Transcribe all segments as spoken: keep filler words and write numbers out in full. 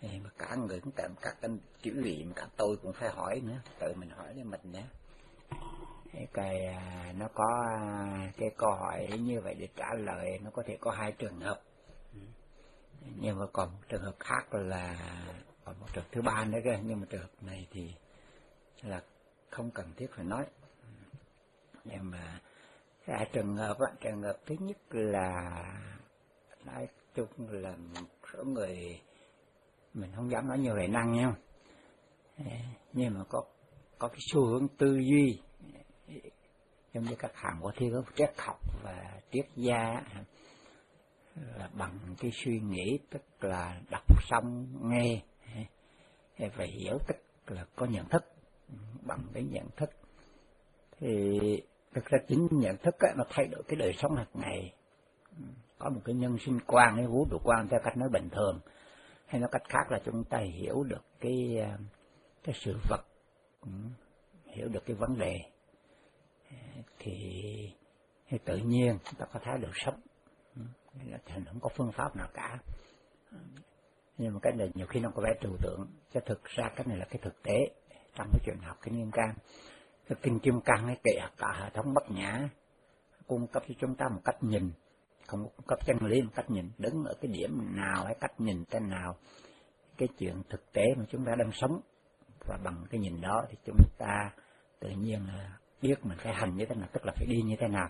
mà cả người cũng tạm các anh chữ luyện, cả tôi cũng phải hỏi nữa, tự mình hỏi cho mình nữa. Cái nó có cái câu hỏi như vậy để trả lời, nó có thể có hai trường hợp, nhưng mà còn một trường hợp khác là còn một trường thứ ba nữa cơ, nhưng mà trường hợp này thì là không cần thiết phải nói. Nhưng mà cái trường hợp á, trường hợp thứ nhất là nói chung là một số người, mình không dám nói như vậy năng nhau, nhưng mà có có cái xu hướng tư duy giống như các hàng của thi có triết học và triết gia là bằng cái suy nghĩ, tức là đọc xong nghe và hiểu, tức là có nhận thức, bằng cái nhận thức. Thì thực ra chính nhận thức ấy, nó thay đổi cái đời sống hàng ngày, có một cái nhân sinh quan, cái vũ trụ quan theo cách nói bình thường, hay nói cách khác là chúng ta hiểu được cái cái sự vật, hiểu được cái vấn đề, thì, thì tự nhiên chúng ta có thái độ sống, thì không có phương pháp nào cả. Nhưng mà cái này nhiều khi nó có vẻ trừu tượng, chứ thực ra cái này là cái thực tế trong cái chuyện học Kinh Kim Cang. Cái Kinh Kim Cang ấy, kể cả hệ thống Bát Nhã cung cấp cho chúng ta một cách nhìn, không cung cấp chân lý một cách nhìn, đứng ở cái điểm nào hay cách nhìn thế nào, cái chuyện thực tế mà chúng ta đang sống, và bằng cái nhìn đó thì chúng ta tự nhiên là biết mình phải hành như thế nào, tức là phải đi như thế nào.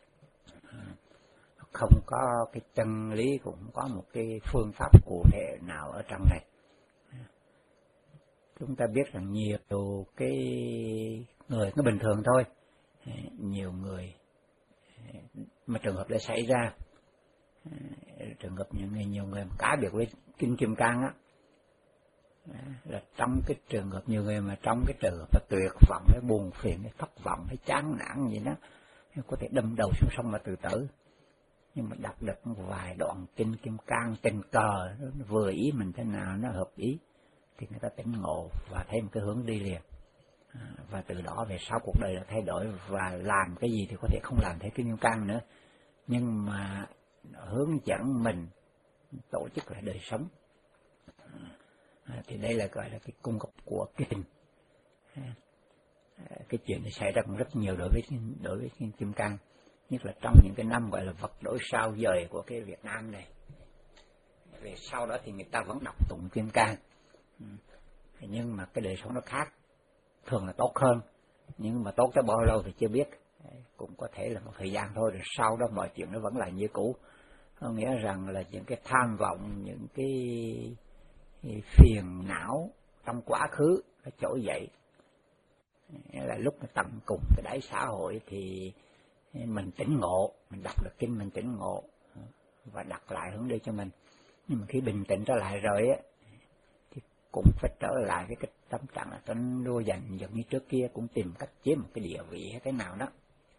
Không có cái chân lý, cũng có một cái phương pháp cụ thể nào ở trong này. Chúng ta biết rằng nhiều cái người nó bình thường thôi, nhiều người mà trường hợp đã xảy ra, trường hợp nhiều người nhiều người cá biệt với Kinh Kim Cang á, là trong cái trường hợp nhiều người mà trong cái trường hợp tuyệt vọng, hay buồn phiền, hay thất vọng, hay chán nản gì đó, có thể đâm đầu xuống sông mà tự tử. Nhưng mà đọc được một vài đoạn Kinh Kim Cang tình cờ, nó vừa ý mình thế nào, nó hợp ý, thì người ta tỉnh ngộ và thấy một cái hướng đi liền. À, và từ đó về sau cuộc đời đã thay đổi, và làm cái gì thì có thể không làm theo Kinh Kim Cang nữa, nhưng mà hướng dẫn mình tổ chức lại đời sống. À, thì đây là gọi là cái cung cấp của kinh. À, cái chuyện này xảy ra cũng rất nhiều đối với đối với Kinh Kim Cang, nhất là trong những cái năm gọi là vật đổi sao dời của cái Việt Nam này. Về sau đó thì người ta vẫn đọc tụng Kim Cang, nhưng mà cái đời sống nó khác, thường là tốt hơn, nhưng mà tốt tới bao lâu thì chưa biết, cũng có thể là một thời gian thôi, rồi sau đó mọi chuyện nó vẫn là như cũ. Có nghĩa rằng là những cái tham vọng, những cái, cái phiền não trong quá khứ nó trỗi dậy, là lúc mà tận cùng cái đáy xã hội thì mình tỉnh ngộ, mình đọc được kinh mình tỉnh ngộ và đặt lại hướng đi cho mình. Nhưng mà khi bình tĩnh trở lại rồi á, thì cũng phải trở lại cái, cái tâm trạng là tranh đua giành giật như trước kia, cũng tìm cách chiếm một cái địa vị hay cái nào đó,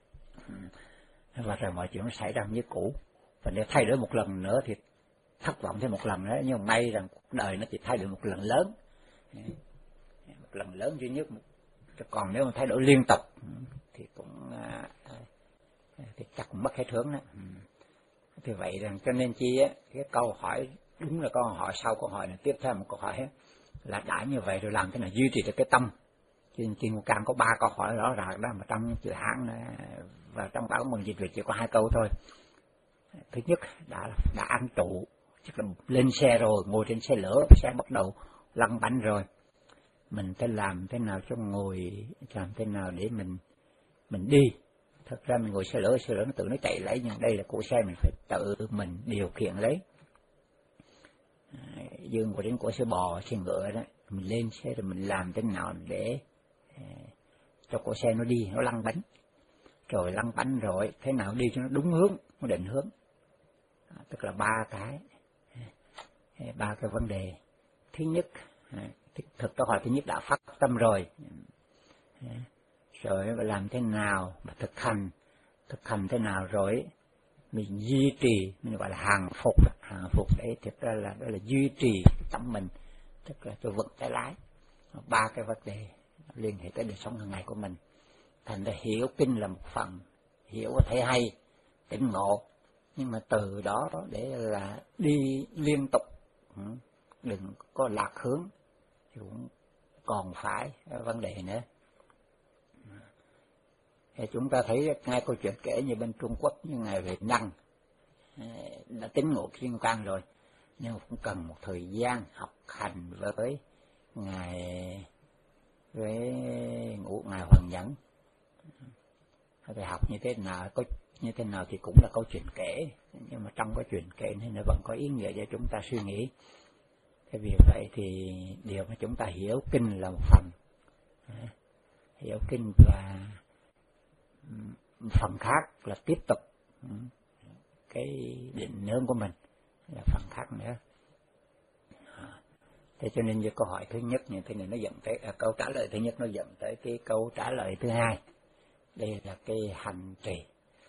và rồi mọi chuyện nó xảy ra như cũ. Và nếu thay đổi một lần nữa thì thất vọng thêm một lần nữa, nhưng mà may rằng cuộc đời nó chỉ thay đổi một lần lớn, một lần lớn duy nhất. Còn nếu mà thay đổi liên tục thì cũng thì chắc cũng mất hết hướng đó. Thì vậy rằng cho nên chi á, cái câu hỏi đúng là câu hỏi sau câu hỏi này tiếp theo một câu hỏi là đã như vậy rồi làm thế nào duy trì được cái tâm. Trên Kinh Kim Cang có ba câu hỏi rõ ràng đó, mà trong chữ Hán và trong báo mừng dịch Việt chỉ có hai câu thôi. Thứ nhất đã đã an trụ, tức là lên xe rồi, ngồi trên xe lửa, xe bắt đầu lăn bánh rồi, mình phải làm thế nào cho ngồi, làm thế nào để mình mình đi. Thật ra mình ngồi xe lửa, xe lửa nó tự nó chạy lấy, nhưng đây là cỗ xe mình phải tự mình điều khiển lấy. Dương ngồi trên cỗ xe bò, xe ngựa đó, mình lên xe rồi mình làm thế nào để cho cỗ xe nó đi, nó lăn bánh. Rồi lăn bánh rồi, thế nào đi cho nó đúng hướng, nó định hướng. Tức là ba cái, ba cái vấn đề. Thứ nhất, thực câu hỏi thứ nhất đã phát tâm rồi. Rồi làm thế nào mà thực hành, thực hành thế nào rồi mình duy trì, mình gọi là hàng phục, hàng phục đấy thực ra là đó là duy trì tâm mình, tức là cho vững cái lái. Ba cái vấn đề liên hệ tới đời sống hàng ngày của mình. Thành ra hiểu kinh là một phần, hiểu có thể hay, tỉnh ngộ, nhưng mà từ đó đó để là đi liên tục, đừng có lạc hướng, thì cũng còn phải vấn đề nữa. Thì chúng ta thấy ngay câu chuyện kể như bên Trung Quốc như ngài Huệ Năng đã tín ngộ Kim Cang rồi, nhưng mà cũng cần một thời gian học hành với ngài với ngũ ngài Hoàng Nhẫn. Phải học như thế nào, có như thế nào thì cũng là câu chuyện kể, nhưng mà trong cái chuyện kể này nó vẫn có ý nghĩa cho chúng ta suy nghĩ. Thế vì vậy thì điều mà chúng ta hiểu kinh là một phần, hiểu kinh và phần khác là tiếp tục cái định hướng của mình là phần khác nữa. Thế cho nên như câu hỏi thứ nhất như thế này nó dẫn tới à, câu trả lời thứ nhất nó dẫn tới cái câu trả lời thứ hai. Đây là cái hành trì.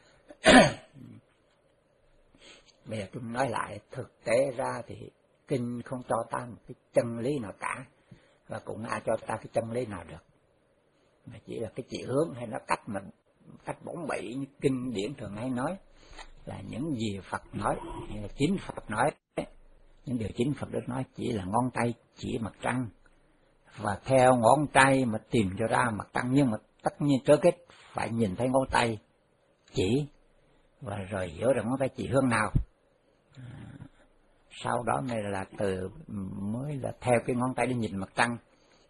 Bây giờ tôi nói lại, thực tế ra thì kinh không cho ta một cái chân lý nào cả, và cũng ai cho ta cái chân lý nào được, mà chỉ là cái chỉ hướng hay nó cách mà cách bóng bẩy như kinh điển thường hay nói là những gì Phật nói hay là chính Phật nói, những điều chính Phật đã nói chỉ là ngón tay chỉ mặt trăng, và theo ngón tay mà tìm cho ra mặt trăng, nhưng mà tất nhiên trước hết phải nhìn thấy ngón tay chỉ và rồi hiểu rằng ngón tay chỉ hướng nào. À, sau đó mới là từ mới là theo cái ngón tay để nhìn mặt trăng,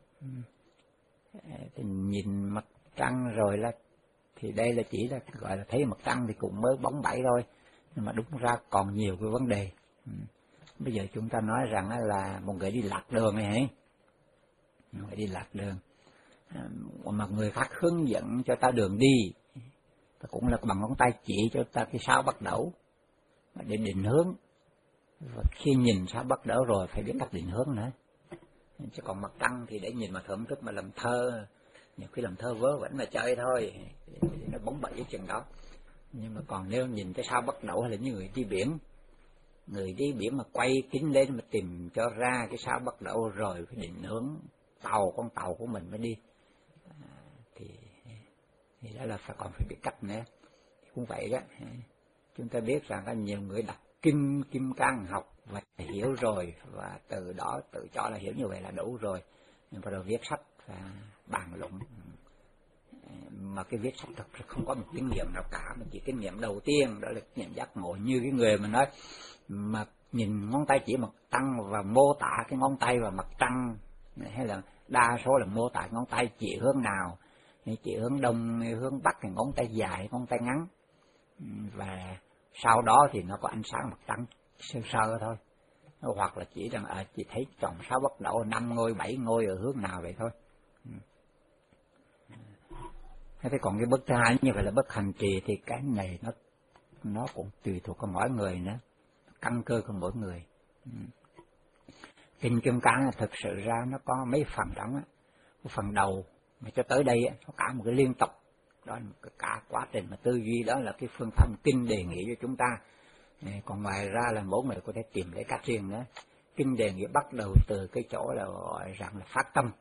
thì nhìn mặt trăng rồi là thì đây là chỉ là gọi là thấy mặt trăng thì cũng mới bóng bẩy thôi, nhưng mà đúng ra còn nhiều cái vấn đề. Bây giờ chúng ta nói rằng là một người đi lạc đường này hả? Một người đi lạc đường mà người khác hướng dẫn cho ta đường đi, ta cũng là bằng ngón tay chỉ cho ta cái sao bắt đầu để định hướng, và khi nhìn sao bắt đầu rồi phải biết cách định hướng nữa. Chứ còn mặt trăng thì để nhìn mà thưởng thức mà làm thơ, nhiều khi làm thơ vớ vẩn mà chơi thôi, nó bóng bẩy chừng đó. Nhưng mà còn nếu nhìn cái sao bắt đầu hay là như người đi biển, người đi biển mà quay kính lên mà tìm cho ra cái sao bắt đầu rồi phải định hướng tàu, con tàu của mình mới đi, à, thì thì đó là phải còn phải biết cách nữa. Cũng vậy đó, chúng ta biết rằng có nhiều người đọc kinh Kim Cang học và hiểu rồi, và từ đó tự cho là hiểu như vậy là đủ rồi, nhưng bắt đầu viết sách và bàn luận, mà cái viết sách thật sự không có một kinh nghiệm nào cả, mà chỉ kinh nghiệm đầu tiên đó là kinh nghiệm giác ngộ. Như cái người mà nói mà nhìn ngón tay chỉ mặt trăng và mô tả cái ngón tay và mặt trăng, hay là đa số là mô tả ngón tay chỉ hướng nào, chỉ hướng đông, hướng bắc, thì ngón tay dài, ngón tay ngắn, và sau đó thì nó có ánh sáng mặt trăng sơ sơ thôi, hoặc là chỉ rằng à, chỉ thấy chòm sao bắt đầu năm ngôi bảy ngôi ở hướng nào vậy thôi. Thế còn cái bước thứ hai như vậy là bước hành trì, thì cái này nó nó cũng tùy thuộc vào mỗi người nữa, căn cơ của mỗi người. Kinh Kim Cang thực sự ra nó có mấy phần trong á, phần đầu mà cho tới đây nó cả một cái liên tục, đó là cả quá trình mà tư duy, đó là cái phương pháp kinh đề nghị cho chúng ta. Còn ngoài ra là mỗi người có thể tìm lấy cách riêng nữa. Kinh đề nghị bắt đầu từ cái chỗ là gọi rằng là phát tâm,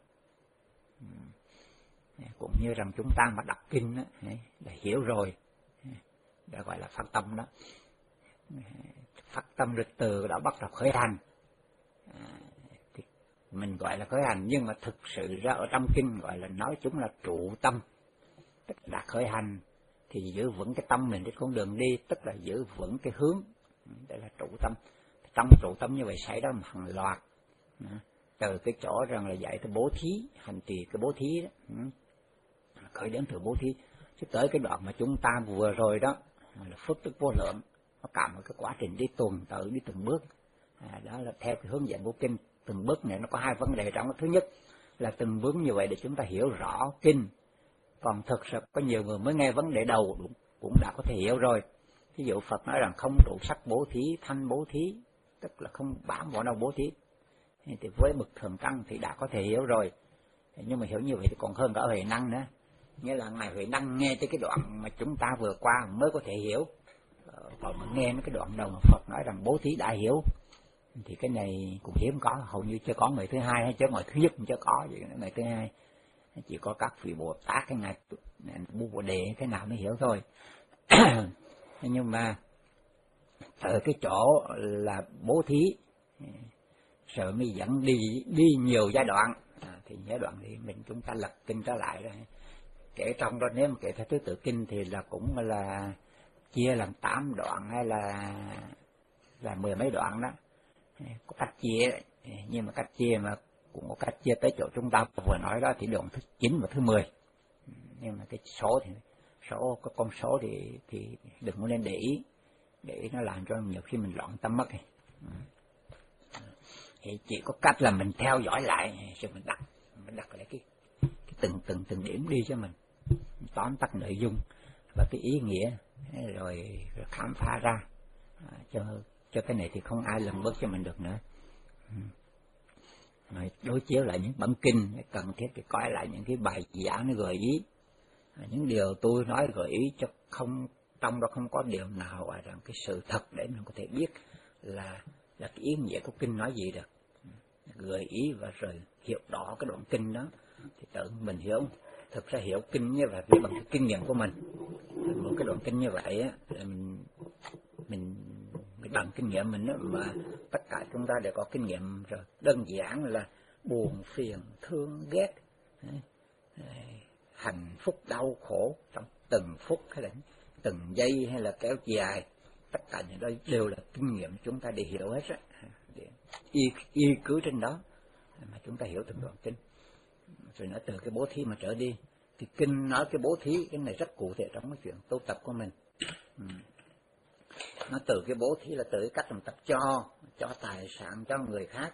cũng như rằng chúng ta mà đọc kinh đó, để hiểu rồi đã gọi là phát tâm đó. Phát tâm rồi từ đó bắt đầu khởi hành, thì mình gọi là khởi hành, nhưng mà thực sự ra ở trong kinh gọi là nói chúng là trụ tâm, tức là khởi hành thì giữ vững cái tâm mình trên con đường đi, tức là giữ vững cái hướng, đây là trụ tâm. Trong trụ tâm như vậy xảy ra hàng loạt, từ cái chỗ rằng là dạy tới bố thí, hành trì cái bố thí đó, khởi đến từ bố thí, chứ tới cái đoạn mà chúng ta vừa rồi đó là phước đức vô lượng, nó cả một cái quá trình đi tuần tự, đi từng bước, à, đó là theo cái hướng dẫn của kinh. Từng bước này nó có hai vấn đề trong đó. Thứ nhất là từng bước như vậy để chúng ta hiểu rõ kinh, còn thực sự có nhiều người mới nghe vấn đề đầu cũng, cũng đã có thể hiểu rồi. Ví dụ Phật nói rằng không trụ sắc bố thí, thanh bố thí, tức là không bám vào đâu bố thí, thì với bậc thường tăng thì đã có thể hiểu rồi. Nhưng mà hiểu như vậy thì còn hơn cả Huệ Năng nữa, nghĩa là ngài Huệ Năng nghe tới cái đoạn mà chúng ta vừa qua mới có thể hiểu, còn mà nghe mấy cái đoạn đầu mà Phật nói rằng bố thí đã hiểu thì cái này cũng hiếm có, hầu như chưa có người thứ hai hay chứ người thứ nhất cũng chưa có vậy. Người thứ hai chỉ có các vị Bồ Tát, cái ngài Bu Bồ Đề cái nào mới hiểu thôi. Nhưng mà ở cái chỗ là bố thí rồi mới dẫn đi đi nhiều giai đoạn. À, thì giai đoạn thì mình chúng ta lật kinh trở lại rồi. Kể trong đó nếu mà kể theo thứ tự kinh thì là cũng là chia làm tám đoạn hay là là mười mấy đoạn đó, có cách chia, nhưng mà cách chia mà cũng có cách chia tới chỗ chúng ta vừa nói đó thì đoạn thứ chín và thứ mười, nhưng mà cái số thì số có con số thì thì đừng có nên để ý, để nó làm cho nhiều khi mình loạn tâm mất. Thì chỉ có cách là mình theo dõi lại rồi mình đặt mình đặt lại cái, cái từng từng từng điểm đi cho mình, tóm tắt nội dung và cái ý nghĩa rồi, rồi khám phá ra, à, cho cho cái này thì không ai lầm bước cho mình được nữa. Rồi đối chiếu lại những bản kinh cần thiết thì coi lại những cái bài giảng nó gợi ý, à, những điều tôi nói gợi ý cho không trong đó không có điều nào gọi rằng cái sự thật để mình có thể biết là là cái ý nghĩa của kinh nói gì được, gợi ý và rồi hiểu rõ cái đoạn kinh đó thì tự mình hiểu. Thực ra hiểu kinh như vậy bằng cái kinh nghiệm của mình, một cái đoạn kinh như vậy á, mình mình mình bằng kinh nghiệm mình đó, mà tất cả chúng ta đều có kinh nghiệm rồi. Đơn giản là buồn phiền thương ghét, hạnh phúc đau khổ trong từng phút hay là từng giây hay là kéo dài, tất cả những đó đều là kinh nghiệm chúng ta để hiểu hết á, để y, y cứ trên đó mà chúng ta hiểu từng đoạn kinh. Rồi nói từ cái bố thí mà trở đi thì kinh nói cái bố thí cái này rất cụ thể trong cái chuyện tu tập của mình. Ừ. Nó từ cái bố thí là từ cái cách mình tập cho cho tài sản cho người khác,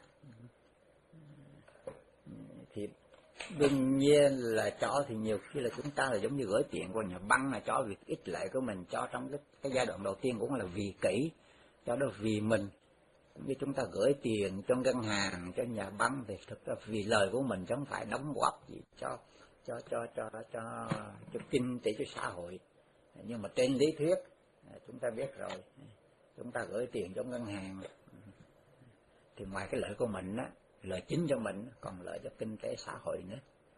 thì đương nhiên là cho thì nhiều khi là chúng ta là giống như gửi tiền qua nhà băng, là cho việc ích lợi của mình, cho trong cái, cái giai đoạn đầu tiên cũng là vì kỹ, cho đó vì mình. Như chúng ta gửi tiền trong ngân hàng cho nhà băng thì thực ra vì lời của mình chứ không phải đóng góp gì cho cho cho cho cho cho kinh tế cho xã hội. Nhưng mà trên lý thuyết chúng ta biết rồi, chúng ta gửi tiền trong ngân hàng thì ngoài cái lợi của mình á, lợi chính cho mình còn lợi cho kinh tế xã hội nữa.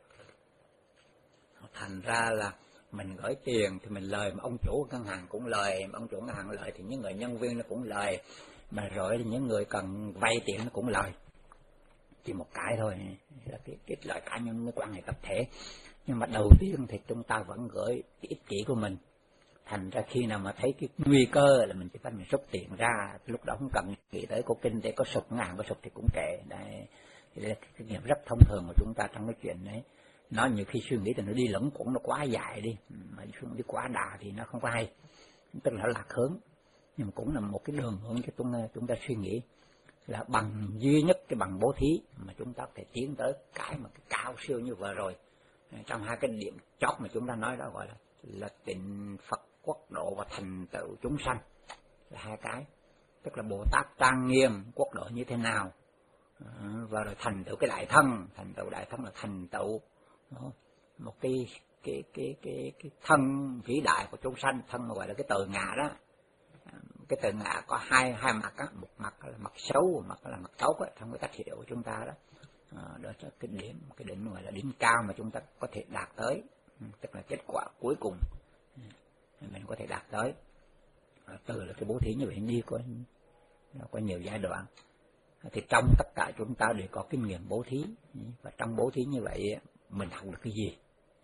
Thành ra là mình gửi tiền thì mình lời, mà ông chủ ngân hàng cũng lời, mà ông chủ ngân hàng lời thì những người nhân viên nó cũng lời, mà rồi những người cần vay tiền nó cũng lời. Chỉ một cái thôi là cái, cái lợi cá nhân mới quan hệ tập thể. Nhưng mà đầu tiên thì chúng ta vẫn gửi cái ích kỷ của mình. Thành ra khi nào mà thấy cái nguy cơ là mình chỉ phải mình rút tiền ra, lúc đó không cần nghĩ tới cô kinh tế có sụt, ngàn có sụt thì cũng kệ. Đây là cái kinh nghiệm rất thông thường của chúng ta trong cái chuyện đấy. Nó nhiều khi suy nghĩ thì nó đi lẫn quẩn, nó quá dài đi, mà đi quá đà thì nó không có hay, tức là nó lạc hướng. Nhưng mà cũng là một cái đường hướng cho chúng, chúng ta suy nghĩ là bằng duy nhất cái bằng bố thí mà chúng ta có thể tiến tới cái mà cái cao siêu như vừa rồi. Trong hai cái điểm chót mà chúng ta nói đó gọi là là tịnh Phật quốc độ và thành tựu chúng sanh, là hai cái, tức là Bồ Tát trang nghiêm quốc độ như thế nào, và rồi thành tựu cái đại thân. Thành tựu đại thân là thành tựu một cái cái cái cái cái thân vĩ đại của chúng sanh. Thân mà gọi là cái từ ngã đó, cái từ ngã có hai hai mặt á, một mặt là mặt xấu, một mặt là mặt tốt á, trong cái cách hiểu của chúng ta đó. À, đó là cái điểm, cái đỉnh gọi là đỉnh cao mà chúng ta có thể đạt tới, tức là kết quả cuối cùng mình có thể đạt tới. À, từ là cái bố thí như vậy đi có có nhiều giai đoạn, thì trong tất cả chúng ta đều có kinh nghiệm bố thí, và trong bố thí như vậy mình học được cái gì?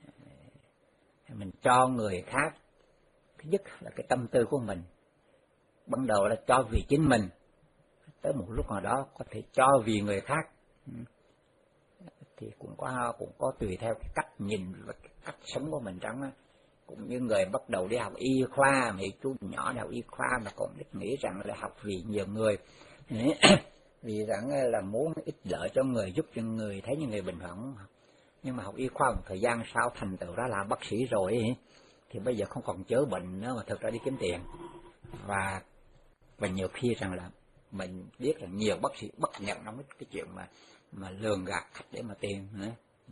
Mình cho người khác, thứ nhất là cái tâm tư của mình, ban đầu là cho vì chính mình, tới một lúc nào đó có thể cho vì người khác, thì cũng có cũng có tùy theo cái cách nhìn và cái cách sống của mình trong đó. Cũng như người bắt đầu đi học y khoa, mấy chú nhỏ đi học y khoa mà còn nghĩ rằng là học vì nhiều người, vì rằng là muốn ích lợi cho người, giúp cho người, thấy như người bình thường. Nhưng mà học y khoa một thời gian sau thành tựu ra là bác sĩ rồi ấy, thì bây giờ không còn chữa bệnh nữa mà thực ra đi kiếm tiền. Và và nhiều khi rằng là mình biết là nhiều bác sĩ bất nhận trong cái, cái chuyện mà mà lường gạt khách để mà tiền nữa.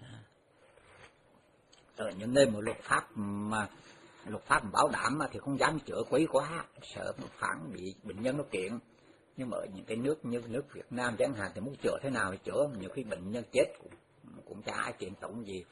Ở những nơi một luật pháp mà luật pháp mà bảo đảm thì không dám chữa quý quá, sợ phản bị bệnh nhân nó kiện. Nhưng mà ở những cái nước như nước Việt Nam chẳng hạn thì muốn chữa thế nào thì chữa, nhiều khi bệnh nhân chết cũng, cũng chả ai kiện tụng gì,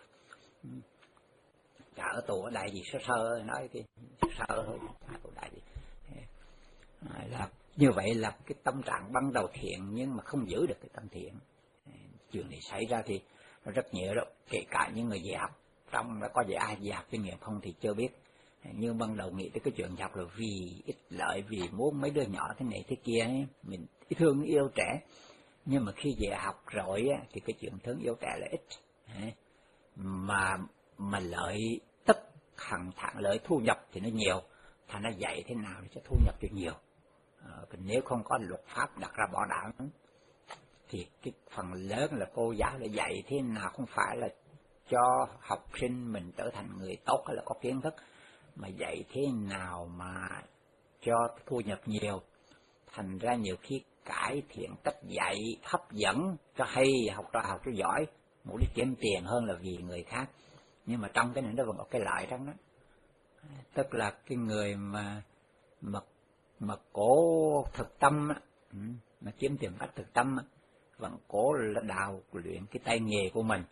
chả ở tù ở đại gì sơ sơ nói cái sơ thôi, chả tù đại gì. Là Như vậy là cái tâm trạng ban đầu thiện nhưng mà không giữ được cái tâm thiện. Chuyện này xảy ra thì nó rất nhiều đó, kể cả những người dạy học, trong đó có dạy ai dạy học kinh nghiệm không thì chưa biết. Như ban đầu nghĩ tới cái chuyện học là vì ích lợi, vì muốn mấy đứa nhỏ thế này thế kia ấy, mình thương yêu trẻ. Nhưng mà khi dạy học rồi á, thì cái chuyện thương yêu trẻ là ít, mà mà lợi tức hàng tháng lợi thu nhập thì nó nhiều, thành ra dạy thế nào để cho thu nhập được nhiều. À, nếu không có luật pháp đặt ra bảo đảm thì cái phần lớn là cô giáo là dạy thế nào không phải là cho học sinh mình trở thành người tốt hay là có kiến thức, mà dạy thế nào mà cho thu nhập nhiều. Thành ra nhiều khi cải thiện cách dạy, hấp dẫn cho hay, học trò học cho giỏi, mục đích kiếm tiền hơn là vì người khác. Nhưng mà trong cái này nó vẫn có cái lợi trong đó, tức là cái người mà mà mà cố thực tâm á, mà kiếm tiền cách thực tâm á, vẫn cố là đào luyện cái tay nghề của mình,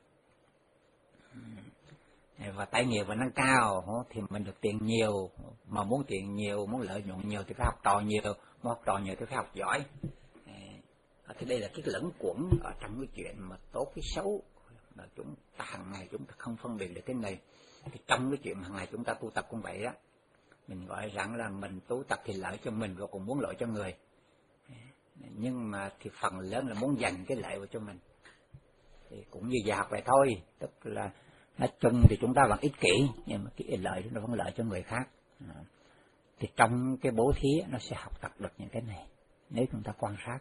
và tay nghề và nâng cao thì mình được tiền nhiều. Mà muốn tiền nhiều, muốn lợi nhuận nhiều thì phải học trò nhiều, muốn học trò nhiều thì phải học giỏi. Thì đây là cái lẫn quẩn ở trong cái chuyện mà tốt cái xấu mà chúng ta hàng ngày chúng ta không phân biệt được cái này. Thì trong cái chuyện hàng ngày chúng ta tu tập cũng vậy đó, mình gọi rằng là mình tu tập thì lợi cho mình và cũng muốn lợi cho người, nhưng mà thì phần lớn là muốn dành cái lợi vào cho mình. Thì cũng như dạy học vậy thôi, tức là nói chung thì chúng ta vẫn ích kỷ, nhưng mà cái lợi nó vẫn lợi cho người khác. Thì trong cái bố thí nó sẽ học tập được những cái này nếu chúng ta quan sát.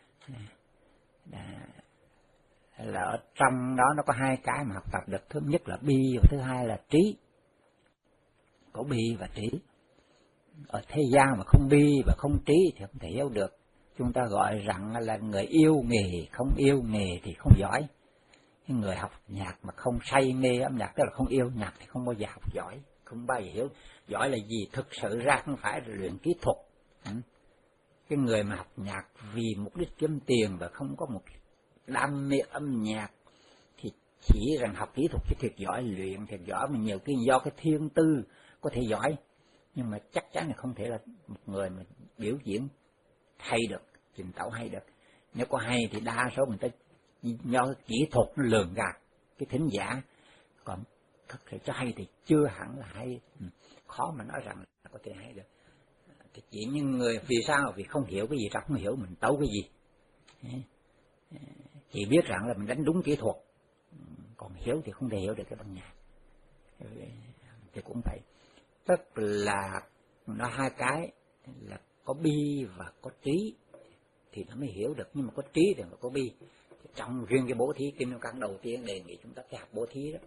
Là ở trong đó nó có hai cái mà học tập được, thứ nhất là bi và thứ hai là trí. Có bi và trí. Ở thế gian mà không bi và không trí thì không thể hiểu được. Chúng ta gọi rằng là người yêu nghề, không yêu nghề thì không giỏi. Cái người học nhạc mà không say mê âm nhạc, tức là không yêu nhạc thì không bao giờ học giỏi, không bao giờ hiểu. Giỏi là gì? Thực sự ra không phải là luyện kỹ thuật. Cái người mà học nhạc vì mục đích kiếm tiền và không có một đam mê âm nhạc thì chỉ rằng học kỹ thuật chứ thiệt giỏi, luyện thiệt giỏi, mà nhiều khi do cái thiên tư có thể giỏi, nhưng mà chắc chắn là không thể là một người mà biểu diễn hay được, trình tấu hay được. Nếu có hay thì đa số người ta do cái kỹ thuật nó lường gạt cái thính giả, còn thực sự cho hay thì chưa hẳn là hay. Khó mà nói rằng là có thể hay được. Thì chỉ những người vì sao? Vì không hiểu cái gì, ta không hiểu mình tấu cái gì, chỉ biết rằng là mình đánh đúng kỹ thuật, còn hiểu thì không thể hiểu được cái bằng nhạc. Thì cũng vậy, tức là nó hai cái là có bi và có trí thì nó mới hiểu được. Nhưng mà có trí thì phải có bi. Thì trong riêng cái bố thí Kim Cang Cang đầu tiên đề nghị chúng ta phải học bố thí đó,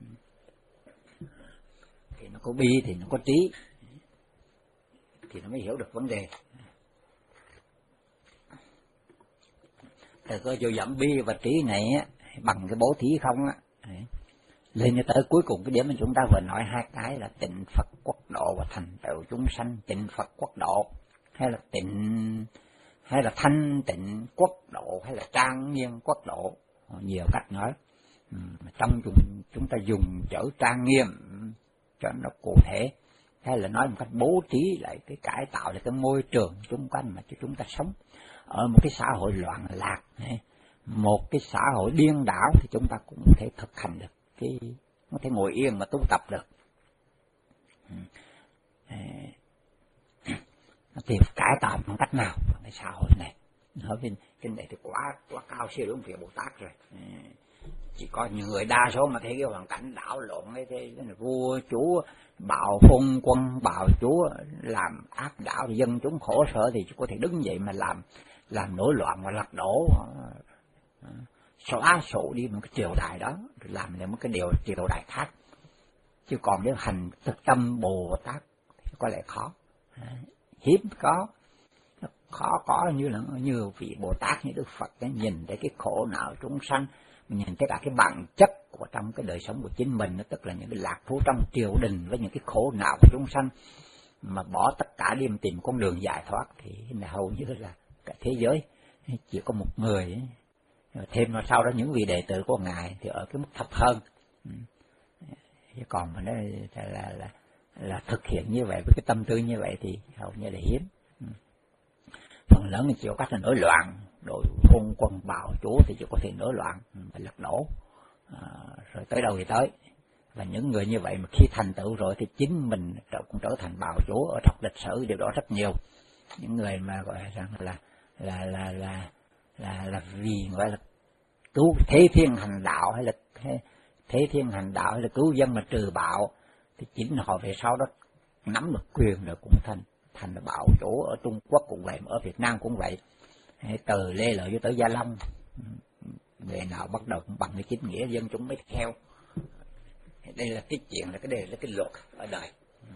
thì nó có bi thì nó có trí thì nó mới hiểu được vấn đề. Từ có vô giảm bi và trí này á, bằng cái bố thí không á, lên cho tới cuối cùng cái điểm mà chúng ta vừa nói hai cái là tịnh Phật quốc độ và thành tựu chúng sanh. Tịnh Phật quốc độ hay là tịnh hay là thanh tịnh quốc độ hay là trang nghiêm quốc độ, nhiều cách nói. Ừ, trong chúng, chúng ta dùng chữ trang nghiêm cho nó cụ thể, hay là nói một cách bố trí lại cái cải tạo lại cái môi trường xung quanh mà cho chúng ta sống. Ở một cái xã hội loạn lạc, một cái xã hội điên đảo thì chúng ta cũng có thể thực hành được, cái có thể ngồi yên mà tu tập được. Thì cải tạo bằng cách nào cái xã hội này? Nói bên cái này thì quá quá cao siêu đúng việc Bồ Tát rồi. Chỉ có những người đa số mà thấy cái hoàn cảnh đảo lộn ấy, thế cái vua chúa bạo phong quân bạo chúa làm áp đảo thì dân chúng khổ sở thì có thể đứng dậy mà làm làm nổi loạn và lật đổ, xóa sổ đi một cái triều đại đó, làm lại một cái điều triều đại khác. Chứ còn nếu hành thực tâm Bồ Tát thì có lẽ khó, hiếm có, khó có như là như vị Bồ Tát như Đức Phật ấy, nhìn thấy cái khổ não chúng sanh, mình nhìn thấy cả cái bản chất của trong cái đời sống của chính mình, nó tức là những cái lạc thú trong triều đình với những cái khổ não của chúng sanh, mà bỏ tất cả đi tìm con đường giải thoát thì là hầu như là cả thế giới chỉ có một người ấy. Thêm vào sau đó những vị đệ tử của ngài thì ở cái mức thấp hơn, chứ còn mà nó là, là là là thực hiện như vậy với cái tâm tư như vậy thì hầu như là hiếm. phần lớn thì chỉ có cách là nổi loạn, đội hôn quân bạo chúa thì chỉ có thể nổi loạn, phải lật đổ, à, rồi tới đâu thì tới. Và những người như vậy mà khi thành tựu rồi thì chính mình cũng trở thành bạo chúa. Ở trong lịch sử điều đó rất nhiều, những người mà gọi rằng là là là là là, là vì gọi là cứu thế thiên hành đạo, hay là thế, thế thiên hành đạo, hay là cứu dân mà trừ bạo, thì chính họ về sau đó nắm được quyền rồi cũng thành thành là bạo chủ. Ở Trung Quốc cũng vậy, ở Việt Nam cũng vậy, từ Lê Lợi cho tới Gia Long, người nào bắt đầu cũng bằng cái chính nghĩa dân chúng mới theo. Đây là cái chuyện, là cái đây là cái luật ở đời.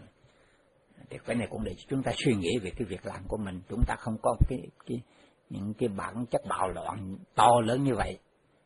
Thì cái này cũng để chúng ta suy nghĩ về cái việc làm của mình. Chúng ta không có cái cái những cái bản chất bạo loạn to lớn như vậy,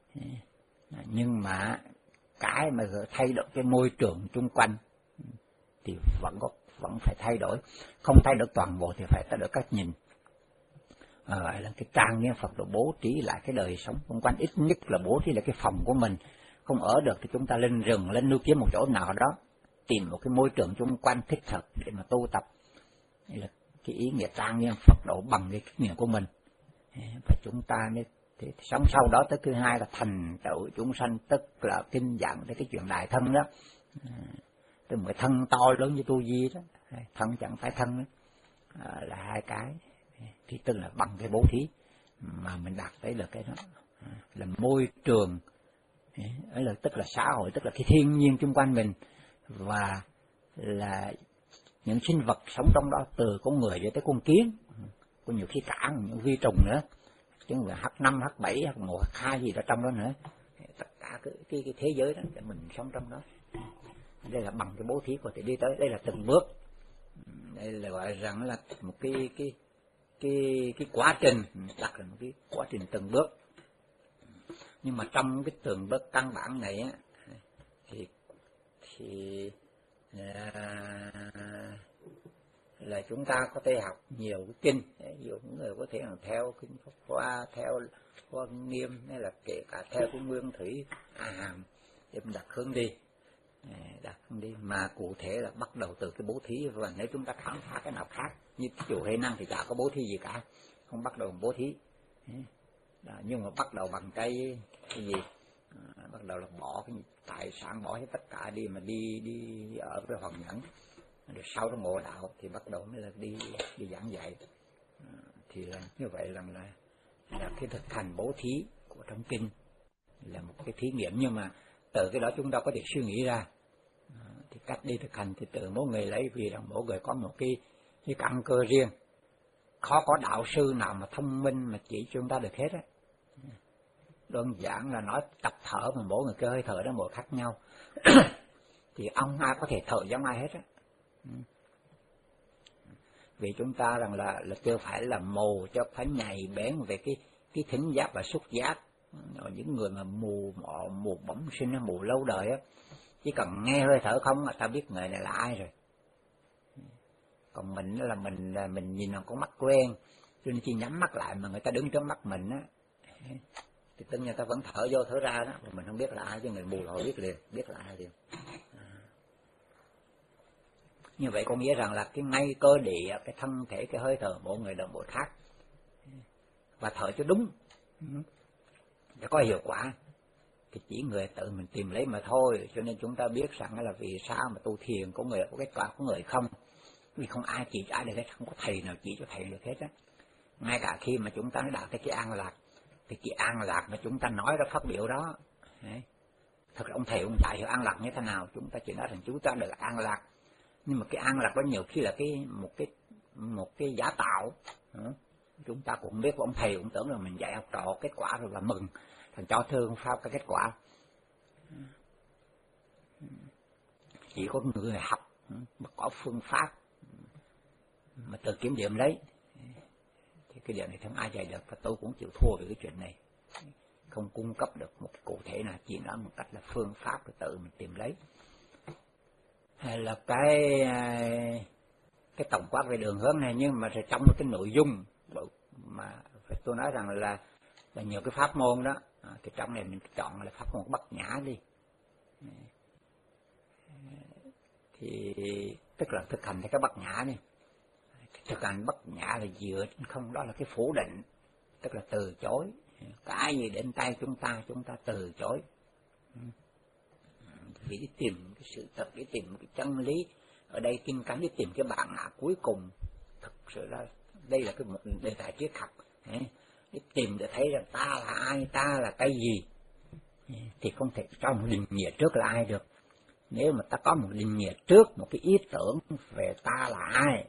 nhưng mà cái mà thay đổi cái môi trường chung quanh thì vẫn có vẫn phải thay đổi. Không thay đổi toàn bộ thì phải thay đổi cách nhìn. À, gọi là cái trang nghiêm Phật độ bố trí lại cái đời sống xung quanh, ít nhất là bố trí lại cái phòng của mình. Không ở được thì chúng ta lên rừng, lên núi, kiếm một chỗ nào đó, tìm một cái môi trường chung quanh thích hợp để mà tu tập. Đây là cái ý nghĩa trang nghiêm Phật độ bằng cái kinh nghiệm của mình. Và chúng ta mới thì sống sau đó tới thứ hai là thành tựu chúng sanh, tức là kinh dạng tới cái chuyện đại thân đó. Tức là thân to lớn như tu di đó, thân chẳng phải thân đó. À, là hai cái. Thì tức là bằng cái bố thí mà mình đạt tới được cái đó, là môi trường ấy, là tức là xã hội, tức là cái thiên nhiên xung quanh mình, và là những sinh vật sống trong đó, từ con người cho tới con kiến, có nhiều khi cả những vi trùng nữa, chứ là H năm, H bảy, H một, H hai gì đó trong đó nữa, tất cả cái, cái, cái thế giới đó để mình sống trong đó. Đây là bằng cái bố thí có thể đi tới, đây là từng bước, đây là gọi rằng là một cái cái cái cái quá trình, đặt là một cái quá trình từng bước. Nhưng mà trong cái từng bước căn bản này á, thì thì là, là chúng ta có thể học nhiều cái kinh. Ví dụ những người có thể là theo kinh Pháp Hoa, theo Hoa Nghiêm, hay là kể cả theo cái Nguyên Thủy A Hàm để mình đặt hướng đi, đặt hướng đi mà cụ thể là bắt đầu từ cái bố thí. Và nếu chúng ta khám phá cái nào khác, như chủ hệ năng thì chả có bố thí gì cả, không bắt đầu bằng bố thí. Đó, nhưng mà bắt đầu bằng cái cái gì, à, bắt đầu là bỏ cái tài sản, bỏ hết tất cả đi mà đi đi ở cái hoàng nhẫn, rồi sau đó ngộ đạo thì bắt đầu mới là đi đi giảng dạy. À, thì là như vậy là là là cái thực hành bố thí của trong kinh là một cái thí nghiệm, nhưng mà từ cái đó chúng ta có thể suy nghĩ ra. À, thì cách đi thực hành thì từ mỗi người lấy, vì rằng mỗi người có một cái cái căn cơ riêng, khó có đạo sư nào mà thông minh mà chỉ chúng ta được hết á. Đơn giản là nói tập thở mà mỗi người cái hơi thở đó một khác nhau thì ông ai có thể thở giống ai hết á. Vì chúng ta rằng là là chưa phải là mù cho phải nhạy bén về cái cái thính giác và xúc giác. Rồi những người mà mù mù bẩm sinh, mù lâu đời á, chỉ cần nghe hơi thở không là ta biết người này là ai rồi. Còn mình là mình là mình nhìn bằng con mắt quen, cho nên khi nhắm mắt lại mà người ta đứng trước mắt mình á, thì tất nhiên ta vẫn thở vô thở ra đó, mà mình không biết là ai, chứ người mù họ biết liền, biết là ai liền. À. Như vậy có nghĩa rằng là cái ngay cơ địa, cái thân thể, cái hơi thở mỗi người đều một khác, và thở cho đúng để có hiệu quả thì chỉ người tự mình tìm lấy mà thôi. Cho nên chúng ta biết rằng là vì sao mà tu thiền có người có kết quả, có người không. Vì không ai chỉ cho ai được hết, không có thầy nào chỉ cho thầy được hết á. Ngay cả khi mà chúng ta đạt tới cái an lạc, thì cái an lạc mà chúng ta nói ra phát biểu đó, đấy, thật ra ông thầy ông dạy hiểu an lạc như thế nào, chúng ta chỉ nói rằng chúng ta được an lạc. Nhưng mà cái an lạc đó nhiều khi là cái một cái một cái giả tạo. Chúng ta cũng biết ông thầy cũng tưởng là mình dạy học trò kết quả rồi là mừng, thành cho thương pháp cái kết quả. Chỉ có người học mà có phương pháp mà tự kiểm điểm lấy thì cái điều này không ai dạy được, và tôi cũng chịu thua về cái chuyện này, không cung cấp được một cái cụ thể nào, chỉ nói một cách là phương pháp rồi tự mình tìm lấy. Hay là cái cái tổng quát về đường hướng này, nhưng mà trong cái nội dung mà tôi nói rằng là là nhiều cái pháp môn đó, thì trong này mình chọn là pháp môn Bát Nhã đi, thì tức là thực hành theo cái Bát Nhã này. thực hành bất nhã là dựa trên không, đó là cái phủ định, tức là từ chối. Cái gì đến tay chúng ta, chúng ta từ chối. Vì đi tìm cái sự thật, đi tìm cái chân lý. Ở đây Kinh Cánh đi tìm cái bản ngã cuối cùng. Thực sự là đây là cái một đề tài triết học. Đi tìm để thấy rằng ta là ai, ta là cái gì. Thì không thể cho một định nghĩa trước là ai được. Nếu mà ta có một định nghĩa trước, một cái ý tưởng về ta là ai,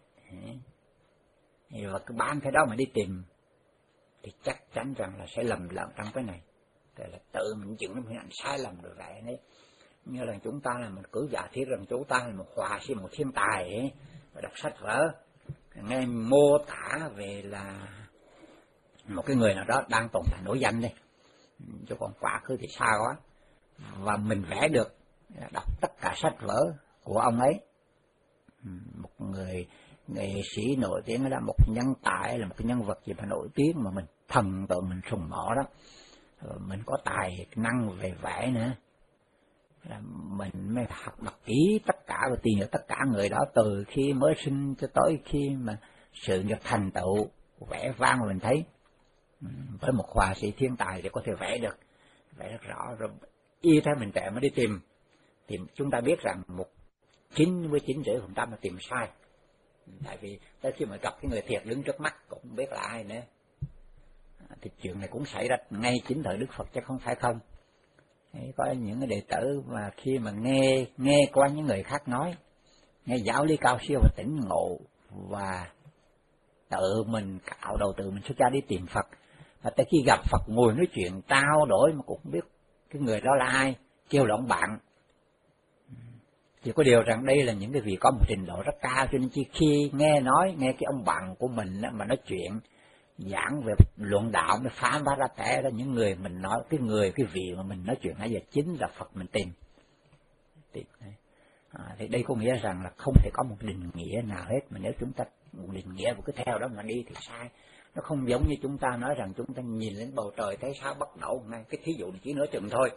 và cứ bám cái đó mà đi tìm, thì chắc chắn rằng là sẽ lầm lẫn trong cái này. Tức là tự mình dựng nó hình ảnh sai lầm rồi vậy đấy. Như là chúng ta là mình cứ giả thiết rằng chúng ta là một họa sĩ, một thiên tài ấy, và đọc sách vở, nghe mô tả về là một cái người nào đó đang tồn tại nổi danh đây, chứ còn quá khứ thì xa quá, và mình vẽ được, đọc tất cả sách vở của ông ấy, một người nghệ sĩ nổi tiếng, là một nhân tài, là một cái nhân vật gì mà nổi tiếng mà mình thần tượng, mình sùng mỏ đó, mình có tài năng về vẽ nữa, là mình mới học đọc kỹ tất cả và tìm hiểu tất cả người đó từ khi mới sinh cho tới khi mà sự nghiệp thành tựu, vẽ vang mà mình thấy. Với một họa sĩ thiên tài thì có thể vẽ được, vẽ rất rõ rồi. Y theo mình trẻ mới đi tìm, thì chúng ta biết rằng một chín mươi chín rưỡi phần trăm là tìm sai. Tại vì tới khi mà gặp cái người thiệt đứng trước mắt cũng không biết là ai nữa. Thì chuyện này cũng xảy ra ngay chính thời Đức Phật chứ không phải không. Có những cái đệ tử mà khi mà nghe nghe qua những người khác nói, nghe giáo lý cao siêu và tỉnh ngộ, và tự mình cạo đầu tự mình xuất gia đi tìm Phật, và tới khi gặp Phật ngồi nói chuyện trao đổi mà cũng không biết cái người đó là ai, kêu là ông bạn. Chỉ có điều rằng đây là những cái vị có một trình độ rất cao, cho nên chỉ khi nghe nói, nghe cái ông bạn của mình mà nói chuyện, giảng về luận đạo, mới phá bát ra té ra những người mình nói, cái người, cái vị mà mình nói chuyện nãy giờ chính là Phật mình tìm. tìm. À, thì đây có nghĩa rằng là không thể có một định nghĩa nào hết, mà nếu chúng ta một định nghĩa và cứ theo đó mà đi thì sai. Nó không giống như chúng ta nói rằng chúng ta nhìn lên bầu trời thấy sao bắt đầu, ngay cái thí dụ này chỉ nửa chừng thôi.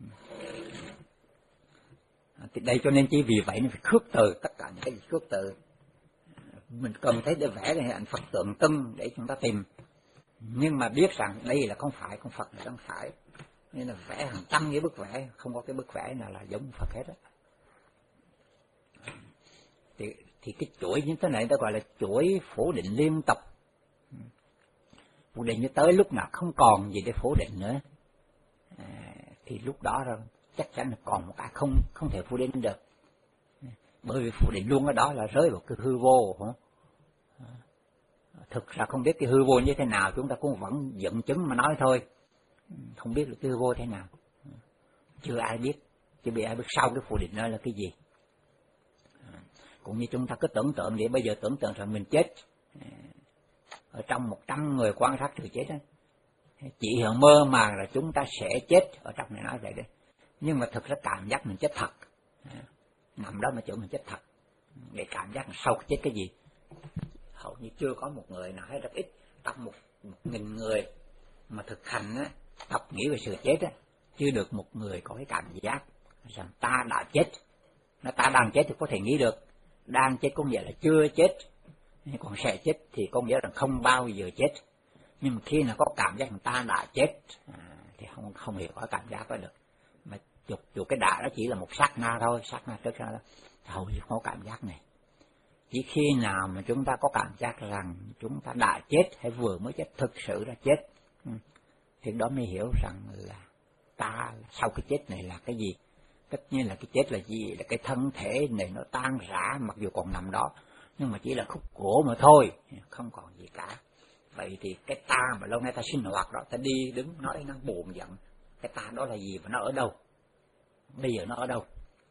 Thì đây cho nên chỉ vì vậy nên phải khước từ tất cả những cái gì khước từ. Mình cần thấy để vẽ hình ảnh Phật tượng trưng để chúng ta tìm, nhưng mà biết rằng đây là không phải, không Phật là không phải, nên là vẽ hàng trăm cái bức vẽ, không có cái bức vẽ nào là giống Phật hết á. Thì, thì cái chuỗi như thế này ta gọi là chuỗi phủ định liên tục. Phủ định như tới lúc nào không còn gì để phủ định nữa, à, thì lúc đó rồi chắc chắn là còn một cái không không thể phủ định được. Bởi vì phủ định luôn ở đó là rơi vào cái hư vô. Thực ra không biết cái hư vô như thế nào, chúng ta cũng vẫn dẫn chứng mà nói thôi, không biết được cái hư vô thế nào, chưa ai biết, chưa biết ai biết sau cái phủ định đó là cái gì. Cũng như chúng ta cứ tưởng tượng để bây giờ tưởng tượng rằng mình chết, ở trong một trăm người quan sát người chết đó, chỉ hiểu mơ màng là chúng ta sẽ chết, ở trong này nói vậy đấy, nhưng mà thực ra cảm giác mình chết thật, nằm đó mà chỗ mình chết thật, để cảm giác sau cái chết cái gì. Hầu như chưa có một người nào, hay rất ít trong một, một nghìn người mà thực hành á, tập nghĩ về sự chết á, chưa được một người có cái cảm giác rằng ta đã chết. Nó ta đang chết thì có thể nghĩ được, đang chết có nghĩa là chưa chết, còn sẽ chết thì có nghĩa là không bao giờ chết. Nhưng mà khi nào có cảm giác rằng ta đã chết, à, thì không không hiểu có cảm giác đó được. Mà dù, dù cái đã đó chỉ là một sát na thôi, sát na trước đó, hầu như không có cảm giác này. Chỉ khi nào mà chúng ta có cảm giác rằng chúng ta đã chết hay vừa mới chết, thực sự đã chết, thì đó mới hiểu rằng là ta sau cái chết này là cái gì. Tất nhiên là cái chết là gì, là cái thân thể này nó tan rã, mặc dù còn nằm đó, nhưng mà chỉ là khúc gỗ mà thôi, không còn gì cả. Vậy thì cái ta mà lâu nay ta sinh hoạt đó, ta đi đứng nói nó buồn giận, cái ta đó là gì và nó ở đâu? Bây giờ nó ở đâu?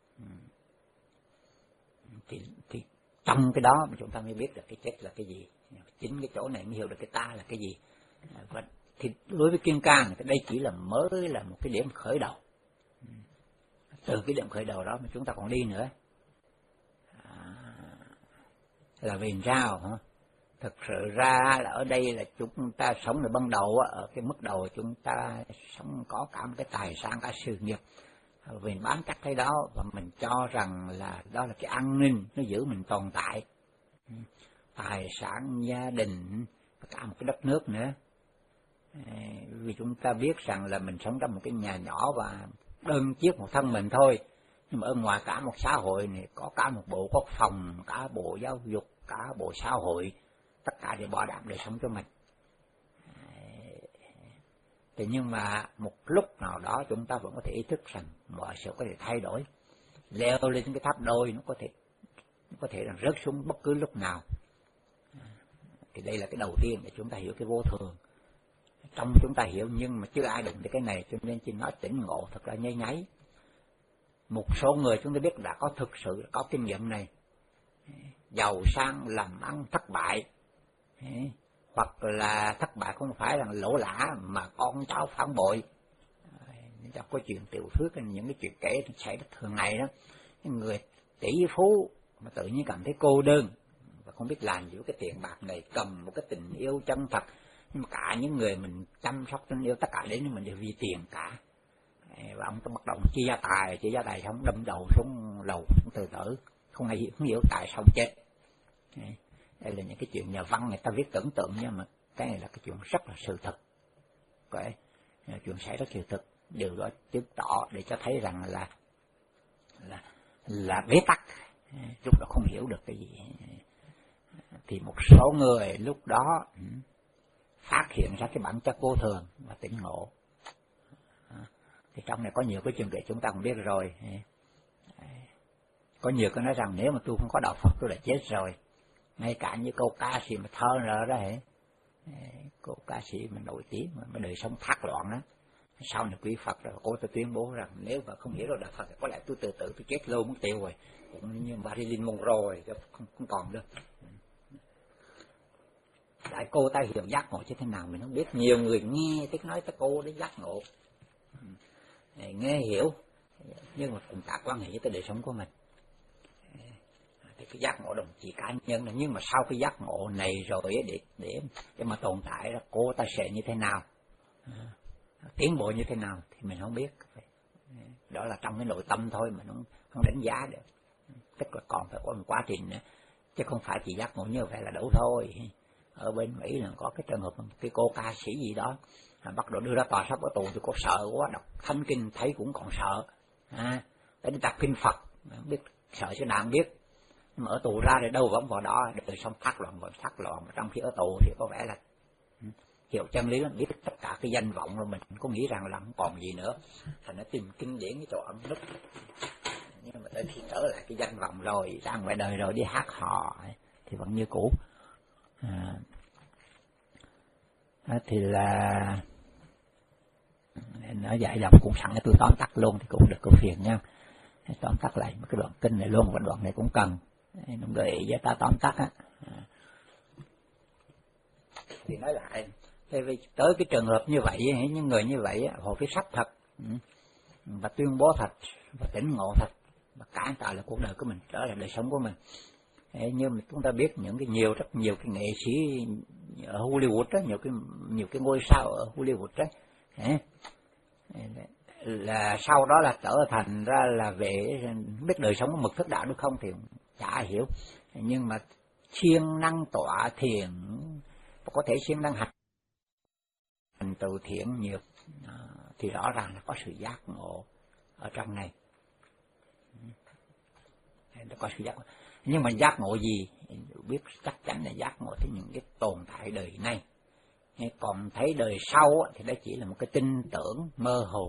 Thì, thì trong cái đó mà chúng ta mới biết được cái chết là cái gì. Chính cái chỗ này mới hiểu được cái ta là cái gì. Và thì đối với Kim Cang thì đây chỉ là mới là một cái điểm khởi đầu. Từ cái điểm khởi đầu đó mà chúng ta còn đi nữa. À, là vì sao hả? Thực sự ra là ở đây là chúng ta sống ở ban đầu, ở cái mức đầu chúng ta sống có cả một cái tài sản, cả sự nghiệp, vì bám chắc cái đó và mình cho rằng là đó là cái an ninh, nó giữ mình tồn tại. tài sản, gia đình, cả một cái đất nước nữa. Vì chúng ta biết rằng là mình sống trong một cái nhà nhỏ và đơn chiếc một thân mình thôi, nhưng mà ở ngoài cả một xã hội này có cả một bộ quốc phòng, cả bộ giáo dục, cả bộ xã hội, tất cả đều bảo đảm đời sống cho mình. Thì nhưng mà một lúc nào đó chúng ta vẫn có thể ý thức rằng mọi sự có thể thay đổi, leo lên cái tháp đôi nó có thể nó có thể là rớt xuống bất cứ lúc nào. Thì đây là cái đầu tiên để chúng ta hiểu cái vô thường. Trong chúng ta hiểu nhưng mà chưa ai đụng tới cái này, cho nên chỉ nói tỉnh ngộ thật là nháy nháy. Một số người chúng ta biết đã có thực sự có kinh nghiệm này, giàu sang làm ăn thất bại, hoặc là thất bại không phải là lỗ lã mà con cháu phản bội. Trong có chuyện tiểu thuyết, những cái chuyện kể xảy ra thường ngày đó, người tỷ phú mà tự nhiên cảm thấy cô đơn và không biết làm gì với cái tiền bạc này, cầm một cái tình yêu chân thật, nhưng mà cả những người mình chăm sóc tình yêu tất cả đến mình đều vì tiền cả. Và ông ta bắt đầu chia gia tài, chia gia tài xong đâm đầu xuống lầu tự tử, không ai hiểu, không hiểu tại sao chết. Đây là những cái chuyện nhà văn người ta viết tưởng tượng, nhưng mà cái này là cái chuyện rất là sự thật. Cái chuyện xảy ra sự thật, điều đó chứng tỏ để cho thấy rằng là là là bế tắc, lúc đó không hiểu được cái gì. Thì một số người lúc đó phát hiện ra cái bản chất vô thường và tỉnh ngộ. Thì trong này có nhiều cái chuyện kể chúng ta cũng biết rồi. Có nhiều cái nói rằng nếu mà tôi không có đạo Phật tôi là chết rồi. Ngay cả như câu ca sĩ mà thơ nữa đó hả? Câu ca sĩ mà nổi tiếng mà đời sống thác loạn đó. Sau này quý Phật rồi cô tôi tuyên bố rằng nếu mà không hiểu được đạo Phật có lẽ tôi tự tử tôi chết lâu mất tiêu rồi. Cũng như Marilyn Monroe rồi, không, không còn nữa. Tại cô ta hiểu giác ngộ như thế nào mình không biết. Nhiều người nghe tiếng nói tới cô đến giác ngộ, nghe hiểu, nhưng mà cũng cả quan hệ với cái đời sống của mình. Thì cái giác ngộ đồng chỉ cá nhân này, nhưng mà sau cái giác ngộ này rồi để để để mà tồn tại đó, cô ta sẽ như thế nào, tiến bộ như thế nào thì mình không biết. Đó là trong cái nội tâm thôi, mình không không đánh giá được. Tức là còn phải có một quá trình nữa, chứ không phải chỉ giác ngộ như vậy là đủ thôi. Ở bên Mỹ là có cái trường hợp cái cô ca sĩ gì đó bắt đầu đưa ra tòa sắp ở tù thì cô sợ quá, đọc thánh kinh thấy cũng còn sợ, à, để đọc kinh Phật không biết sợ chứ nào không biết. Nhưng mà ở tù ra thì đâu vẫn vào đó, đời sống thác loạn vẫn thác loạn, mà trong khi ở tù thì có vẻ là hiểu chân lý, biết tất cả cái danh vọng rồi mình có nghĩ rằng là không còn gì nữa, thành nó tìm kinh điển cái chỗ ẩn núp. Nhưng mà tới khi trở lại cái danh vọng rồi, ra ngoài đời rồi đi hát hò thì vẫn như cũ. À, thì là nói dạy dòng cũng sẵn tôi tóm tắt luôn thì cũng được, cũng phiền nha. Tóm tắt lại một cái đoạn kinh này luôn, và đoạn này cũng cần nó gợi ý với ta tóm tắt á. Thì nói lại tới cái trường hợp như vậy, những người như vậy họ phải sắp thật và tuyên bố thật và tỉnh ngộ thật và cải tạo là cuộc đời của mình, trở lại đời sống của mình. Nhưng mà chúng ta biết những cái nhiều rất nhiều cái nghệ sĩ ở Hollywood đó, nhiều cái nhiều cái ngôi sao ở Hollywood đó, là sau đó là trở thành ra là về biết đời sống của mực thức đạo được không thì chả ai hiểu. Nhưng mà siêng năng tọa thiền có thể siêng năng hành từ thiện nhiều thì rõ ràng là có sự giác ngộ ở trong này. Nó có sự giác ngộ. Nhưng mà giác ngộ gì? Biết chắc chắn là giác ngộ tới những cái tồn tại đời này. Còn thấy đời sau thì đó chỉ là một cái tin tưởng mơ hồ.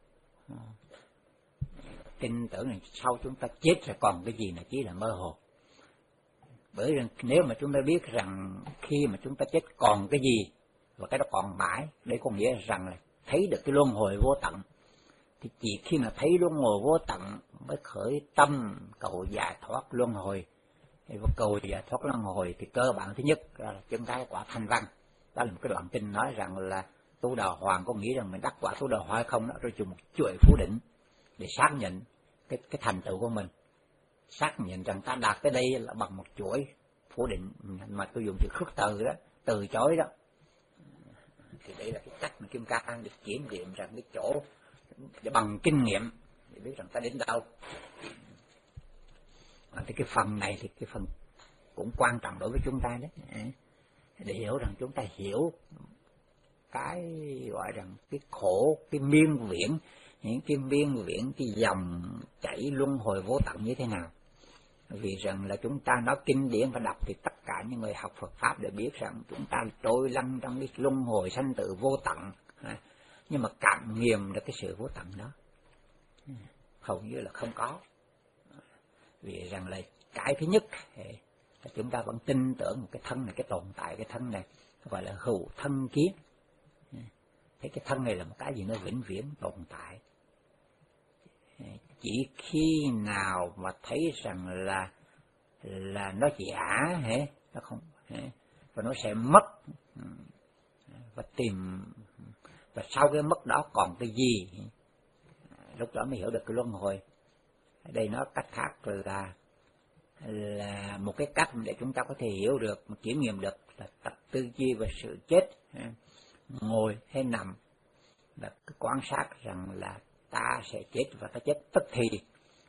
Tin tưởng là sau chúng ta chết rồi còn cái gì là chỉ là mơ hồ. Bởi vì nếu mà chúng ta biết rằng khi mà chúng ta chết còn cái gì và cái đó còn mãi, đây có nghĩa rằng là thấy được cái luân hồi vô tận. Thì chỉ khi mà thấy luân hồi vô tận mới khởi tâm cầu giải thoát luân hồi. Và cầu giải thoát luân hồi thì cơ bản thứ nhất là chúng ta quả thanh văn. Đó là một cái đoạn kinh nói rằng là tu đà hoàng có nghĩ rằng mình đắc quả tu đà hoàng hay không đó, rồi dùng một chuỗi phủ định để xác nhận cái cái thành tựu của mình, xác nhận rằng ta đạt tới đây là bằng một chuỗi phủ định, mà tôi dùng từ khước từ đó, từ chối đó. Thì đây là cái cách mà Kim Cang được kiểm nghiệm rằng cái chỗ để bằng kinh nghiệm để biết rằng ta đến đâu. À, thì cái phần này thì cái phần cũng quan trọng đối với chúng ta đấy, để hiểu rằng chúng ta hiểu cái gọi rằng cái khổ, cái miên viễn, những cái miên viễn, cái dòng chảy luân hồi vô tận như thế nào. Vì rằng là chúng ta nói kinh điển và đọc thì tất cả những người học Phật Pháp đều biết rằng chúng ta trôi lăn trong cái luân hồi sanh tử vô tận, nhưng mà cảm nghiệm được cái sự vô tận đó hầu như là không có. Vì rằng là cái thứ nhất là chúng ta vẫn tin tưởng một cái thân này, cái tồn tại cái thân này gọi là hữu thân kiến. Thế cái thân này là một cái gì nó vĩnh viễn tồn tại. Chỉ khi nào mà thấy rằng là là nó giả hả, nó không và nó sẽ mất, và tìm và sau cái mất đó còn cái gì, lúc đó mới hiểu được cái luân hồi. Ở đây nói cách khác là là một cái cách để chúng ta có thể hiểu được, kiểm nghiệm được là tập tư duy về sự chết, ngồi hay nằm, và cái quan sát rằng là ta sẽ chết và ta chết tức thì.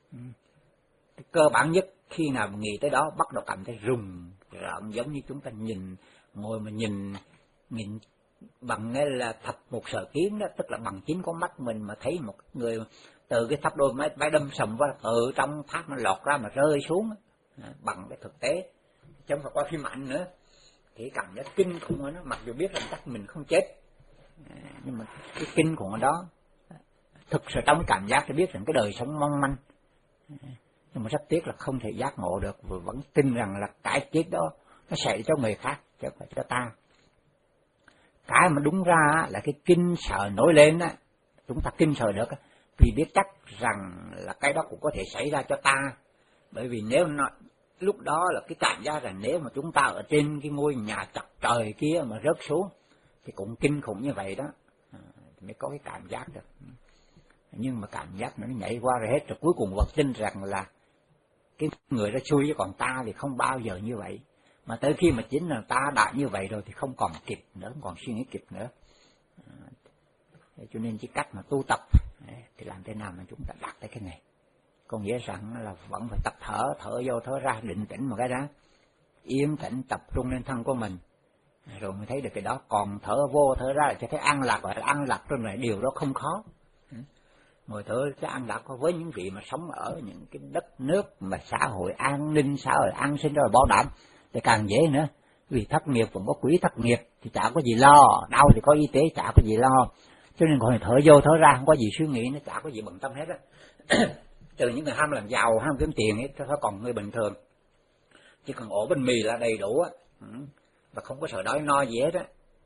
Cái cơ bản nhất khi nào nghĩ tới đó bắt đầu cảm thấy rùng rợn, giống như chúng ta nhìn ngồi mà nhìn nhìn bằng cái là thập một sợi kiến đó, tức là bằng chính con mắt mình mà thấy một người từ cái tháp đôi máy, máy đâm sầm và từ trong tháp nó lọt ra mà rơi xuống đó, bằng cái thực tế chứ không phải qua phim ảnh nữa, thì cảm giác kinh khủng của nó, mặc dù biết rằng chắc mình không chết, nhưng mà cái kinh khủng ở đó thực sự trong cái cảm giác để biết rằng cái đời sống mong manh, nhưng mà rất tiếc là không thể giác ngộ được, và vẫn tin rằng là cái chết đó nó sẽ cho người khác chứ không phải cho ta. Cái mà đúng ra là cái kinh sợ nổi lên á, chúng ta kinh sợ được vì biết chắc rằng là cái đó cũng có thể xảy ra cho ta. Bởi vì nếu nó, lúc đó là cái cảm giác là nếu mà chúng ta ở trên cái ngôi nhà chọc trời kia mà rớt xuống thì cũng kinh khủng như vậy đó, à, mới có cái cảm giác được. Nhưng mà cảm giác nó nhảy qua rồi hết, rồi cuối cùng vật tin rằng là cái người đó xui chứ còn ta thì không bao giờ như vậy. Mà tới khi mà chính là ta đã như vậy rồi thì không còn kịp nữa, không còn suy nghĩ kịp nữa. À, cho nên cái cách mà tu tập thì làm thế nào mà chúng ta đạt tới cái này. Có nghĩa rằng là vẫn phải tập thở, thở vô thở ra, định tĩnh một cái đó, yên tĩnh tập trung lên thân của mình, rồi mới thấy được cái đó. Còn thở vô thở ra cho thấy an lạc, gọi là an lạc trong này, điều đó không khó. Ngồi thở cái an lạc với những vị mà sống ở những cái đất nước mà xã hội an ninh, xã hội an sinh đó là bảo đảm thì càng dễ nữa. Vì thất nghiệp vẫn có quỹ thất nghiệp thì chả có gì lo, đau thì có y tế chả có gì lo. Cho nên còn thở vô thở ra không có gì suy nghĩ, nó chả có gì bận tâm hết á. Trừ những người ham làm giàu, ham kiếm tiền ấy, thôi còn người bình thường chỉ cần ổ bánh mì là đầy đủ á, và không có sợ đói no gì hết á.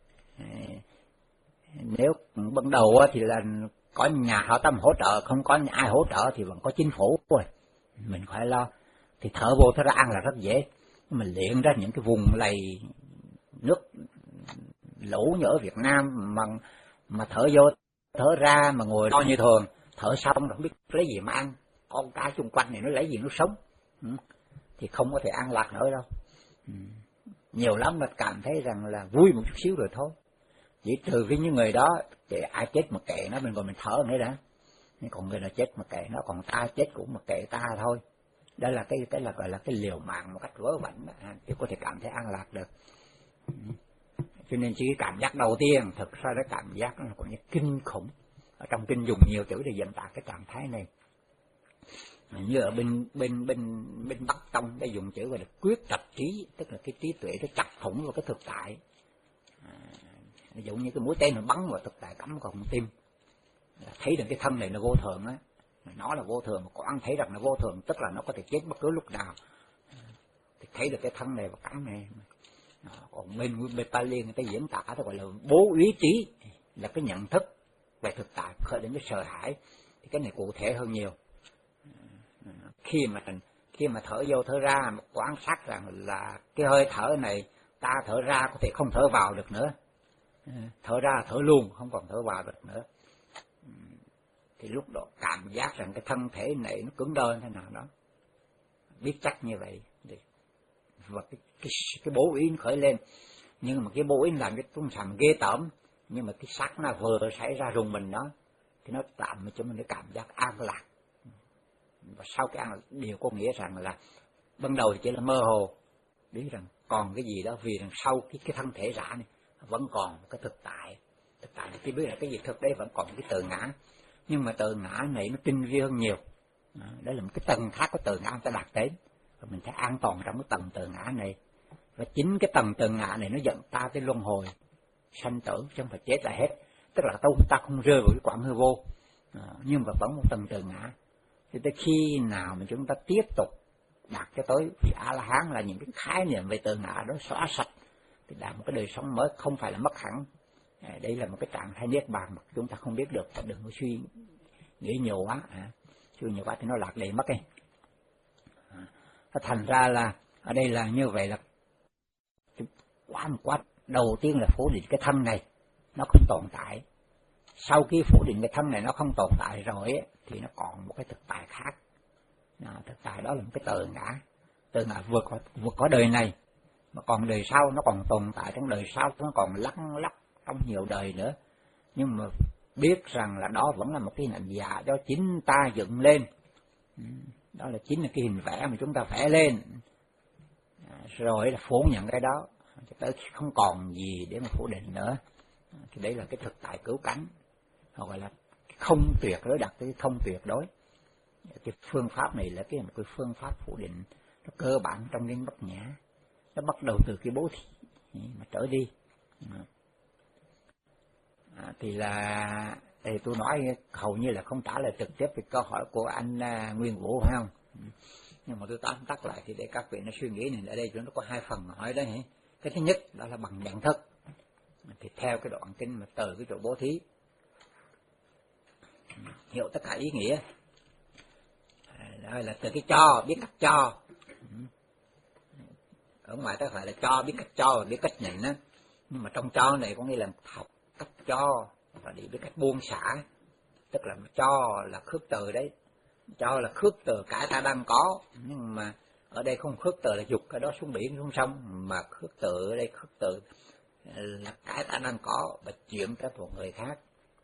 Nếu ban đầu thì là có nhà hảo tâm hỗ trợ, không có ai hỗ trợ thì vẫn có chính phủ rồi, mình khỏi lo. Thì thở vô thở ra ăn là rất dễ. Mình luyện ra những cái vùng lầy nước lũ như ở Việt Nam mà mà thở vô thở ra mà ngồi lo như thường, thở xong rồi không biết lấy gì mà ăn, con cái xung quanh này nó lấy gì nó sống, ừ. thì không có thể an lạc nữa đâu. Ừ. Nhiều lắm mà cảm thấy rằng là vui một chút xíu rồi thôi. Chỉ trừ với những người đó thì ai chết mà kệ nó, mình còn mình thở nữa đã. Còn người nào chết mà kệ nó, còn ta chết cũng mà kệ ta thôi. Đó là cái cái là gọi là cái liều mạng một cách vớ vẩn thì có thể cảm thấy an lạc được. Ừ. Cho nên chỉ cái cảm giác đầu tiên thực ra cái cảm giác nó còn như kinh khủng. Ở trong kinh dùng nhiều chữ để diễn tả cái trạng thái này. Như ở bên bên bên bên Bắc Tông đã dùng chữ gọi là quyết trạch trí, tức là cái trí tuệ nó chặt thủng vào cái thực tại. À, giống như cái mũi tên nó bắn vào thực tại cắm vào con tim. Thấy được cái thân này nó vô thường á, nó là vô thường, mà có ăn thấy rằng nó vô thường, tức là nó có thể chết bất cứ lúc nào. Thì thấy được cái thân này và cắm này. À, còn bên bên Pali người ta diễn tả nó gọi là bố ý trí, là cái nhận thức về thực tại khởi đến cái sợ hãi. Thì cái này cụ thể hơn nhiều. Khi mà khi mà thở vô thở ra mà quan sát rằng là cái hơi thở này ta thở ra có thể không thở vào được nữa, thở ra thở luôn không còn thở vào được nữa, thì lúc đó cảm giác rằng cái thân thể này nó cứng đơ thế nào đó, biết chắc như vậy. Và cái cái, cái bố ý nó khởi lên, nhưng mà cái bố ý làm cái tung sầm ghê tởm, nhưng mà cái sắc nó vừa xảy ra rùng mình đó thì nó tạo cho mình cái cảm giác an lạc. Và sau cái ăn điều có nghĩa rằng là ban đầu thì chỉ là mơ hồ, biết rằng còn cái gì đó, vì rằng sau cái cái thân thể giả này vẫn còn cái thực tại. Thực tại này chỉ biết là cái gì thực đấy vẫn còn cái tự ngã, nhưng mà tự ngã này nó tinh vi hơn nhiều. Đó là một cái tầng khác của tự ngã người ta đạt đến, và mình sẽ an toàn trong cái tầng tự ngã này. Và chính cái tầng tự ngã này nó dẫn ta tới luân hồi sanh tử, chứ không phải chết là hết. Tức là ta không rơi vào cái quãng hư vô, à, nhưng mà vẫn một tầng tự ngã. Thì tới khi nào mà chúng ta tiếp tục đạt cho tới vị A La Hán là những cái khái niệm về tự ngã đó xóa sạch, thì đạt một cái đời sống mới, không phải là mất hẳn. À, đây là một cái trạng thái niết bàn mà chúng ta không biết được, ta đừng có suy nghĩ nhiều quá, à, suy nhiều quá thì nó lạc đề mất đi. À, thành ra là ở đây là như vậy, là quá một quá. Đầu tiên là phủ định cái thân này nó không tồn tại. Sau khi phủ định cái thân này nó không tồn tại rồi ấy, thì nó còn một cái thực tại khác. À, thực tại đó là một cái tự ngã. Tự ngã vượt qua, vượt qua đời này, mà còn đời sau nó còn tồn tại, trong đời sau nó còn lăn lóc trong nhiều đời nữa. Nhưng mà biết rằng là đó vẫn là một cái hình giả do chính ta dựng lên. Đó là chính là cái hình vẽ mà chúng ta vẽ lên. À, rồi là phủ nhận cái đó, cho tới không còn gì để mà phủ định nữa. Thì đấy là cái thực tại cứu cánh, gọi là không tuyệt đối, đặt cái không tuyệt đối. Cái phương pháp này là cái một cái phương pháp phủ định nó cơ bản trong cái Bát Nhã. Nó bắt đầu từ cái bố thí mà trở đi. À, thì là thì tôi nói hầu như là không trả lời trực tiếp về câu hỏi của anh uh, Nguyên Vũ, phải không? Nhưng mà tôi tóm tắt lại thì để các vị nó suy nghĩ này, ở đây chúng nó có hai phần hỏi đó. Hả? Cái thứ nhất đó là bằng nhận thức, thì theo cái đoạn kinh mà từ cái chỗ bố thí hiểu tất cả ý nghĩa. Đó là từ cái cho, biết cách cho. Ở ngoài ta phải là cho, biết cách cho, biết cách nhận á. Nhưng mà trong cho này có nghĩa là học cách cho, và để biết cách buông xả. Tức là cho là khước từ đấy. Cho là khước từ cả ta đang có. Nhưng mà ở đây không khước từ là dục cái đó xuống biển, xuống sông. Mà khước từ ở đây khước từ là cái ta đang có và chuyển tới một người khác.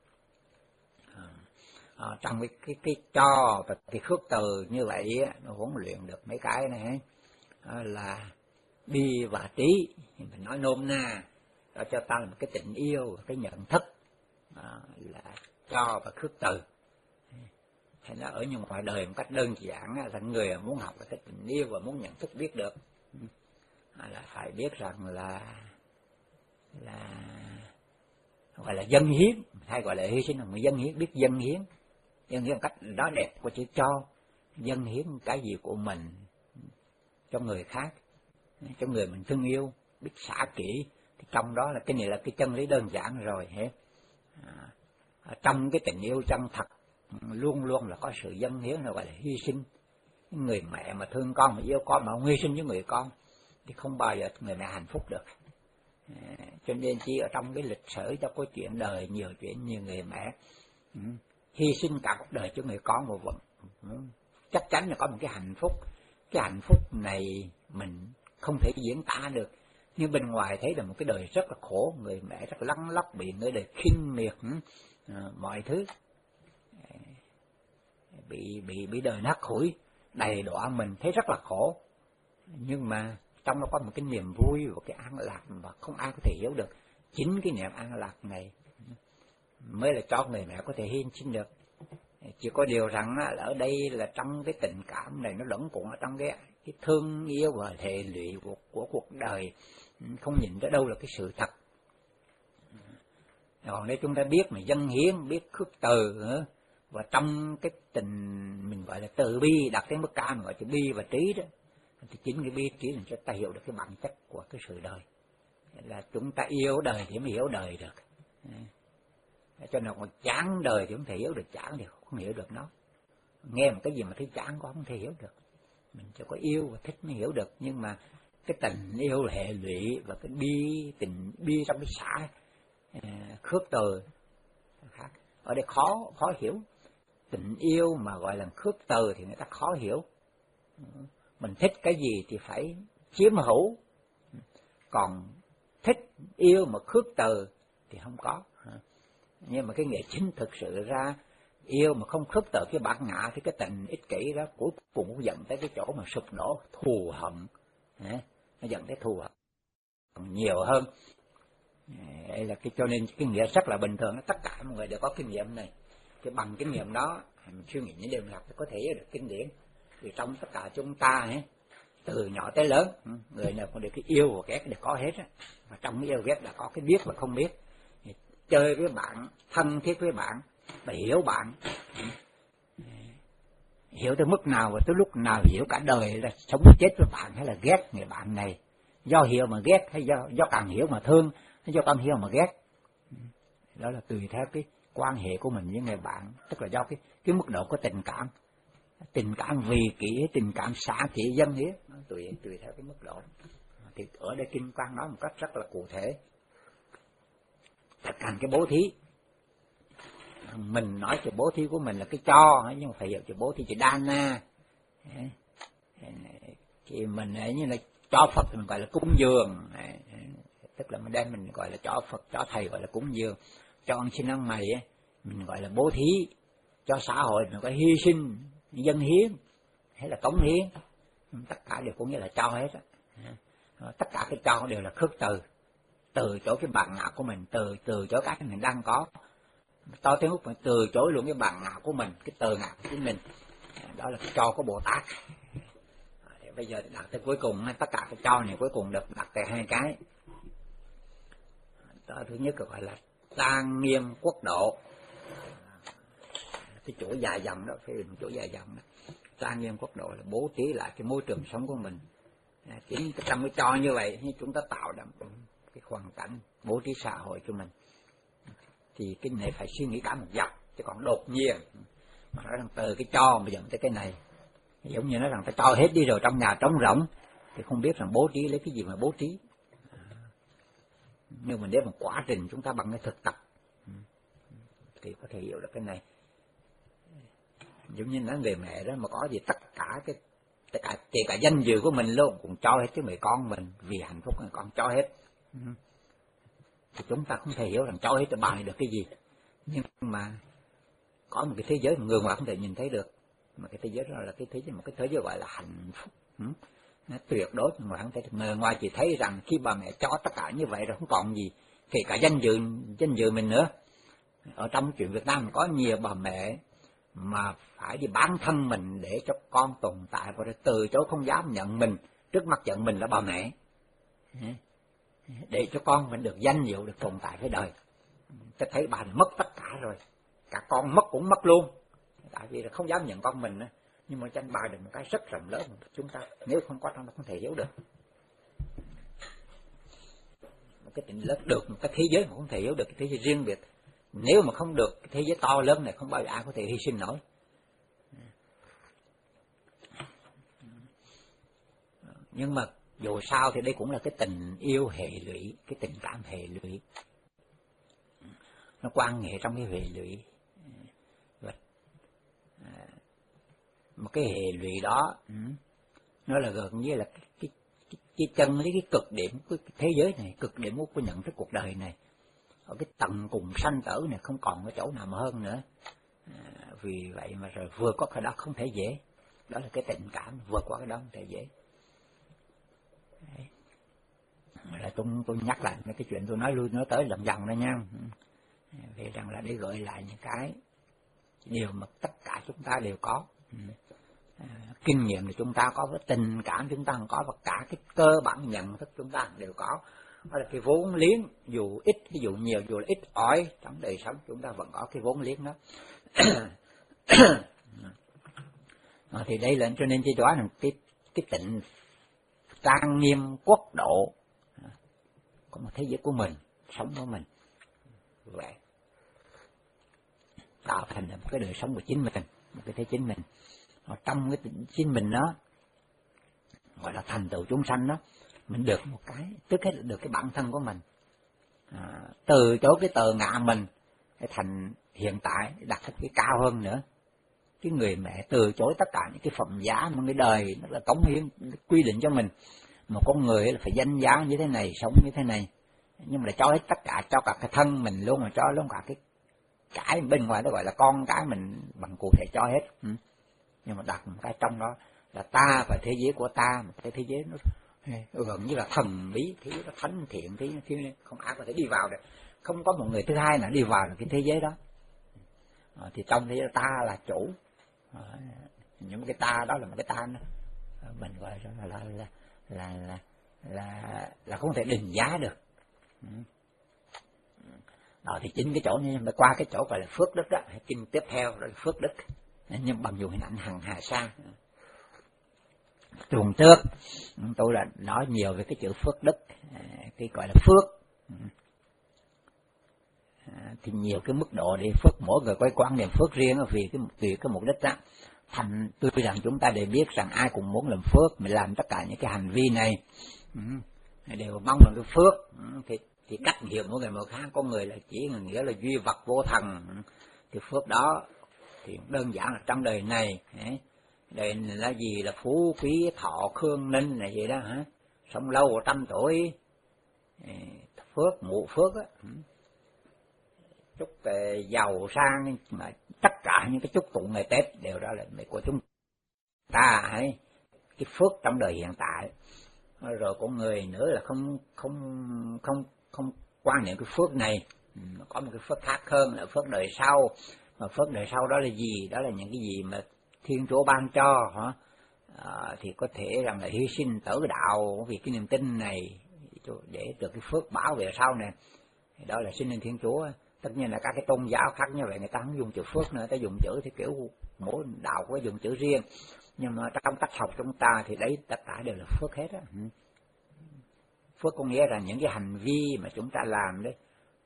À, trong cái, cái cái cho và cái khước từ như vậy nó huấn luyện được mấy cái này, à, là bi và trí. Mình nói nôm na đó cho ta là một cái tình yêu, cái nhận thức, à, là cho và khước từ. Thế nó ở như ngoài đời một cách đơn giản là người muốn học là cái tình yêu và muốn nhận thức biết được, à, là phải biết rằng là là gọi là dân hiến, hay gọi là hy sinh, là người dân hiến, biết dân hiến. Dân hiến cách đó đẹp của chữ cho, dân hiến cái gì của mình cho người khác, cho người mình thương yêu, biết xả kỹ. Thì trong đó là cái này là cái chân lý đơn giản rồi hết. À, trong cái tình yêu chân thật luôn luôn là có sự dân hiến, là gọi là hy sinh. Người mẹ mà thương con, mà yêu con mà không hy sinh với người con thì không bao giờ người mẹ hạnh phúc được. À, cho nên chỉ ở trong cái lịch sử cho có chuyện đời, nhiều chuyện như người mẹ ừ, hy sinh cả cuộc đời cho người con, mà vẫn ừ, chắc chắn là có một cái hạnh phúc. Cái hạnh phúc này mình không thể diễn tả được, nhưng bên ngoài thấy là một cái đời rất là khổ, người mẹ rất lăn lóc, bị người đời khinh miệt, ừ, mọi thứ, bị bị bị đời nát hủi đầy đọa, mình thấy rất là khổ. Nhưng mà trong nó có một cái niềm vui và cái an lạc mà không ai có thể hiểu được. Chính cái niềm an lạc này mới là cho người mẹ có thể hy sinh được. Chỉ có điều rằng là ở đây là trong cái tình cảm này nó lẫn cuộn ở trong cái cái thương yêu và hệ lụy của, của cuộc đời, không nhìn tới đâu là cái sự thật. Còn đây chúng ta biết mà dân hiến, biết khước từ nữa, và trong cái tình mình gọi là từ bi, đặt cái mức cao mình gọi là bi và trí đó, thì chính cái bi trí làm cho ta hiểu được cái bản chất của cái sự đời. Là chúng ta yêu đời thì mới hiểu đời được. Cho nên còn chán đời thì không thể hiểu được, chán thì không hiểu được nó. Nghe một cái gì mà thấy chán quá không thể hiểu được. Mình chỉ có yêu và thích mới hiểu được. Nhưng mà cái tình yêu là hệ lụy, và cái bi, tình bi trong cái xã khước từ khác. Ở đây khó khó hiểu. Tình yêu mà gọi là khước từ thì người ta khó hiểu. Mình thích cái gì thì phải chiếm hữu, còn thích yêu mà khước từ thì không có. Nhưng mà cái nghệ chính thực sự ra yêu mà không khước từ cái bản ngã, thì cái tình ích kỷ đó cuối cùng cũng dẫn tới cái chỗ mà sụp đổ, thù hận, nó dẫn tới thù hận còn nhiều hơn. Đây là cái cho nên cái nghĩa rất là bình thường, tất cả mọi người đều có kinh nghiệm này. Thì bằng kinh nghiệm đó mình suy nghĩ những điều mình học có thể được kinh điển. Thì trong tất cả chúng ta ấy, từ nhỏ tới lớn, người nào cũng được cái yêu và ghét đều có hết á. Và trong cái yêu ghét là có cái biết và không biết. Thì chơi với bạn, thân thiết với bạn và hiểu bạn, hiểu tới mức nào và tới lúc nào, hiểu cả đời là sống chết với bạn hay là ghét người bạn này, do hiểu mà ghét hay do do càng hiểu mà thương, hay do càng hiểu mà ghét. Đó là tùy theo cái quan hệ của mình với người bạn, tức là do cái cái mức độ của tình cảm, tình cảm vì kỷ, tình cảm xã thị dân hiến, tùy tùy theo cái mức độ. Thì ở đây Kinh Quang nói một cách rất là cụ thể. Thật thành cái bố thí, mình nói cho bố thí của mình là cái cho, nhưng mà phải hiểu cho bố thí chỉ Dana. Thì mình ấy như là cho Phật thì mình gọi là cúng dường, tức là mình đem mình gọi là cho Phật, cho thầy gọi là cúng dường, cho ăn xin ăn mày mình gọi là bố thí, cho xã hội mình gọi hy sinh, dân hiến hay là cống hiến, tất cả đều cũng như là cho hết á. Tất cả cái cho đều là khước từ, từ chỗ cái bản ngã của mình, từ từ chỗ cái mình đang có, to tới mức mình từ chối luôn cái bản ngã của mình, cái từ ngã của chính mình. Đó là cái cho của Bồ Tát. Để bây giờ đặt tới cuối cùng, tất cả cái cho này cuối cùng được đặt tại hai cái. Đó, thứ nhất gọi là trang nghiêm quốc độ, cái chỗ dài dòng đó, cái chỗ dài dòng đó. Trang nghiêm quốc độ là bố trí lại cái môi trường sống của mình. Chính trong cái cho như vậy chúng ta tạo ra cái hoàn cảnh bố trí xã hội cho mình. Thì cái này phải suy nghĩ cả một dọc, chứ còn đột nhiên mà nói rằng từ cái cho mà dẫn tới cái này, giống như nói rằng ta cho hết đi rồi trong nhà trống rỗng thì không biết rằng bố trí lấy cái gì mà bố trí. Nhưng mà nếu một quá trình chúng ta bằng cái thực tập thì có thể hiểu được cái này. Giống như nói người mẹ đó mà có gì tất cả cái tất cả kể cả danh dự của mình luôn cũng cho hết cho người con mình, vì hạnh phúc người con cho hết. Thì chúng ta không thể hiểu rằng cho hết cho bà này được cái gì. Nhưng mà có một cái thế giới mà người ngoài không thể nhìn thấy được, mà cái thế giới đó là cái thế giới, một cái thế giới gọi là hạnh phúc. Nó tuyệt đối người ngoài không thể được. Người ngoài chỉ thấy rằng khi bà mẹ cho tất cả như vậy rồi không còn gì, kể cả danh dự danh dự mình nữa. Ở trong chuyện Việt Nam có nhiều bà mẹ mà phải đi bán thân mình để cho con tồn tại, và từ chối không dám nhận mình trước mặt nhận mình là bà mẹ, để cho con mình được danh dự, được tồn tại với đời. Ta thấy bà mất tất cả rồi, cả con mất cũng mất luôn, tại vì là không dám nhận con mình nữa. Nhưng mà tranh bà được một cái rất rộng lớn, chúng ta nếu không có trong đó không thể hiểu được. Một cái tình lớn được một cái thế giới mà không thể hiểu được, cái thế giới riêng biệt. Nếu mà không được cái thế giới to lớn này, không bao giờ ai có thể hy sinh nổi. Nhưng mà dù sao thì đây cũng là cái tình yêu hệ lụy, cái tình cảm hệ lụy. Nó quan hệ trong cái hệ lụy. Một cái hệ lụy đó, nó là gần như là cái, cái, cái, cái chân lấy cái cực điểm của cái thế giới này, cực điểm của nhận thức cuộc đời này. Ở cái tầng cùng sanh tử này không còn có chỗ nào mà hơn nữa. À, vì vậy mà rồi vượt qua cái đó không thể dễ. Đó là cái tình cảm, vượt qua cái đó không thể dễ. Đấy. Là tôi, tôi nhắc lại mấy cái chuyện tôi nói lui nói tới lần dần đó nha. Vì rằng là để gợi lại những cái điều mà tất cả chúng ta đều có. À, kinh nghiệm thì chúng ta có, với tình cảm chúng ta có, và cả cái cơ bản nhận thức chúng ta đều có. Đó là cái vốn liếng, dù ít ví dụ nhiều, dù là ít ỏi trong đời sống chúng ta vẫn có cái vốn liếng đó. À, thì đây là cho nên chỉ nói là cái cái tịnh trang nghiêm quốc độ có một thế giới của mình, sống của mình vậy, tạo thành một cái đời sống của chính mình, một cái thế chính mình. Ở trong cái chính mình đó gọi là thành tựu chúng sanh đó, mình được một cái, trước hết là được cái bản thân của mình, à, từ chỗ cái tờ ngã mình để thành hiện tại đặt cái cao hơn nữa. Cái người mẹ từ chối tất cả những cái phẩm giá mà cái đời nó là cống hiến quy định cho mình. Một con người là phải danh giá như thế này, sống như thế này, nhưng mà để cho hết tất cả, cho cả cái thân mình luôn, mà cho luôn cả cái cái bên ngoài đó gọi là con cái mình bằng cụ thể cho hết. Ừ. Nhưng mà đặt một cái trong đó là ta và thế giới của ta, một cái thế giới nó gần như là thần bí, thứ đó thánh thiện, thứ, thứ không ai có thể đi vào được, không có một người thứ hai nào đi vào được cái thế giới đó. À, thì trong thế giới ta là chủ, à, những cái ta đó là một cái ta đó. À, mình gọi là là là là là là, là không thể định giá được. Đó thì chính cái chỗ này mà qua cái chỗ gọi là phước đức đó, kinh tiếp theo là phước đức, nhưng bằng dùng hình ảnh hằng hà sa. Tuần trước tôi là nói nhiều về cái chữ phước đức, cái gọi là phước, thì nhiều cái mức độ để phước, mỗi người có quan niệm phước riêng vì cái vì cái mục đích đó. Thành tôi rằng chúng ta đều biết rằng ai cũng muốn làm phước, mình làm tất cả những cái hành vi này đều mong làm cái phước, thì thì cách hiểu mỗi người một khác. Có người là chỉ nghĩa là duy vật vô thần, thì phước đó thì đơn giản là trong đời này, đời này là gì, là phú quý thọ khương ninh này vậy đó hả, sống lâu trăm tuổi, phước ngũ phước á, chúc giàu sang, mà tất cả những cái chúc tụng ngày Tết đều đó là của chúng ta ấy, cái phước trong đời hiện tại. Rồi có người nữa là không không không không quan niệm cái phước này, có một cái phước khác hơn là phước đời sau. Mà phước đời sau đó là gì? Đó là những cái gì mà Thiên Chúa ban cho hả? À, thì có thể rằng là hy sinh tử đạo vì cái niềm tin này để được cái phước bảo về sau này. Đó là xin lên Thiên Chúa. Tất nhiên là các cái tôn giáo khác như vậy người ta không dùng chữ phước nữa, ta dùng chữ thì kiểu mỗi đạo có dùng chữ riêng, nhưng mà trong cách học chúng ta thì đấy tất cả đều là phước hết á. Phước có nghĩa là những cái hành vi mà chúng ta làm đấy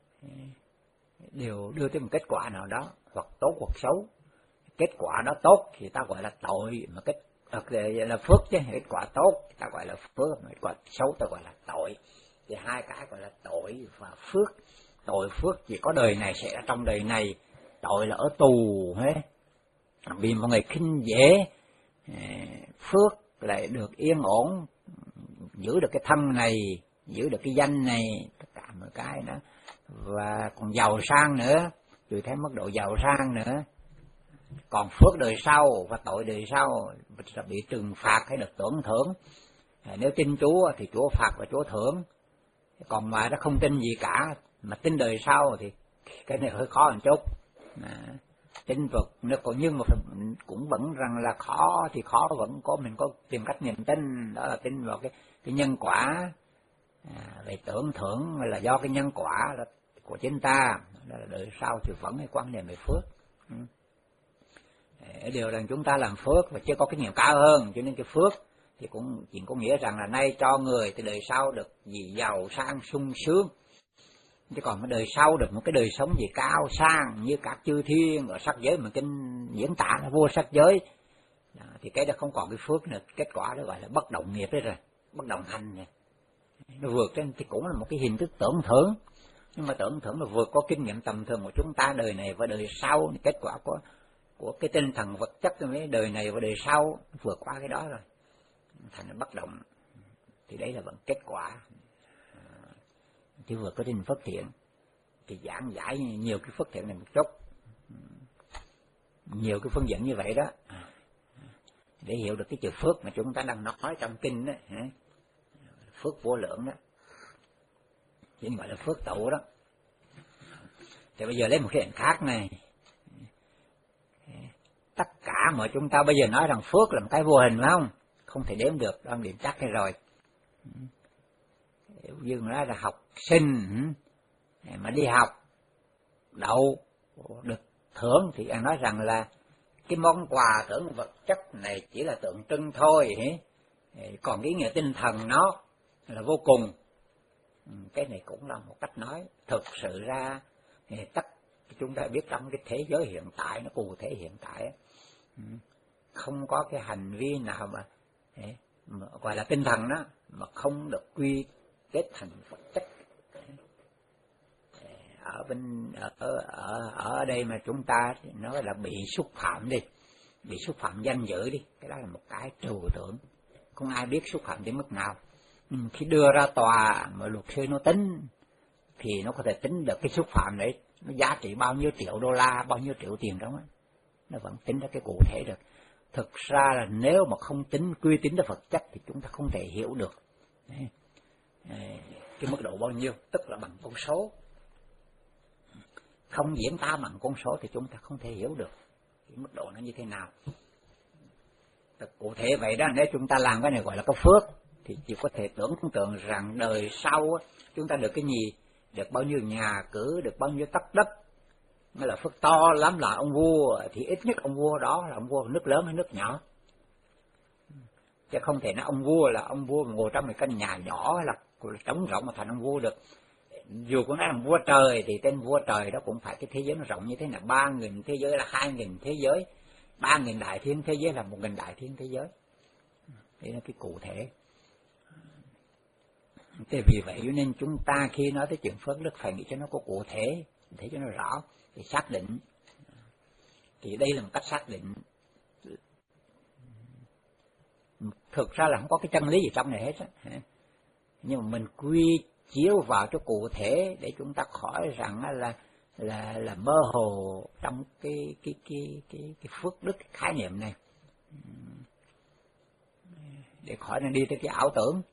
đều đưa tới một kết quả nào đó, hoặc tốt hoặc xấu. Kết quả đó tốt thì ta gọi là tội, mà kết là phước chứ. Kết quả tốt ta gọi là phước, mà kết quả xấu ta gọi là tội. Thì hai cái gọi là tội và phước. Tội phước chỉ có đời này sẽ ở trong đời này, tội là ở tù hết. Vì mọi người khinh dễ, phước lại được yên ổn, giữ được cái thân này, giữ được cái danh này, tất cả mọi cái đó, và còn giàu sang nữa, tùy theo mức độ giàu sang nữa. Còn phước đời sau và tội đời sau sẽ bị trừng phạt hay được tưởng thưởng. Nếu tin Chúa thì Chúa phạt và Chúa thưởng, còn mà nó không tin gì cả mà tin đời sau thì cái này hơi khó một chút. À, tin Phật nó còn, nhưng mà cũng vẫn rằng là khó thì khó, vẫn có mình có tìm cách niềm tin, đó là tin vào cái cái nhân quả. À, về tưởng thưởng là do cái nhân quả là của chính ta, đó là đời sau thì vẫn hay quan niệm về phước. Ừ. Điều rằng chúng ta làm phước và chưa có cái nhiều cao hơn, cho nên cái phước thì cũng chỉ có nghĩa rằng là nay cho người thì đời sau được gì giàu sang sung sướng, chứ còn cái đời sau được một cái đời sống gì cao sang như các chư thiên ở sắc giới mà kinh diễn tả là vua sắc giới đó, thì cái đó không còn cái phước nữa. Kết quả đó gọi là bất động nghiệp đấy rồi, bất động hành này. Nó vượt trên thì cũng là một cái hình thức tưởng thưởng, nhưng mà tưởng thưởng là vượt có kinh nghiệm tầm thường của chúng ta đời này và đời sau. Kết quả của của cái tinh thần vật chất với đời này và đời sau vượt qua cái đó rồi, thành là bất động. Thì đấy là vẫn kết quả. Thì vượt có trên phước thiện thì giảng giải nhiều cái phước thiện này một chút, nhiều cái phương diện như vậy đó, để hiểu được cái chữ phước mà chúng ta đang nói trong kinh đó, phước vô lượng đó, chính gọi là phước tụ đó. Thì bây giờ lấy một cái hình khác này, tất cả mọi chúng ta bây giờ nói rằng phước là một cái vô hình phải không, không thể đếm được, đang điểm chắc hay rồi. Dương nói là học sinh mà đi học đậu được thưởng thì anh nói rằng là cái món quà thưởng vật chất này chỉ là tượng trưng thôi, còn cái nghĩa tinh thần nó là vô cùng. Cái này cũng là một cách nói. Thực sự ra tất chúng ta biết trong cái thế giới hiện tại, nó cụ thể hiện tại không có cái hành vi nào mà, mà gọi là tinh thần đó mà không được quy kết thành vật chất. Ở bên ở ở ở đây mà chúng ta nói là bị xúc phạm đi, bị xúc phạm danh dự đi, cái đó là một cái trừu tượng, không ai biết xúc phạm đến mức nào. Ừ, khi đưa ra tòa mà luật sư nó tính thì nó có thể tính được cái xúc phạm đấy nó giá trị bao nhiêu triệu đô la, bao nhiêu triệu tiền đó, nó vẫn tính ra cái cụ thể được. Thực ra là nếu mà không tính quy tính đến vật chất thì chúng ta không thể hiểu được Cái mức độ bao nhiêu tức là bằng con số. Không diễn tả bằng con số thì chúng ta không thể hiểu được cái mức độ nó như thế nào. Cụ thể vậy đó, nếu chúng ta làm cái này gọi là có phước thì chỉ có thể tưởng tượng rằng đời sau chúng ta được cái gì, được bao nhiêu nhà cửa, được bao nhiêu tấc đất, nghĩa là phước to lắm là ông vua, thì ít nhất ông vua đó là ông vua nước lớn hay nước nhỏ, chứ không thể nói ông vua là ông vua ngồi trong một căn nhà nhỏ hay là trống rỗng mà thành ông vua được. Dù có nói là vua trời thì tên vua trời đó cũng phải cái thế giới nó rộng như thế nào, ba nghìn thế giới là hai nghìn thế giới, ba nghìn đại thiên thế giới là một nghìn đại thiên thế giới. Đây là cái cụ thể. Thế vì vậy nên chúng ta khi nói tới chuyện phước đức phải nghĩ cho nó có cụ thể, để cho nó rõ, để xác định. Thì đây là một cách xác định. Thực ra là không có cái chân lý gì trong này hết á, nhưng mà mình quy chiếu vào cho cụ thể để chúng ta khỏi rằng là là là mơ hồ trong cái cái cái cái cái phước đức, cái khái niệm này, để khỏi nó đi tới cái ảo tưởng.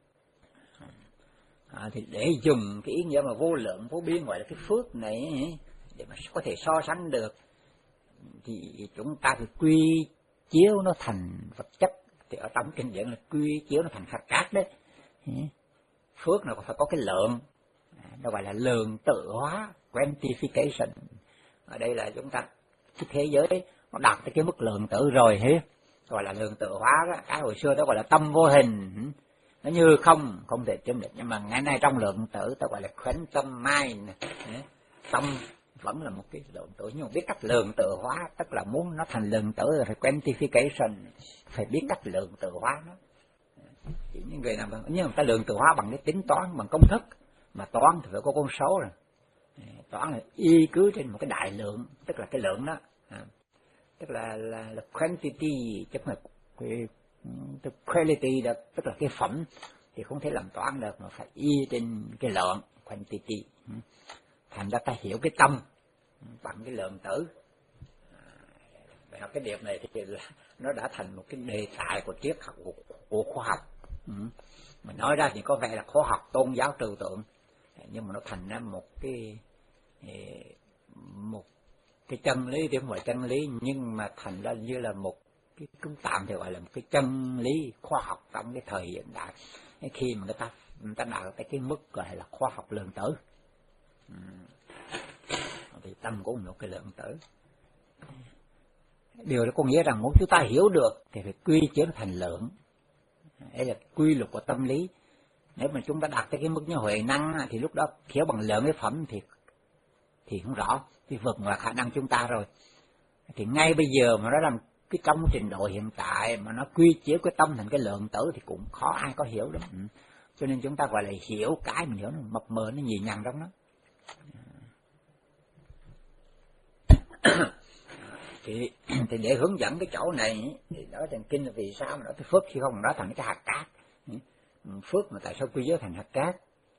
À, thì để dùng cái ý nghĩa mà vô lượng vô biên gọi là cái phước này để mà có thể so sánh được, thì chúng ta phải quy chiếu nó thành vật chất. Thì ở trong kinh điển là quy chiếu nó thành hạt cát đấy. Phước nó phải có cái lượng, nó gọi là lượng tự hóa, quantification. Ở đây là chúng ta cái thế giới nó đạt tới cái mức lượng tử rồi hết, gọi là lượng tự hóa đó. Cái hồi xưa đó gọi là tâm vô hình, nó như không không thể chiếm được, nhưng mà ngày nay trong lượng tử ta gọi là quantum mind. Tâm vẫn là một cái lượng tử, nhưng mà biết cách lượng tự hóa, tức là muốn nó thành lượng tử là phải quantification, phải biết cách lượng tự hóa nó. Chỉ những người nào nhưng mà ta lượng tự hóa bằng cái tính toán, bằng công thức, mà toán thì phải có con số rồi. Toán là y cứ trên một cái đại lượng, tức là cái lượng đó, à, tức là là, là quantity chứ không phải cái quality đó, tức là cái phẩm thì không thể làm toán được, mà phải y trên cái lượng quantity. Thành ra ta hiểu cái tâm bằng cái lượng tử. Bài học cái điểm này thì là nó đã thành một cái đề tài của triết học, của, của khoa học. Ừ. Mình nói ra thì có vẻ là khoa học tôn giáo trừu tượng, nhưng mà nó thành ra một cái một cái chân lý, thì không phải chân lý, nhưng mà thành ra như là một cái, chúng tạm thì gọi là một cái chân lý khoa học trong cái thời hiện đại. Khi mà người ta người ta đạt tới cái mức gọi là khoa học lượng tử, ừ. thì tâm cũng một cái lượng tử. Điều đó có nghĩa rằng muốn chúng ta hiểu được thì phải quy chiếu thành lượng. Đây là quy luật của tâm lý. Nếu mà chúng ta đạt tới cái mức như huệ năng thì lúc đó hiểu bằng lượng cái phẩm thì thì không rõ, thì vượt ngoài khả năng chúng ta rồi. Thì ngay bây giờ mà nó làm cái trong trình độ hiện tại mà nó quy chiếu cái tâm thành cái lượng tử thì cũng khó ai có hiểu được. Ừ. Cho nên chúng ta gọi là hiểu cái mình hiểu nó mập mờ, nó nhì nhằng trong nó. thì, thì để hướng dẫn cái chỗ này thì nói thành kinh là vì sao mà nói cái phước khi không nói thành cái hạt cát. Phước mà tại sao quy giới thành hạt cát?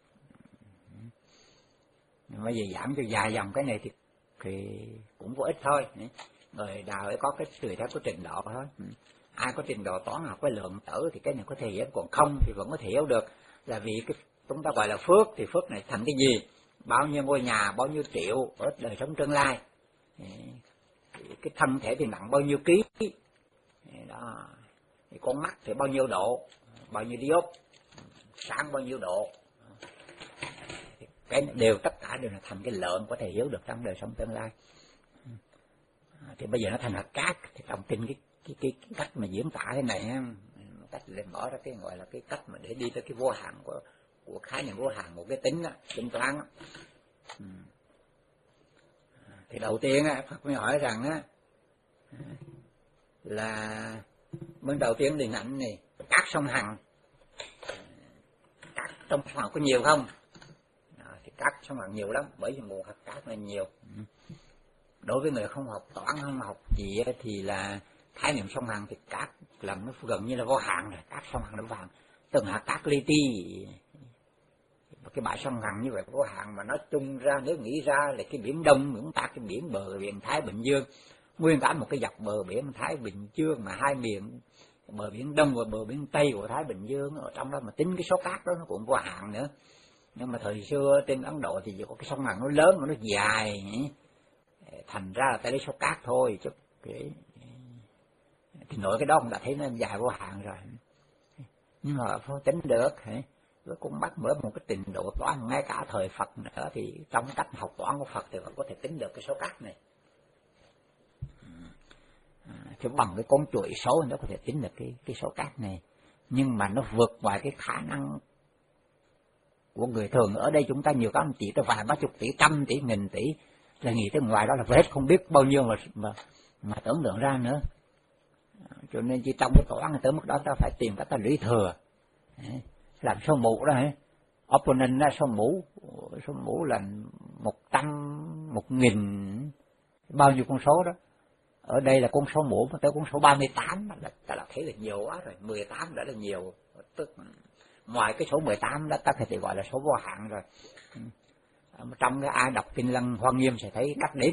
Nhưng bây giờ giảm cho dài dòng cái này thì, thì cũng có ích thôi. Người đào ấy có cái tùy theo có trình độ thôi. Ai có trình độ toán học với lượng tử thì cái này có thể hiểu, còn không thì vẫn có thể hiểu được. Là vì cái chúng ta gọi là phước thì phước này thành cái gì? Bao nhiêu ngôi nhà, bao nhiêu triệu ở đời sống tương lai. Cái thân thể thì nặng bao nhiêu ký đó, cái con mắt thì bao nhiêu độ, bao nhiêu diop, sáng bao nhiêu độ, cái đều tất cả đều là thành cái lượng có thể hiểu được trong đời sống tương lai. Thì bây giờ nó thành hạt cát, thì trong kinh cái cái, cái, cái cách mà diễn tả thế này, cách để mở ra cái gọi là cái cách mà để đi tới cái vô hạn của của khái niệm vô hạn, một cái tính đó, tính toán đó. Thì đầu tiên á, Phật mới hỏi rằng á là bên đầu tiên hình ảnh này cát sông Hằng, cát trong sông Hằng có nhiều không? À, thì cát sông Hằng nhiều lắm, bởi vì nguồn hạt cát là nhiều. Đối với người không học toán không học gì á, thì là khái niệm sông Hằng thì cát làm nó gần như là vô hạn rồi, cát sông Hằng nó vô hạn, từng hạt cát li ti. Cái bãi sông Hằng như vậy vô hạn, mà nói chung ra nếu nghĩ ra là cái biển Đông chúng ta, cái biển bờ biển Thái Bình Dương, nguyên cả một cái dọc bờ biển Thái Bình Dương mà hai miền bờ biển Đông và bờ biển Tây của Thái Bình Dương, ở trong đó mà tính cái số cát đó nó cũng vô hạn nữa. Nhưng mà thời xưa trên Ấn Độ thì chỉ có cái sông Hằng nó lớn mà nó dài, thành ra là ta lấy số cát thôi, chứ cái thì nội cái đó cũng đã thấy nó dài vô hạn rồi. Nhưng mà không tính được, nó cũng bắt mở một cái trình độ toán, ngay cả thời Phật nữa thì trong cách học toán của Phật thì vẫn có thể tính được cái số cát này. À, thì bằng cái con chuỗi số nó có thể tính được cái cái số cát này, nhưng mà nó vượt ngoài cái khả năng của người thường. Ở đây chúng ta nhiều các chỉ tới vài ba chục tỷ, trăm tỷ, nghìn tỷ, là nghĩ tới ngoài đó là hết không biết bao nhiêu mà mà, mà tưởng tượng ra nữa. Cho nên chỉ trong cái toán tới mức đó ta phải tìm cách ta lũy thừa, làm số mũ đó hả? Opponent là số mũ, số mũ là một trăm, một nghìn, bao nhiêu con số đó. Ở đây là con số mũ tới con số ba mươi tám là ta đã thấy là nhiều quá rồi, mười tám đã là nhiều, tức ngoài cái số mười tám đó ta có thể gọi là số vô hạn rồi. Trong cái ai đọc Kinh Lăng Hoa Nghiêm sẽ thấy cách đếm,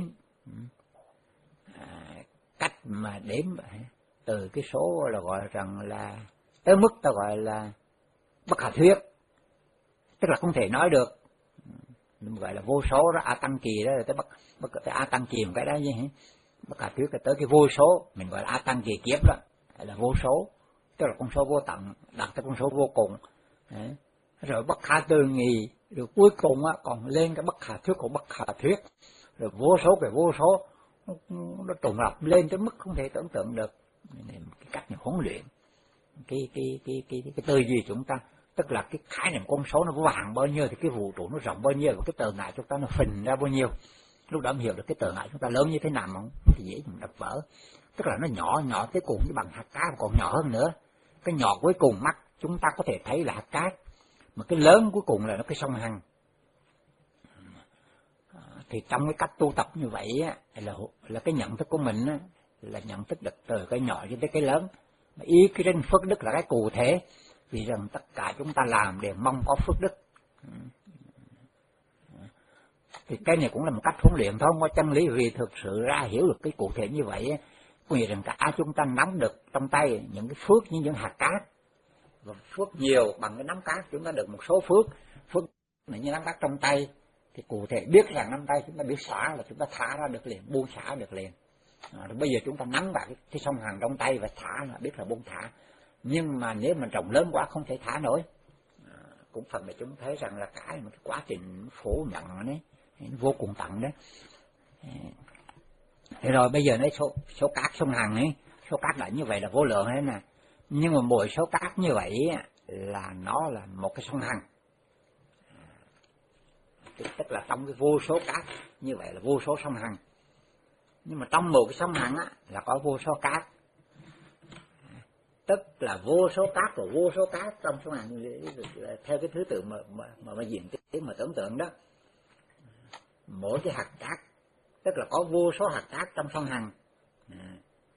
à, cách mà đếm từ cái số là gọi rằng là tới mức ta gọi là bất khả thuyết, tức là không thể nói được, gọi là vô số đó, a tăng kỳ đó, tới bất bất tới a tăng kỳ một cái đó như thế, bất khả thuyết là tới cái vô số, mình gọi là a tăng kỳ kiếp đó, là vô số, tức là con số vô tận đạt tới con số vô cùng. Đấy. Rồi bất khả tư nghị, rồi cuối cùng á còn lên cái bất khả thuyết của bất khả thuyết, rồi vô số về vô số, nó trùng lập lên tới mức không thể tưởng tượng được. Cái cách này huấn luyện cái cái cái cái cái, cái tư duy chúng ta, tức là cái khái niệm con số nó vô hạn bao nhiêu thì cái vũ trụ nó rộng bao nhiêu, và cái tờ ngại chúng ta nó phình ra bao nhiêu, lúc đó mình hiểu được cái tờ ngại chúng ta lớn như thế nào không thì dễ mình đập vỡ. Tức là nó nhỏ nhỏ tới cùng với bằng hạt cát, còn nhỏ hơn nữa. Cái nhỏ cuối cùng mắt chúng ta có thể thấy là hạt cát, mà cái lớn cuối cùng là nó cái sông Hằng. Thì trong cái cách tu tập như vậy á, là là cái nhận thức của mình á, là nhận thức được từ cái nhỏ cho tới cái lớn. Ý cái trên phước đức là cái cụ thể, vì rằng tất cả chúng ta làm để mong có phước đức. Thì cái này cũng là một cách huấn luyện thôi, không có chân lý, vì thực sự ra hiểu được cái cụ thể như vậy á, có nghĩa rằng cả chúng ta nắm được trong tay những cái phước như những hạt cát, và phước nhiều bằng cái nắm cát chúng ta được một số phước, phước này như nắm cát trong tay thì cụ thể biết rằng nắm tay chúng ta biết xả là chúng ta thả ra được liền, buông xả được liền. À, bây giờ chúng ta nắm vào cái, cái sông Hằng trong tay và thả là biết là buông thả, nhưng mà nếu mình rộng lớn quá không thể thả nổi. À, cũng phần để chúng thấy rằng là cái một cái quá trình phủ nhận đấy vô cùng tận đấy. Thế rồi bây giờ nói số số cát sông Hằng ấy, số cát đã như vậy là vô lượng hết nè, nhưng mà mỗi số cát như vậy là nó là một cái sông Hằng, tức là trong cái vô số cát như vậy là vô số sông Hằng. Nhưng mà trong một cái sông Hằng á là có vô số cát, tức là vô số cát và vô số cát trong sông Hằng theo cái thứ tự mà mà mà, mà diễn tiến mà tưởng tượng đó. Mỗi cái hạt cát tức là có vô số hạt cát trong sông Hằng. À.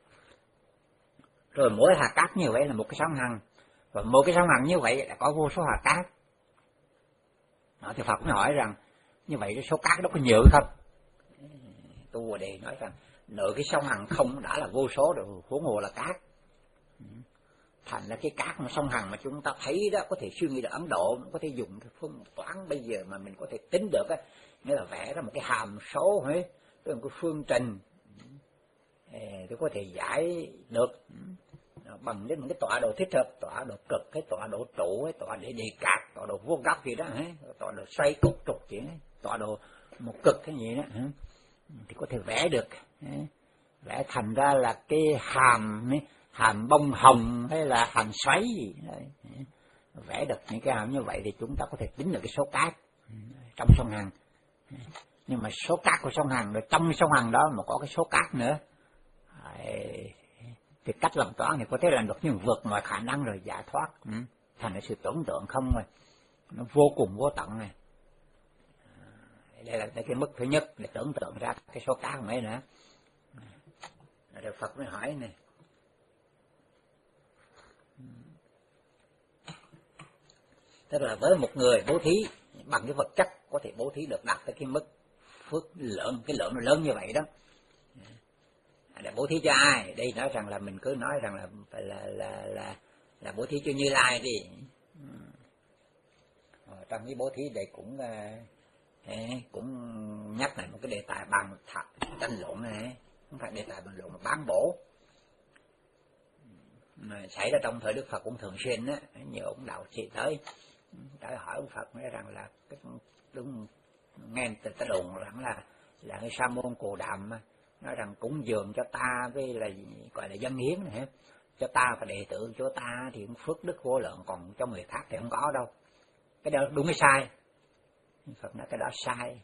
Rồi mỗi hạt cát như vậy là một cái sông Hằng, và một cái sông Hằng như vậy là có vô số hạt cát. Đó, thì Phật mới hỏi rằng như vậy số cát đó có nhiều hay không? Tu ở đây nói rằng nội cái sông Hằng không đã là vô số rồi, huống hồ là cát. Thành là cái cát mà sông Hằng mà chúng ta thấy đó, có thể suy nghĩ là Ấn Độ có thể dùng cái phương toán bây giờ mà mình có thể tính được á, nghĩa là vẽ ra một cái hàm số ấy, tức là một cái phương trình thì có thể giải được bằng đến một cái tọa độ thích hợp, tọa độ cực, cái tọa độ trụ, cái tọa để đề cạc, tọa độ vuông góc gì đó, tọa độ xoay cục trục gì đó, tọa độ một cực cái gì đó, thì có thể vẽ được, vẽ thành ra là cái hàm hàm bông hồng hay là hàm xoáy gì đó. Vẽ được những cái hàm như vậy thì chúng ta có thể tính được cái số cát trong sông Hằng. Nhưng mà số cát của sông Hằng rồi trong sông Hằng đó mà có cái số cát nữa thì cách làm toán thì có thể làm được, nhưng vượt ngoài khả năng rồi giải thoát, thành là sự tưởng tượng không rồi, nó vô cùng vô tận này. Đây là cái mức thứ nhất để tưởng tượng ra cái số cát mấy nữa. Rồi Phật mới hỏi này, tức là với một người bố thí bằng cái vật chất có thể bố thí được đạt tới cái mức phước lượng, cái lượng nó lớn như vậy đó, Là bố thí cho ai? Đây nói rằng là mình cứ nói rằng là là là là, là bố thí cho Như Lai đi. Ờ, trong cái bố thí đây cũng cũng nhắc lại một cái đề tài bằng thật tranh luận này, không phải đề tài bình luận mà bán bổ. Mà xảy ra trong thời Đức Phật cũng thường xuyên á, nhiều ông đạo sĩ tới tới hỏi ông Phật nói rằng là cái đúng nghe từ ta đồn rằng là là cái sa môn Cồ Đàm nói rằng cúng dường cho ta với là gọi là dân hiến này, cho ta và đệ tử cho ta thì phước đức vô lượng, còn cho người khác thì không có đâu. Cái đó đúng hay sai? Phật nói cái đó sai.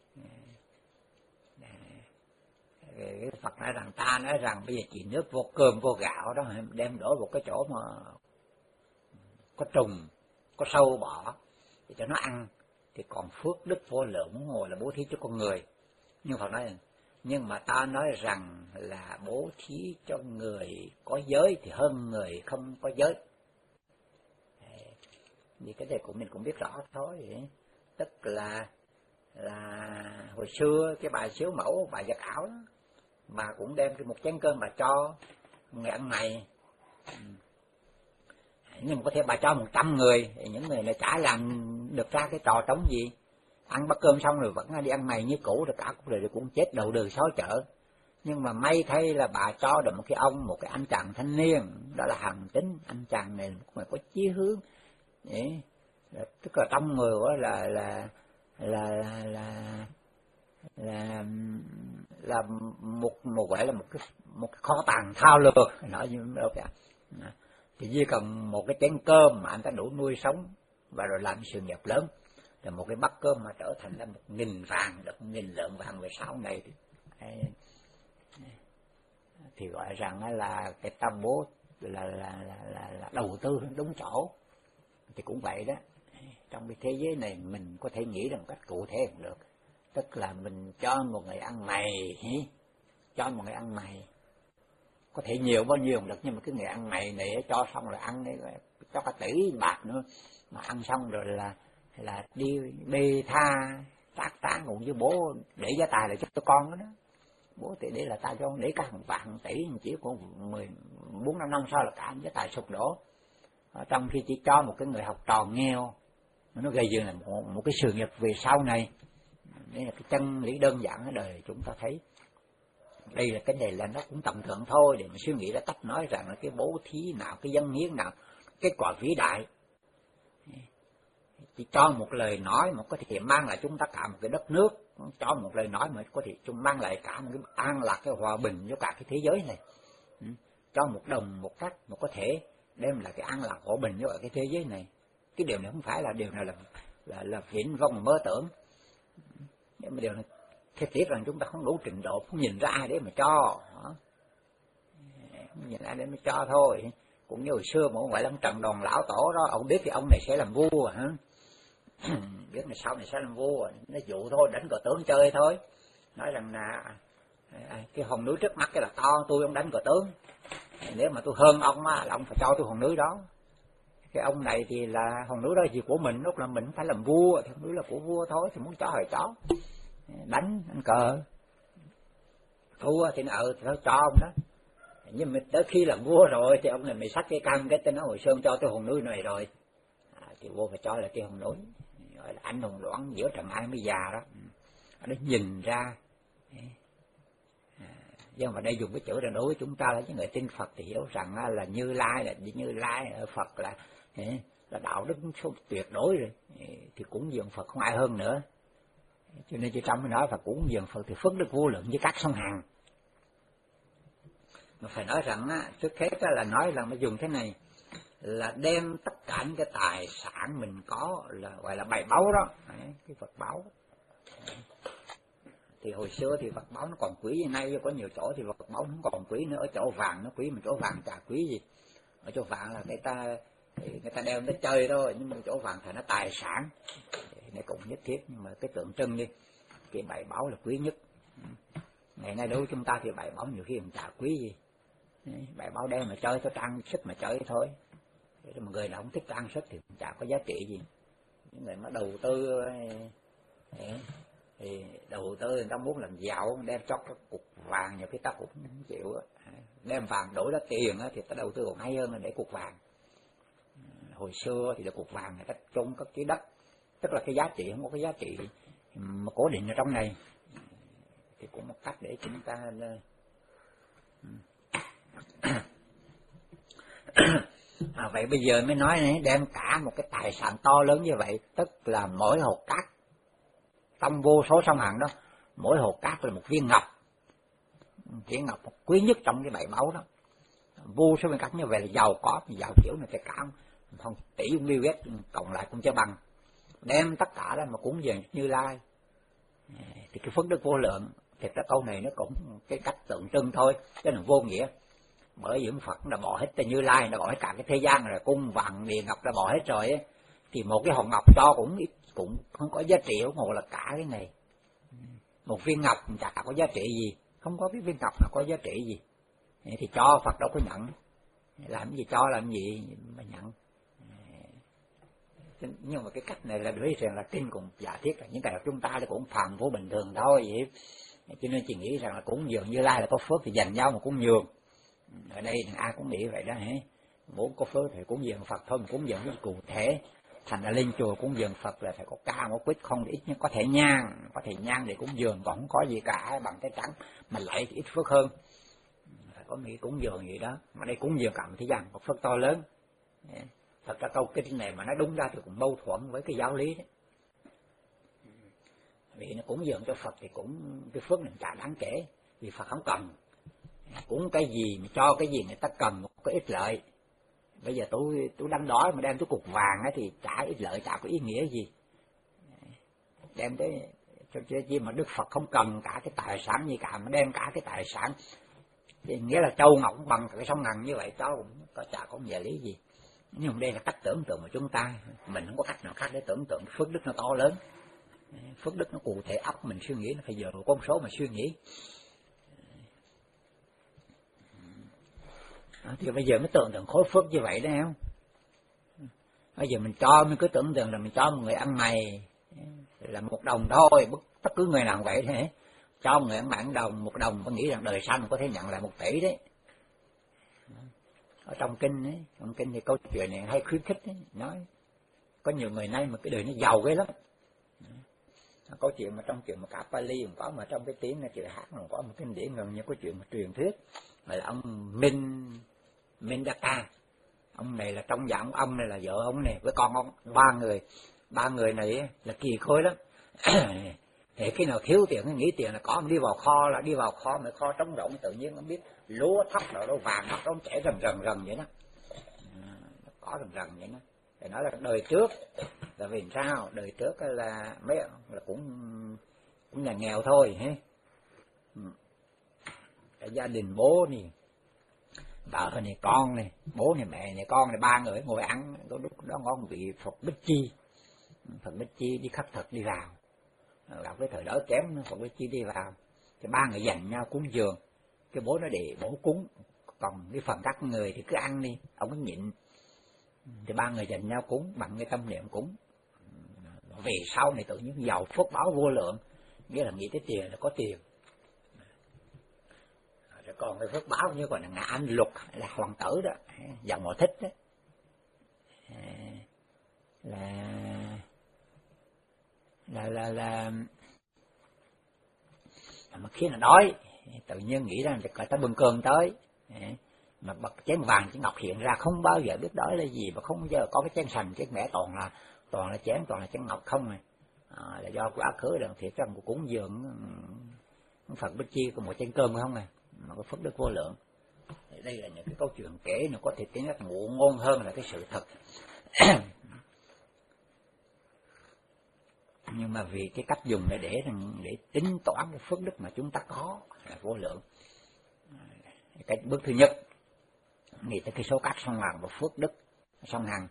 Cái Phật nói rằng ta nói rằng bây giờ chỉ nước vô cơm vô gạo đó, đem đổ vào cái chỗ mà có trùng có sâu bọ thì cho nó ăn thì còn phước đức vô lượng, muốn ngồi là bố thí cho con người. Nhưng Phật nói nhưng mà ta nói rằng là bố thí cho người có giới thì hơn người không có giới. Vì cái này của mình cũng biết rõ thôi. Tức là là hồi xưa cái bà xíu mẫu, bà giặt áo đó, mà cũng đem cái một chén cơm bà cho người ăn mày. Nhưng mà có thể bà cho một trăm người, thì những người này chả làm được ra cái trò trống gì. Ăn bát cơm xong rồi vẫn đi ăn mày như cũ, rồi cả cuộc đời cũng chết đầu đường xó chợ. Nhưng mà may thay là bà cho được một cái ông, một cái anh chàng thanh niên, đó là Hằng Tín. Anh chàng này mà có chí hướng, vậy tức là trong người đó là là là là là là, là một một gọi là một cái một cái kho tàng thao lược, nói như đâu cả. Thì chỉ cần một cái chén cơm mà anh ta đủ nuôi sống và rồi làm sự nghiệp lớn, là một cái bát cơm mà trở thành là một nghìn vàng, được một nghìn lượng vàng về sau này thì, thì gọi rằng là cái tâm bố là là, là là là đầu tư đúng chỗ. Thì cũng vậy đó, trong cái thế giới này mình có thể nghĩ ra một cách cụ thể được, tức là mình cho một người ăn mày, cho một người ăn mày có thể nhiều bao nhiêu cũng được, nhưng mà cái người ăn mày này cho xong rồi ăn đấy, cho cả tỷ bạc nữa, mà ăn xong rồi là là đi bê tha tác tán cùng với bố để giá tài lại cho con đó, đó. Bố thì để là ta cho để cả hàng vạn tỷ, chỉ có mười bốn năm năm sau là cả giá tài sụp đổ. Ở trong khi chỉ cho một cái người học trò nghèo, nó gây dựng là một, một cái sự nghiệp về sau này. Đây là cái chân lý đơn giản ở đời chúng ta thấy. Đây là cái này là nó cũng tầm thường thôi, để mà suy nghĩ ra cách nói rằng là cái bố thí nào, cái dân hiến nào kết quả vĩ đại. Chỉ cho một lời nói mà có thể mang lại chúng ta cả một cái đất nước, cho một lời nói mà có thể chúng mang lại cả một cái an lạc, cái hòa bình cho cả cái thế giới này. Cho một đồng một cách mà có thể đem lại cái an lạc hòa bình cho cả cái thế giới này. Cái điều này không phải là điều này là là là viển vông mơ tưởng. Nhưng mà điều này thế tiếc rằng chúng ta không đủ trình độ, không nhìn ra ai để mà cho, không nhìn ai để mà cho thôi. Cũng như hồi xưa mà ông gọi là ông Trần Đoàn Lão Tổ đó, ông biết thì ông này sẽ làm vua hả? Biết là sau này sẽ làm vua, nó dụ thôi, đánh cờ tướng chơi thôi. Nói rằng là cái hòn núi trước mắt cái là to, tôi ông đánh cờ tướng, nếu mà tôi hơn ông á là ông phải cho tôi hòn núi đó. Cái ông này thì là hòn núi đó gì của mình, lúc là mình phải làm vua, thì hòn núi là của vua thôi, thì muốn cho hỏi cho, đánh đánh cờ thua thì nó ờ thì nó cho ông đó. Nhưng mà tới khi làm vua rồi thì ông này mày xách cái cam cái tên nó hồi sơn cho tôi hòn núi này rồi, à, thì vua phải cho là cái hòn núi, gọi là anh hùng loạn giữa trần ai mới già đó. Nó nhìn ra. Nhưng mà đây dùng cái chữ là đối với chúng ta là những người tin Phật thì hiểu rằng là Như Lai là Như Lai ở Phật là là đạo đức số tuyệt đối rồi, thì cúng dường Phật không ai hơn nữa. Cho nên trong mới nói Phật cúng dường Phật thì phước đức vô lượng với các sông Hằng. Mà phải nói rằng á, trước hết là nói là nó dùng thế này, là đem tất cả những cái tài sản mình có là gọi là bài báu đó, cái vật báu. Thì hồi xưa thì vật báu nó còn quý, như nay có nhiều chỗ thì vật báu nó không còn quý nữa. Ở chỗ vàng nó quý, mà chỗ vàng chả quý gì. Ở chỗ vàng là người ta người ta đeo nó chơi thôi, nhưng mà chỗ vàng thì nó tài sản, nó cũng nhất thiết. Nhưng mà cái tượng trưng đi, cái bài báu là quý nhất. Ngày nay đối với chúng ta thì bài báu nhiều khi cũng chả quý gì. Bài báu đem mà chơi, có trang sức mà chơi thôi. Mà người nào không thích trang sức thì chả có giá trị gì. Những người mà đầu tư Thì đầu tư người ta muốn làm giàu, đem cho cái cục vàng, nhiều khi ta cũng không chịu á. Đem vàng đổi ra tiền á, thì ta đầu tư còn hay hơn là để cục vàng. Hồi xưa thì là cục vàng người ta chôn các cái đất, tức là cái giá trị không có cái giá trị mà cố định ở trong này, thì cũng một cách để chúng ta à, vậy bây giờ mới nói này, đem cả một cái tài sản to lớn như vậy, tức là mỗi hột cát trong vô số sông Hằng đó, mỗi hột cát là một viên ngọc, viên ngọc quý nhất trong cái bảy báu đó. Vô số viên cát như vậy là giàu có, giàu kiểu này thì cả không tỷ ông Bill Gates cộng lại cũng chưa bằng. Đem tất cả đó mà cúng dường Như Lai thì cái phước đức vô lượng. Thì cái câu này nó cũng cái cách tượng trưng thôi, chứ là vô nghĩa. Bởi vì Phật đã bỏ hết Như Lai, đã bỏ hết cả cái thế gian rồi, cung vàng địa ngọc đã bỏ hết rồi ấy. Thì một cái hòn ngọc cho cũng cũng không có giá trị, ủng hộ là cả cái này. Một viên ngọc chả có giá trị gì, không có cái viên ngọc nào có giá trị gì, thì cho Phật đâu có nhận. Làm gì cho, làm gì mà nhận. Nhưng mà cái cách này là đối rằng là kinh cũng giả thiết là những cái chúng ta thì cũng phàm vô bình thường thôi vậy. Cho nên chị nghĩ rằng là cúng dường Như Lai là có phước thì dành nhau mà cúng dường. Ở đây ai cũng nghĩ vậy đó hả? Muốn có phước thì cúng dường Phật thôi, mà cúng dường cái cụ thể. Thành ra lên chùa cúng dường Phật là phải có ca có quýt, không ít nhất có thể nhang, có thể nhang để cúng dường, còn không có gì cả, bằng cái trắng mà lại thì ít phước hơn. Phải có nghĩ cúng dường vậy đó. Mà đây cúng dường cả một thế gian một phước to lớn. Thật ra câu kinh này mà nói đúng ra thì cũng mâu thuẫn với cái giáo lý đấy. Vì nó cúng dường cho Phật thì cũng cái phước này chả đáng kể, vì Phật không cần. Cúng cái gì mà cho cái gì người ta cần một cái ích lợi. Bây giờ tôi tôi đang đói mà đem cái cục vàng ấy thì chả ích lợi, chả có ý nghĩa gì. Đem cái cho chi mà Đức Phật không cần cả cái tài sản gì cả, mà đem cả cái tài sản thì nghĩa là châu ngọc bằng cả cái sông Hằng như vậy, cháu cũng có chả có nghĩa lý gì. Nhưng đây là cách tưởng tượng của chúng ta, mình không có cách nào khác để tưởng tượng phước đức nó to lớn. Phước đức nó cụ thể, óc mình suy nghĩ nó phải dựa vào con số mà suy nghĩ. À, thì bây giờ mới tưởng tượng khối phước như vậy đấy không? Bây giờ mình cho, mình cứ tưởng tượng là mình cho một người ăn mày là một đồng thôi, bất cứ người nào vậy thế. Cho một người ăn bạn đồng, một đồng, có nghĩ rằng đời sau mình có thể nhận lại một tỷ đấy. Ở trong kinh ấy, trong kinh thì câu chuyện này hay khuyến khích ấy, nói có nhiều người nay mà cái đời nó giàu ghê lắm. Câu chuyện mà trong chuyện mà cả Pali cũng có, mà trong cái tiếng này chữ hát cũng có một kinh điển gần như có chuyện mà truyền thuyết, mà là ông Minh Mendaka. Ông này là trong dạng ông này là vợ ông này với con ông, ba người, ba người này là kỳ khôi lắm. Thì khi nào thiếu tiền, nghĩ tiền là có, ông đi vào kho là đi vào kho, mà kho trống rỗng tự nhiên ông biết lúa thóc rồi đâu vàng nó ông chảy rần rần rần vậy đó, à, có rần rần vậy đó. Để nói là đời trước là vì sao, đời trước là mấy là cũng cũng nhà nghèo thôi hết. Cái gia đình bố này, vợ này, con này, bố này, mẹ này, con này, ba người ngồi ăn, có lúc đó có một vị Phật Bích Chi, Phật Bích Chi đi khất thực đi vào, gặp cái thời đó kém, Phật Bích Chi đi vào, thì ba người dành nhau cúng dường, cái bố nó để bố cúng, còn cái phần các người thì cứ ăn đi, ông cứ nhịn, thì ba người dành nhau cúng bằng cái tâm niệm cúng. Về sau này tự nhiên giàu phước báo vô lượng, nghĩa là nghĩ tới tiền là có tiền. Rồi còn cái phước báo như còn là Ngạ Anh Luật là hoàng tử đó, dòng họ Thích đó, là là là là mà khi nào đói tự nhiên nghĩ rằng người ta bưng cơm tới, mà bật chén vàng chén ngọc hiện ra, không bao giờ biết đói là gì, mà không bao giờ có cái chén sành chén mẻ, toàn là toàn là chén toàn là chén ngọc không này. À, là do quá khứ rằng thiệt rằng cúng dường Phật Bích Chi có một chén cơm không này, mà có phước đức vô lượng. Đây là những cái câu chuyện kể nó có thể tiếng rất ngụ ngôn hơn là cái sự thật. Nhưng mà vì cái cách dùng để để để tính toán cái phước đức mà chúng ta có là vô lượng. Cái bước thứ nhất nghĩ tới cái số các sông Hằng và phước đức sông Hằng,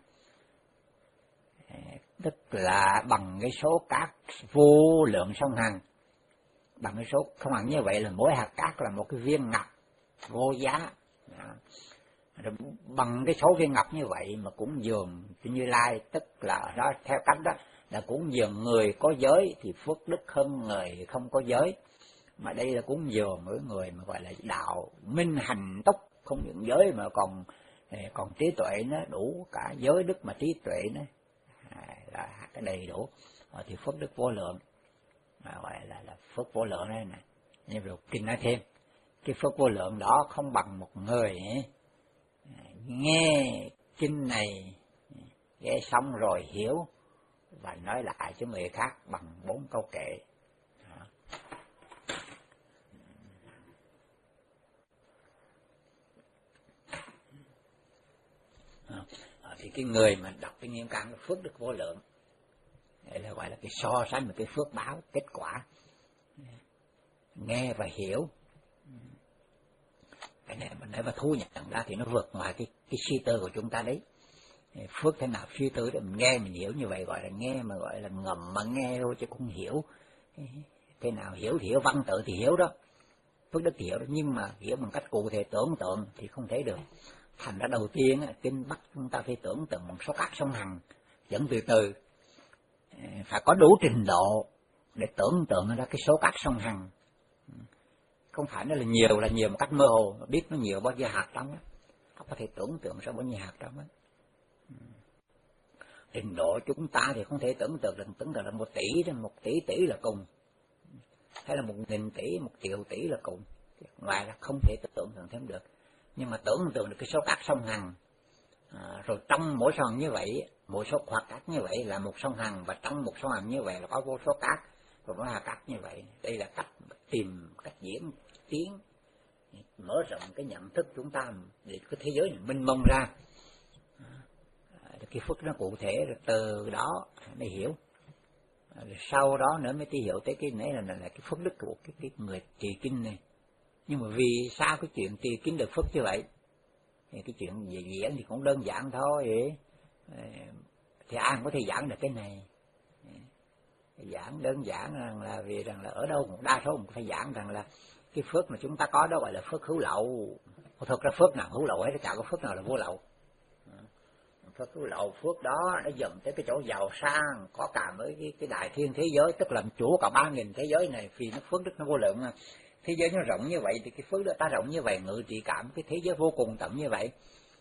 tức là bằng cái số cát vô lượng sông Hằng, bằng cái số không hẳn như vậy là mỗi hạt cát là một cái viên ngọc vô giá. Rồi bằng cái số viên ngọc như vậy mà cũng dường Như Lai, tức là đó theo cách đó là cúng dường người có giới thì phước đức hơn người không có giới, mà đây là cúng dường mỗi người mà gọi là đạo minh hành túc, không những giới mà còn còn trí tuệ nó đủ cả giới đức mà trí tuệ nó là cái đầy đủ thì phước đức vô lượng, mà gọi là, là phước vô lượng đây này. Như vậy kinh nói thêm, cái phước vô lượng đó không bằng một người ấy. Nghe kinh này nghe xong rồi hiểu và nói lại cho người khác bằng bốn câu kệ. À, thì cái người mà đọc cái Nghiêm Cang phước đức vô lượng, đây là gọi là cái so sánh một cái phước báo kết quả, nghe và hiểu. Cái này mà nếu mà thu nhận ra thì nó vượt ngoài cái cái suy tư của chúng ta đấy. Phước thế nào suy tư để mình nghe mình hiểu, như vậy gọi là nghe mà gọi là ngầm mà nghe thôi chứ không hiểu. Thế nào hiểu thì hiểu, văn tự thì hiểu đó, phước đức thì hiểu đó, nhưng mà hiểu bằng cách cụ thể tưởng tượng thì không thể được. Thành ra đầu tiên kinh bắt chúng ta phải tưởng tượng một số các song hằng, dẫn từ từ, phải có đủ trình độ để tưởng tượng ra cái số các song hằng. Không phải nó là nhiều là nhiều một cách mơ hồ, biết nó nhiều bao nhiêu hạt trong á, không có thể tưởng tượng ra bao nhiêu hạt trong á. Trình độ chúng ta thì không thể tưởng tượng được, tưởng tượng là một tỷ, một tỷ tỷ là cùng, hay là một nghìn tỷ, một triệu tỷ là cùng, ngoài là không thể tưởng tượng thêm được. Nhưng mà tưởng tượng được cái số các song hằng, à, rồi trong mỗi song như vậy, mỗi số hoạt các như vậy là một song hằng, và trong một song hằng như vậy là có vô số các, và có hạt các như vậy. Đây là cách tìm, cách diễn tiến, mở rộng cái nhận thức chúng ta để cái thế giới này mênh mông ra. Cái phước nó cụ thể, rồi từ đó mới hiểu, rồi sau đó nữa mới hiểu tới cái này là, là, là cái phước đức của cái, cái người trì kinh này. Nhưng mà vì sao cái chuyện trì kinh được phước như vậy? Thì cái chuyện về diễn thì cũng đơn giản thôi, thì ai cũng có thể giảng được cái này. Giảng đơn giản rằng là vì rằng là ở đâu một đa số cũng phải giảng rằng là cái phước mà chúng ta có đó gọi là phước hữu lậu. Thực ra phước nào hữu lậu hết, chả có phước nào là vô lậu. Phước hữu lậu, phước đó nó dần tới cái chỗ giàu sang, có cả với cái, cái đại thiên thế giới, tức là chủ cả ba nghìn thế giới này, vì nó phước đức nó vô lượng. Thế giới nó rộng như vậy thì cái phước đó ta rộng như vậy, ngự trị cảm cái thế giới vô cùng tận như vậy.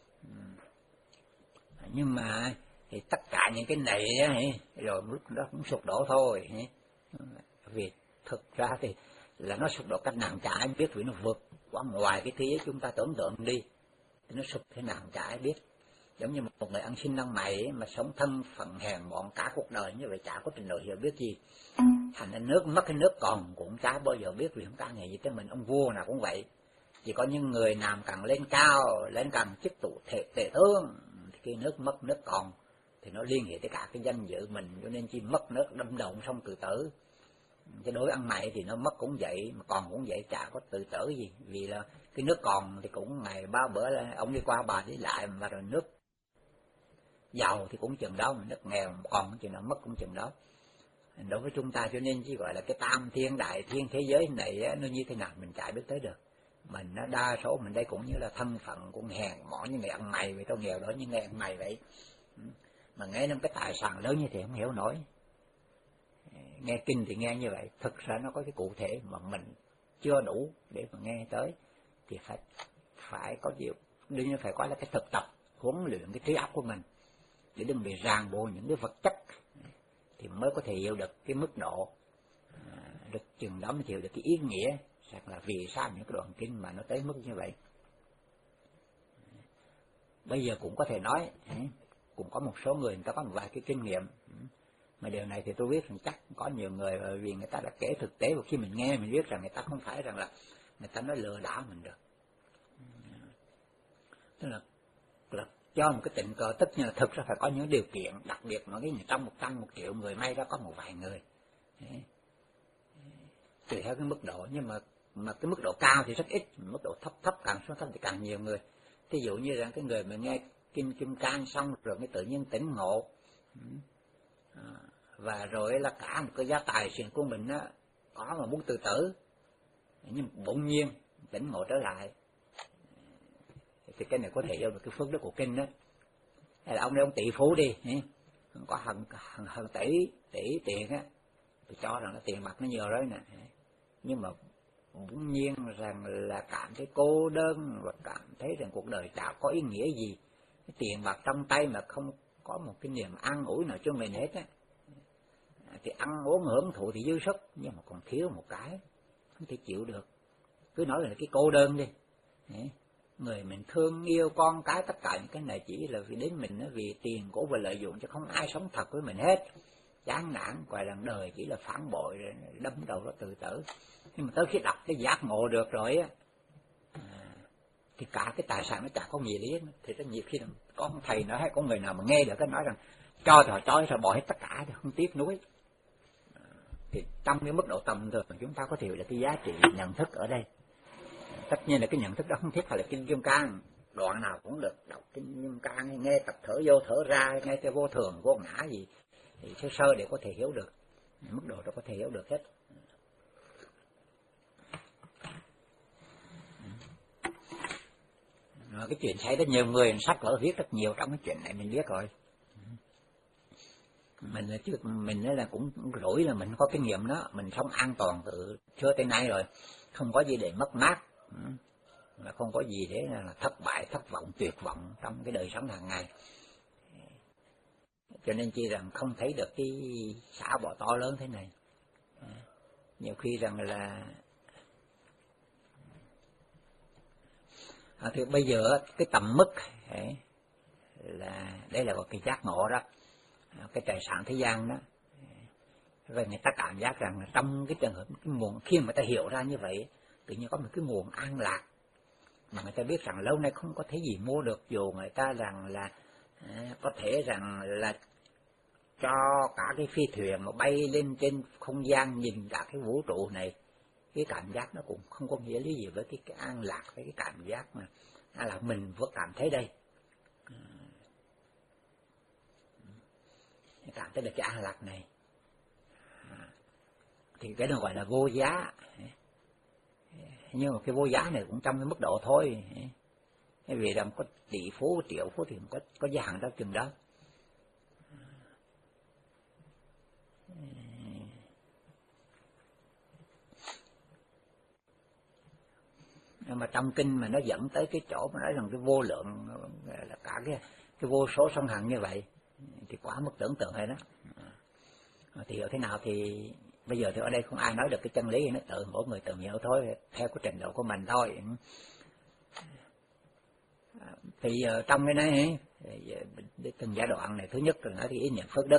Nhưng mà thì tất cả những cái này rồi lúc đó cũng sụp đổ thôi. Vì thực ra thì là nó sụp đổ cách nào chả ai biết, vì nó vượt qua ngoài cái thế giới chúng ta tưởng tượng đi, thì nó sụp thế nào chả ai biết. Giống như một người ăn xin ăn mày mà sống thân phận hèn mọn cả cuộc đời như vậy, chả có trình độ hiểu biết gì. Thành ra nước mất cái nước còn cũng chả bao giờ biết, vì không ca ngày gì tới mình. Ông vua nào cũng vậy, chỉ có những người làm càng lên cao, lên càng chức tụ thể tể tướng, thì cái nước mất nước còn thì nó liên hệ tới cả cái danh dự mình, cho nên chỉ mất nước đâm đầu xong tự tử. Cái đối ăn mày thì nó mất cũng vậy, mà còn cũng vậy, chả có tự tử gì, vì là cái nước còn thì cũng ngày ba bữa là ông đi qua bà đi lại, mà rồi nước giàu thì cũng chừng đó, mà nước nghèo còn cũng chừng đó, mất cũng chừng đó. Đối với chúng ta cho nên chỉ gọi là cái tam thiên đại thiên thế giới này nó như thế nào mình chả biết tới được. Mình nó đa số mình đây cũng như là thân phận cũng hèn mỏ như người ăn mày vậy, tao nghèo đó như người ăn mày vậy. Mà nghe đến cái tài sản lớn như thế không hiểu nổi. Nghe kinh thì nghe như vậy, thực ra nó có cái cụ thể mà mình chưa đủ để mà nghe tới, thì phải phải có điều, đương nhiên phải có là cái thực tập huấn luyện cái trí óc của mình, để đừng bị ràng buộc những cái vật chất, thì mới có thể hiểu được cái mức độ, à, được chừng đó mới hiểu được cái ý nghĩa, hoặc là vì sao những cái đoạn kinh mà nó tới mức như vậy. Bây giờ cũng có thể nói, cũng có một số người người ta có một vài cái kinh nghiệm, mà điều này thì tôi biết rằng chắc có nhiều người, vì người ta đã kể thực tế, và khi mình nghe mình biết rằng người ta không phải rằng là người ta nói lừa đảo mình được, tức là, là cho một cái tình cờ, tất nhiên là thực ra phải có những điều kiện đặc biệt, mà cái trong một trăm một triệu người may ra có một vài người, tùy theo cái mức độ, nhưng mà mà cái mức độ cao thì rất ít, mức độ thấp thấp càng xuống thấp thì càng nhiều người. Ví dụ như là cái người mà nghe kinh Kim Cang xong rồi mới tự nhiên tỉnh ngộ, và rồi là cả một cái gia tài chuyện của mình á, có mà muốn tự tử, nhưng bỗng nhiên tỉnh ngộ trở lại, thì cái này có thể do được cái phước đức của kinh đó. Hay là ông đây ông tỷ phú đi, có hàng hàng, hàng tỷ tỷ tiền á, tôi cho rằng là tiền mặt nó nhiều rồi nè, nhưng mà bỗng nhiên rằng là cảm thấy cô đơn và cảm thấy rằng cuộc đời chả có ý nghĩa gì. Cái tiền bạc trong tay mà không có một cái niềm an ủi nào cho mình hết á, thì ăn uống hưởng thụ thì dư sức, nhưng mà còn thiếu một cái không thể chịu được. Cứ nói là cái cô đơn đi, người mình thương yêu con cái, tất cả những cái này chỉ là vì đến mình, vì tiền của và lợi dụng, chứ không ai sống thật với mình hết. Chán nản, gọi là đời chỉ là phản bội, đâm đầu nó tự tử. Nhưng mà tới khi đọc cái giác ngộ được rồi á, à, thì cả cái tài sản nó chẳng có nghĩa lý. Thì rất nhiều khi có ông thầy nói hay có người nào mà nghe được cái nói rằng cho rồi cho rồi bỏ hết tất cả thì không tiếc nuối. À, thì trong cái mức độ tầm thường chúng ta có thể là cái giá trị nhận thức ở đây. Tất nhiên là cái nhận thức đó không thiết phải là kinh Kim Cang, đoạn nào cũng được, đọc kinh Kim Cang, nghe tập thở vô thở ra, nghe cái vô thường vô ngã gì thì sơ sơ để có thể hiểu được, mức độ đó có thể hiểu được hết. Rồi cái chuyện xảy ra nhiều người sách vở viết rất nhiều trong cái chuyện này mình biết rồi. Mình là trước mình là cũng rủi là mình có kinh nghiệm đó, mình sống an toàn từ xưa tới nay rồi, không có gì để mất mát, là không có gì để là thất bại, thất vọng, tuyệt vọng trong cái đời sống hàng ngày. Cho nên chi rằng không thấy được cái xả bỏ to lớn thế này. Nhiều khi rằng là à, thì bây giờ cái tầm mức ấy, là đây là một cái giác ngộ đó, cái tài sản thế gian đó. Và người ta cảm giác rằng là trong cái trường hợp cái nguồn, khi mà người ta hiểu ra như vậy, tự nhiên có một cái nguồn an lạc mà người ta biết rằng lâu nay không có thấy gì mua được, dù người ta rằng là à, có thể rằng là cho cả cái phi thuyền mà bay lên trên không gian nhìn cả cái vũ trụ này, cái cảm giác nó cũng không có nghĩa lý gì với cái, cái an lạc, với cái cảm giác mà an lạc mình vừa cảm thấy đây, cảm thấy được cái an lạc này, thì cái đó gọi là vô giá. Nhưng mà cái vô giá này cũng trong cái mức độ thôi, vì rằng có tỷ phú triệu phú thì có có gia hạn đó chừng đó. Nhưng mà trong kinh mà nó dẫn tới cái chỗ mà nói rằng cái vô lượng là cả cái cái vô số song hằng như vậy thì quá mức tưởng tượng rồi đó. Thì hiểu thế nào thì bây giờ thì ở đây không ai nói được cái chân lý, nó tự mỗi người tự hiểu thôi, theo cái trình độ của mình thôi. Thì uh, trong cái này từng giai đoạn này, thứ nhất là nói cái ý niệm phước đức,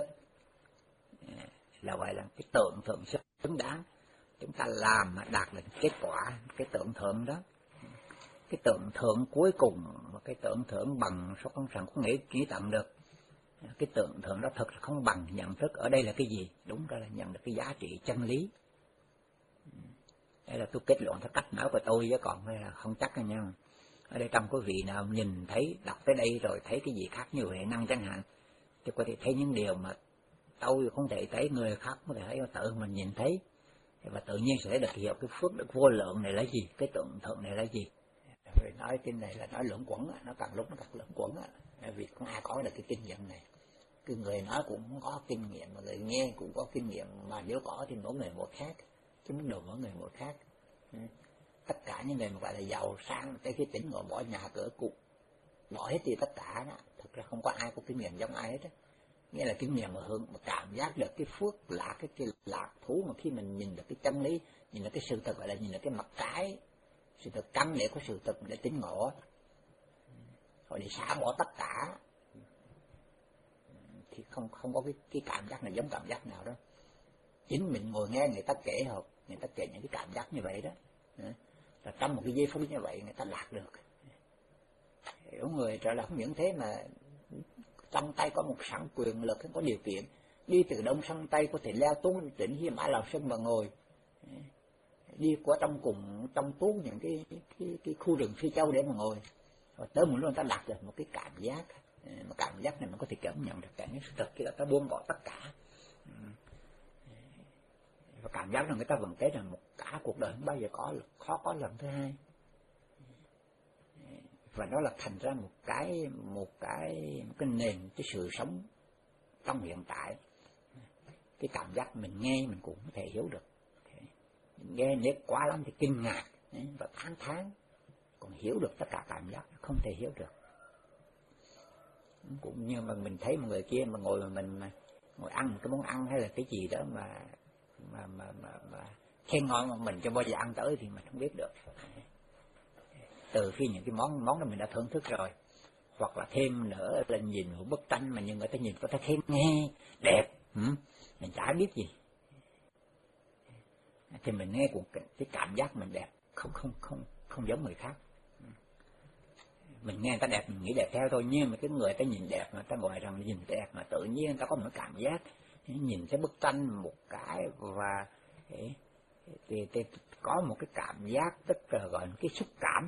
là gọi là cái tượng thượng xứng đáng, chúng ta làm mà đạt được kết quả, cái tượng thượng đó, cái tượng thượng cuối cùng, cái tượng thượng bằng số không sẵn có nghĩa trí tận được. Cái tượng thượng đó thật là không bằng nhận thức. Ở đây là cái gì? Đúng ra là nhận được cái giá trị chân lý. Đây là tôi kết luận theo cách nói của tôi, chứ còn đây là không chắc nha. Ở đây trong quý vị nào nhìn thấy, đọc tới đây rồi thấy cái gì khác như huệ năng chẳng hạn, thì có thể thấy những điều mà tôi không thể thấy, người khác có thể thấy, tự mình nhìn thấy, và tự nhiên sẽ được hiểu cái phước đức vô lượng này là gì, cái tượng thượng này là gì. Rồi nói cái này là nói luẩn quẩn, nó càng lúc nó càng luẩn quẩn, vì không ai có được cái kinh nghiệm này. Cái người nói cũng không có kinh nghiệm, mà người nghe cũng có kinh nghiệm, mà nếu có thì mỗi người một khác, chứ mức độ mỗi người một khác. Tất cả những người mà gọi là giàu sang, tới khi tỉnh ngộ bỏ nhà cửa cụ, bỏ hết đi tất cả đó, thực ra không có ai có kinh nghiệm giống ai hết đó. Nghĩa là kinh nghiệm mà hưởng, mà cảm giác được cái phước lạc, cái, cái lạc thú mà khi mình nhìn được cái chân lý, nhìn được cái sự thật, gọi là nhìn được cái mặt trái, sự thật căn để có sự thật để tỉnh ngộ, rồi để xả bỏ tất cả, thì không không có cái, cái cảm giác này giống cảm giác nào đó. Chính mình ngồi nghe người ta kể hoặc người ta kể những cái cảm giác như vậy đó, là trong một cái giây phút như vậy người ta đạt được. Hiểu người trở lại không những thế mà trong tay có một sẵn quyền lực, có điều kiện đi từ đông sang tây, có thể leo tuốt tỉnh Hiêm Mã Lào Sơn mà ngồi, đi qua trong cùng trong tuốt những cái cái cái khu rừng Phi Châu để mà ngồi, rồi tới một lúc người ta đạt được một cái cảm giác, mà cảm giác này mình có thể cảm nhận được cả những sự thật khi ta buông bỏ tất cả, và cảm giác là người ta vẫn thấy rằng một cả cuộc đời không bao giờ có, khó có lần thứ hai, và đó là thành ra một cái một cái một cái nền, cái sự sống trong hiện tại. Cái cảm giác mình nghe mình cũng có thể hiểu được. Mình nghe nếu quá lắm thì kinh ngạc và thán thán, còn hiểu được tất cả cảm giác không thể hiểu được. Cũng như mà mình thấy một người kia mà ngồi mà mình mà ngồi ăn một cái món ăn hay là cái gì đó mà mà mà mà, mà khen ngon mà mình cho bao giờ ăn tới thì mình không biết được. Từ khi những cái món món đó mình đã thưởng thức rồi, hoặc là thêm nữa là nhìn một bức tranh mà những người ta nhìn có thể khen nghe đẹp, mình chả biết gì, thì mình nghe cũng cái cảm giác mình đẹp, không không không không giống người khác. Mình nghe người ta đẹp mình nghĩ đẹp theo thôi, nhưng mà cái người ta nhìn đẹp mà ta gọi rằng nhìn đẹp mà tự nhiên người ta có một cảm giác nhìn cái bức tranh một cái và thì, thì, thì có một cái cảm giác, tức là gọi là cái xúc cảm.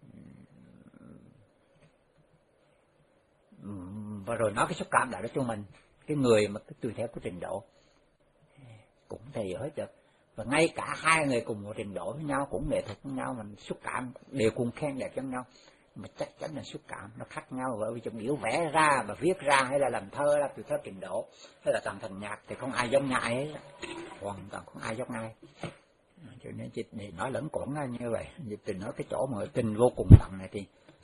Và rồi nói cái xúc cảm đã đó cho mình, cái người mà cái tùy theo cái trình độ cũng thể hiểu hết được. Và ngay cả hai người cùng một trình độ với nhau, cũng nghệ thuật với nhau, mình xúc cảm đều cùng khen đẹp cho nhau, mà chắc chắn là xúc cảm nó khác nhau. Bởi vì trong biểu vẽ ra và viết ra hay là làm thơ ra tùy theo trình độ, hay là làm thành nhạc thì không ai giống ai hết, hoàn toàn không ai giống ai. Cho nên chị nói lẫn quẩn như vậy, chị nói cái chỗ mà tình vô cùng tận này thì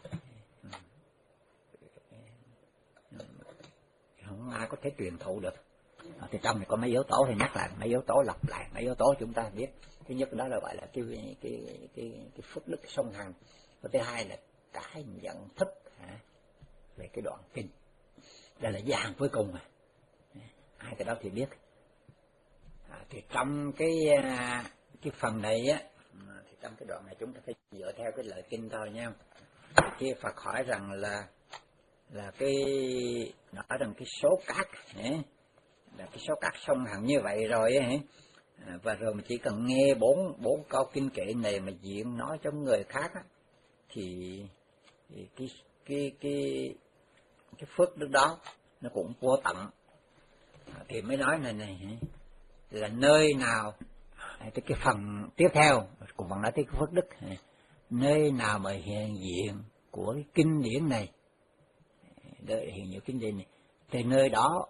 không ai có thể truyền thụ được. Thì trong này có mấy yếu tố thì nhắc lại mấy yếu tố, lặp lại mấy yếu tố chúng ta biết. Thứ nhất đó là gọi là cái cái cái cái, cái phước đức song hành. Và thứ hai là cái nhận thức hả, về cái đoạn kinh. Đây là dạng cuối cùng mà hai cái đó thì biết. À, thì trong cái cái phần này á, thì trong cái đoạn này chúng ta phải dựa theo cái lời kinh thôi nha. Khi Phật hỏi rằng là là cái nói rằng cái số cát ấy, là cái số cát song hằng như vậy rồi ấy, à, và rồi mình chỉ cần nghe bốn bốn câu kinh kệ này mà diễn nói cho người khác á, thì, thì cái cái cái cái phước đức đó nó cũng vô tận. À, thì mới nói này này là nơi nào cái cái phần tiếp theo cũng vẫn nói tới cái phước đức, nơi nào mà hiện diện của cái kinh điển này, đợi hiện nhiều kinh điển này, thì nơi đó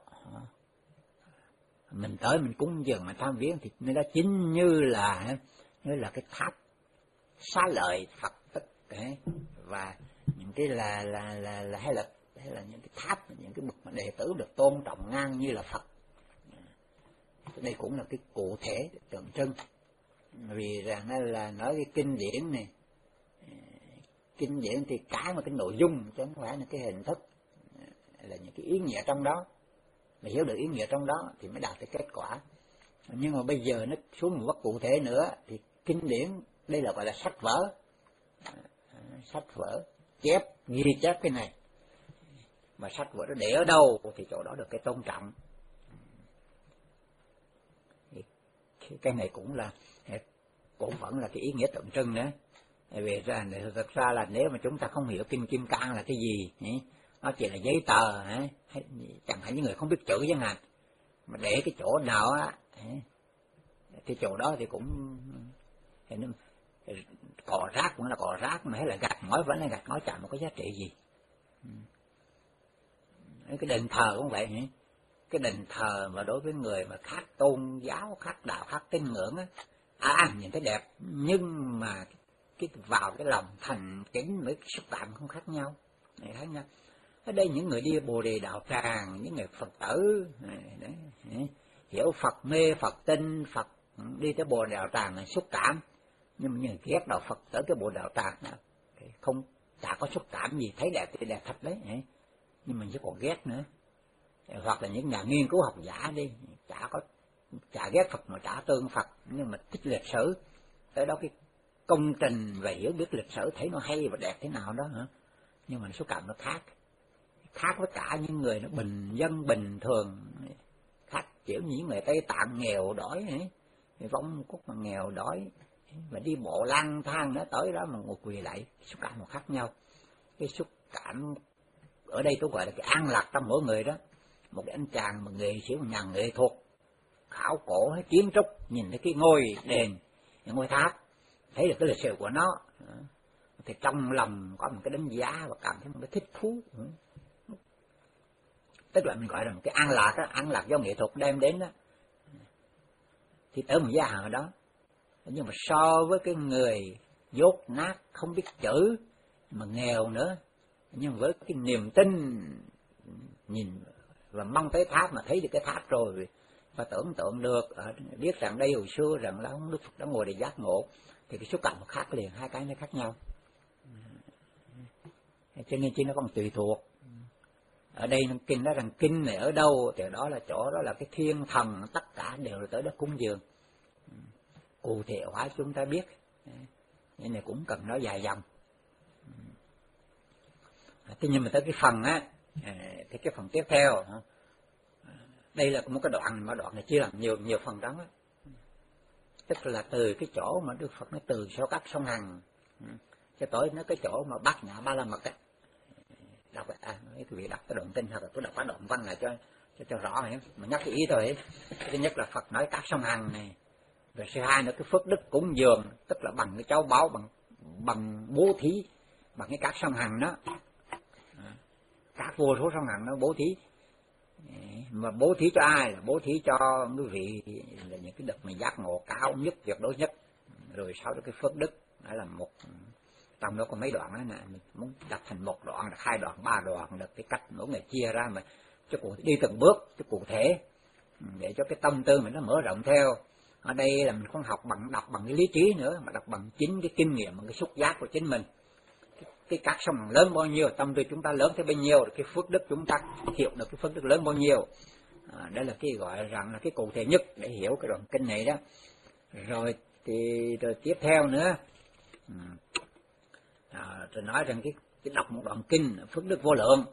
mình tới mình cúng dường mà tham viếng thì nơi đó chính như là như là cái tháp xá lợi Phật tất cả, và những cái là là là, là hay là hay là những cái tháp, những cái bậc mà đệ tử được tôn trọng ngang như là Phật. Đây cũng là cái cụ thể tượng trưng, vì rằng là nói cái kinh điển này, kinh điển thì cái mà cái nội dung chứ không phải là cái hình thức, là những cái ý nghĩa trong đó. Mà hiểu được ý nghĩa trong đó thì mới đạt được kết quả. Nhưng mà bây giờ nó xuống một bước cụ thể nữa thì kinh điển đây là gọi là sách vở, sách vở chép ghi chép cái này, mà sách vở nó để ở đâu thì chỗ đó được cái tôn trọng. Cái này cũng là cũng vẫn là cái ý nghĩa tượng trưng nữa. Vì ra thật ra là nếu mà chúng ta không hiểu kinh Kim Cang là cái gì, nó chỉ là giấy tờ, chẳng hạn những người không biết chữ chẳng hạn, mà để cái chỗ nào á, cái chỗ đó thì cũng cỏ rác vẫn là cỏ rác, mà hay là gạch ngói vẫn là gạch ngói, chẳng có giá trị gì. Cái đền thờ cũng vậy, cái đền thờ mà đối với người mà khác tôn giáo, khác đạo, khác tín ngưỡng á, à nhìn thấy đẹp, nhưng mà cái vào cái lòng thành kính với cái xúc cảm không khác nhau, này khác nhau. Ở đây những người đi Bồ Đề Đạo Tràng, những người Phật tử đấy, hiểu Phật mê, Phật tin, Phật đi tới Bồ Đề Đạo Tràng là xúc cảm, nhưng mà những người ghét đạo Phật tới cái Bồ Đề Đạo Tràng không, chả có xúc cảm gì, thấy đẹp thì đẹp thật đấy, nhưng mình chỉ còn ghét nữa. Hoặc là những nhà nghiên cứu học giả đi, chả có chả ghét Phật mà chả tương Phật, nhưng mà thích lịch sử, tới đó cái công trình về hiểu biết lịch sử thấy nó hay và đẹp thế nào đó hả, nhưng mà xúc cảm nó khác. Khác với cả những người nó bình dân bình thường, khác kiểu những người Tây Tạng nghèo đói ấy, vong cúc mà nghèo đói mà đi bộ lang thang nó tới đó mà ngồi quỳ lại, xúc cảm nó khác nhau. Cái xúc cảm ở đây tôi gọi là cái an lạc trong mỗi người đó. Một cái anh chàng mà nghệ sĩ, một nhà nghệ thuật khảo cổ hay kiến trúc, nhìn thấy cái ngôi đền, cái ngôi tháp, thấy được cái lịch sử của nó, thì trong lòng có một cái đánh giá và cảm thấy một cái thích thú. tức là mình gọi là một cái an lạc đó, an lạc do nghệ thuật đem đến đó, thì tới một giá hạn ở đó. Nhưng mà so với cái người dốt nát không biết chữ mà nghèo nữa, nhưng với cái niềm tin nhìn và mong tới tháp mà thấy được cái tháp rồi và tưởng tượng được, biết rằng đây hồi xưa rằng là ông Đức Phật đã ngồi để giác ngộ, thì cái xúc cảm nó khác liền, hai cái nó khác nhau. Cho nên chỉ nó còn tùy thuộc. Ở đây kinh nói rằng kinh này ở đâu thì đó là chỗ đó là cái thiên thần, tất cả đều là tới đó cúng dường. Cụ thể hóa chúng ta biết, nên này cũng cần nói dài dòng. Thế nhưng mà tới cái phần á, thì cái phần tiếp theo, đây là một cái đoạn mà đoạn này chia làm nhiều nhiều phần đó, tức là từ cái chỗ mà Đức Phật nó từ sau các sông Hằng cho tới nó cái chỗ mà Bát Nhã Ba La Mật á. Đọc à, quý vị đọc cái đoạn kinh hoặc là tôi đọc cái đoạn văn này cho cho cho rõ ấy, mà nhắc cái ý thôi ấy. Thứ nhất là Phật nói các sông Hằng này, rồi thứ hai nữa cái phước đức cúng dường, tức là bằng cái cháu báu, bằng bằng bố thí, bằng cái các sông Hằng đó, các vô số sông Hằng nó bố thí, mà bố thí cho ai? Là bố thí cho quý vị là những cái đợt mà giác ngộ cao nhất, tuyệt đối nhất. Rồi sau đó cái phước đức đó là một, trong đó có mấy đoạn đó nè, mình muốn đặt thành một đoạn, là hai đoạn, ba đoạn, được cái cách mỗi người chia ra mà cho cụ đi từng bước cho cụ thể, để cho cái tâm tư mình nó mở rộng theo. Ở đây là mình không học bằng đọc bằng cái lý trí nữa, mà đọc bằng chính cái kinh nghiệm, bằng cái xúc giác của chính mình. Cái, cái các sông Hằng lớn bao nhiêu, tâm tư chúng ta lớn tới bao nhiêu, cái phước đức chúng ta hiểu được cái phước đức lớn bao nhiêu. À, đây là cái gọi rằng là cái cụ thể nhất để hiểu cái đoạn kinh này đó. Rồi thì rồi tiếp theo nữa, à, rồi nói rằng cái, cái đọc một đoạn kinh phước đức vô lượng,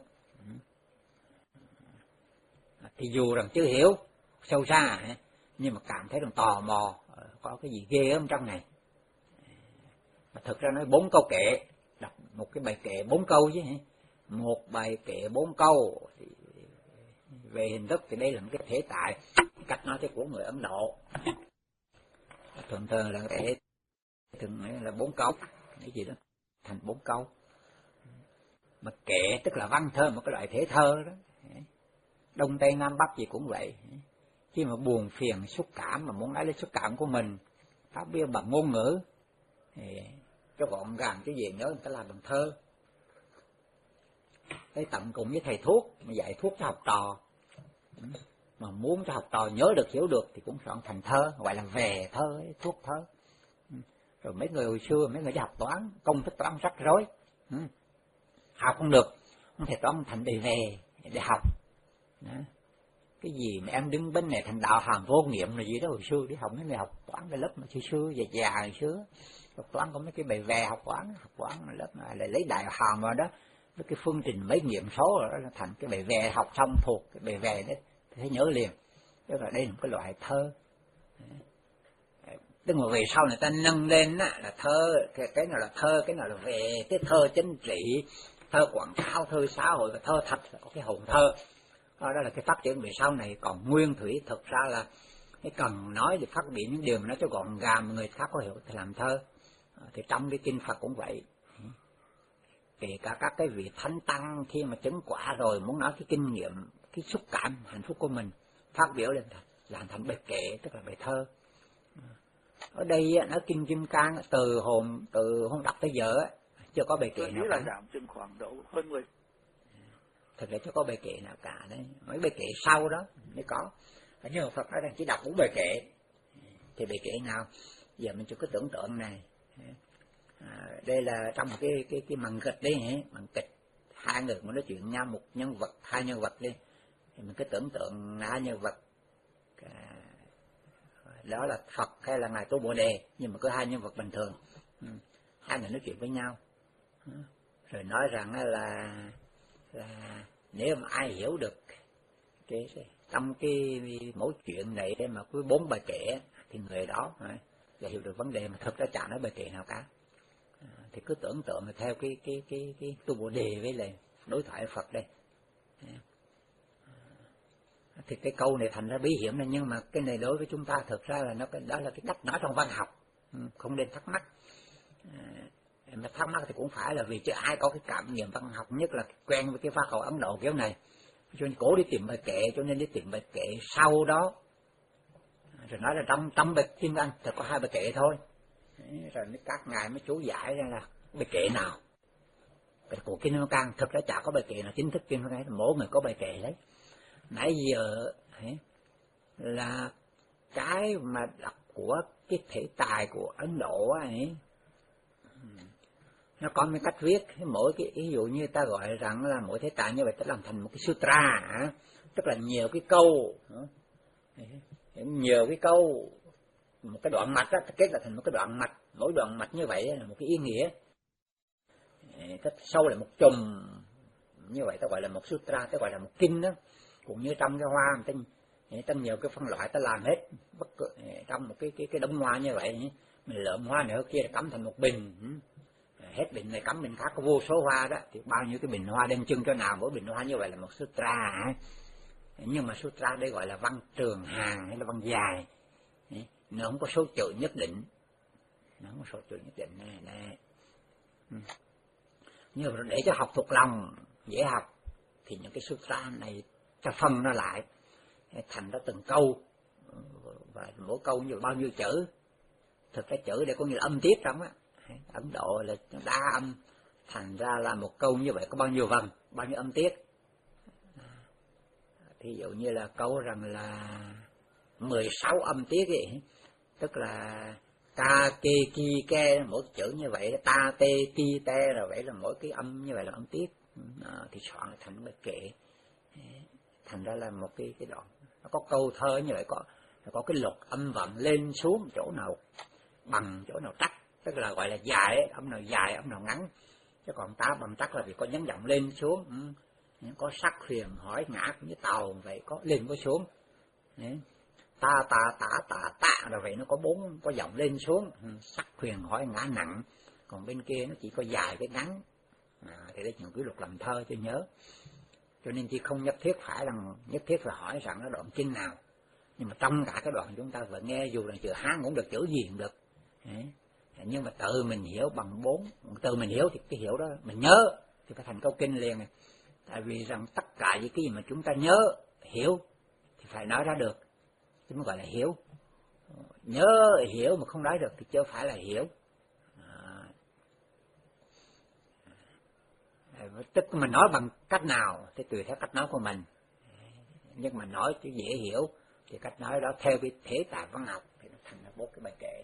à, thì dù rằng chưa hiểu sâu xa, nhưng mà cảm thấy rằng tò mò có cái gì ghê ở trong này. Mà thực ra nói bốn câu kệ, đọc một cái bài kệ bốn câu chứ, một bài kệ bốn câu thì về hình thức thì đây là một cái thể tại, cách nói của người Ấn Độ thường thường là kệ thường là bốn câu, cái gì đó thành bốn câu. Mà kệ tức là văn thơ, một cái loại thể thơ đó, Đông Tây Nam Bắc gì cũng vậy. Khi mà buồn phiền xúc cảm mà muốn nói lên xúc cảm của mình, phát biểu bằng ngôn ngữ thì cho gọn gàng cái gì nữa, người ta làm bằng thơ. Cái tận cùng với thầy thuốc mà dạy thuốc cho học trò, mà muốn cho học trò nhớ được hiểu được thì cũng soạn thành thơ, gọi là về thơ, thuốc thơ. Rồi mấy người hồi xưa, mấy người đi học toán, công thức toán rắc rối, học không được, không thể toán thành đề về để học. Đó. Cái gì mà em đứng bên này thành đạo hàm vô nghiệm là gì đó, hồi xưa đi học mấy người học toán cái lớp mà xưa xưa già già hồi xưa học toán có mấy cái bài về học toán, học toán lớp này lại lấy đại hàm vào đó với cái phương trình mấy nghiệm số rồi đó là thành cái bài về, học xong thuộc cái bài về đấy thấy nhớ liền. Tức là đây là một cái loại thơ. Tức là về sau người ta nâng lên á, là thơ, cái, cái nào là thơ, cái nào là về cái thơ chính trị, thơ quảng cáo, thơ xã hội, và thơ thật là có cái hồn thơ. Đó là cái phát triển về sau này. Còn nguyên thủy thực ra là cái cần nói để phát biểu những điều mà nó cho gọn gàng mà người khác có hiểu thì làm thơ. Thì trong cái kinh Phật cũng vậy, kể cả các cái vị thánh tăng khi mà chứng quả rồi muốn nói cái kinh nghiệm, cái xúc cảm hạnh phúc của mình phát biểu lên làm thành bài kệ, tức là bài thơ. Ở đây nó kinh Kim Cang từ hồn từ hôm đọc tới giờ chưa có bài kệ nào cả. Giảm chừng khoảng độ hơn mười. Thật ra chưa có bài kệ nào cả đấy, mấy bài kệ sau đó mới có. Nhưng mà Phật nói rằng chỉ đọc bốn bài kệ thì bài kệ nào? Giờ mình chỉ có tưởng tượng này. À, đây là trong một cái cái cái màn kịch đấy, hả? Màn kịch hai người mà nói chuyện nhau, một nhân vật, hai nhân vật đi, thì mình cứ tưởng tượng hai nhân vật à, đó là Phật hay là ngài Tu Bồ Đề, nhưng mà cứ hai nhân vật bình thường, ừ. Hai người nói chuyện với nhau, ừ. Rồi nói rằng là là nếu mà ai hiểu được cái trong cái mỗi chuyện này mà cứ bốn bài kệ thì người đó là hiểu được vấn đề, mà thực ra chả nói bài kệ nào cả. À, thì cứ tưởng tượng là theo cái cái cái cái Tu Bồ Đề với lại đối thoại với Phật đây. À, thì cái câu này thành ra bí hiểm này, nhưng mà cái này đối với chúng ta thực ra là nó đó là cái cách nói trong văn học, không nên thắc mắc. À, mà thắc mắc thì cũng phải là vì chứ ai có cái cảm nghiệm văn học, nhất là quen với cái văn học Ấn Độ kiểu này, cho nên cổ đi tìm bài kệ, cho nên đi tìm bài kệ sau đó. Rồi nói là trong trong bài Kim Cang thì có hai bài kệ thôi. Rồi các ngài mới chú giải ra là bài kệ nào. Cái của Kim Cang thực ra chả có bài kệ nào chính thức Kim Cang, mỗi người có bài kệ đấy. Nãy giờ là cái mà đọc của cái thể tài của Ấn Độ ấy, nó có mấy cách viết. Mỗi cái ví dụ như ta gọi rằng là mỗi thể tài như vậy ta làm thành một cái sutra, tức là nhiều cái câu, nhiều cái câu, một cái đoạn mạch đó, kết là thành một cái đoạn mạch. Mỗi đoạn mạch như vậy là một cái ý nghĩa, tất sâu là một chùm như vậy ta gọi là một sutra, ta gọi là một kinh đó. Cũng như trong cái hoa ta, ta nhiều cái phân loại ta làm hết, bất cứ trong một cái cái cái đống hoa như vậy, mình lượm hoa nữa kia cắm thành một bình, hết bình này cắm bình khác, có vô số hoa đó, thì bao nhiêu cái bình hoa đem chân cho nào, mỗi bình hoa như vậy là một sutra. Nhưng mà sutra đây gọi là văn trường hàng hay là văn dài, nó không có số chữ nhất định, nó không có số chữ nhất định này, này. Nhưng mà để cho học thuộc lòng dễ học thì những cái sutra này ta phân nó lại thành ra từng câu, và mỗi câu như bao nhiêu chữ. Thực ra chữ để có nghĩa là âm tiết trong á, Ấn Độ là đa âm, thành ra là một câu như vậy có bao nhiêu vần, bao nhiêu âm tiết. Thí dụ như là câu rằng là mười sáu âm tiết ấy, tức là ta kê ki ke, mỗi chữ như vậy, ta tê ki te, rồi vậy là mỗi cái âm như vậy là âm tiết. À, thì soạn thành bài kệ, thành ra là một cái cái đoạn. Nó có câu thơ như vậy, có có cái luật âm vần lên xuống, chỗ nào bằng chỗ nào tắt, tức là gọi là dài ấy, âm nào dài âm nào ngắn. Chứ còn ta bằng tắt là vì có nhấn giọng lên xuống, ừ. Có sắc huyền hỏi ngã cũng như tàu vậy, có lên có xuống. Đấy. Ta ta tả tả tạ rồi vậy nó có bốn, có giọng lên xuống, ừ. Sắc huyền hỏi ngã nặng, còn bên kia nó chỉ có dài với ngắn. À, thì đây những cái luật làm thơ cho nhớ. Cho nên chỉ không nhất thiết phải là nhất thiết phải hỏi rằng nó đoạn kinh nào, nhưng mà trong cả cái đoạn chúng ta vừa nghe dù là chữ Hán cũng được, chữ gì cũng được. Đấy. Nhưng mà tự mình hiểu bằng bốn, tự mình hiểu thì cái hiểu đó mình nhớ thì phải thành câu kinh liền này. Tại vì rằng tất cả những cái gì mà chúng ta nhớ hiểu thì phải nói ra được, chứ mới gọi là hiểu. Nhớ hiểu mà không nói được thì chưa phải là hiểu. Tức mình nói bằng cách nào thì tùy theo cách nói của mình, nhưng mà nói chứ dễ hiểu thì cách nói đó theo cái thể tài văn học thì nó thành ra bốn cái bài kệ.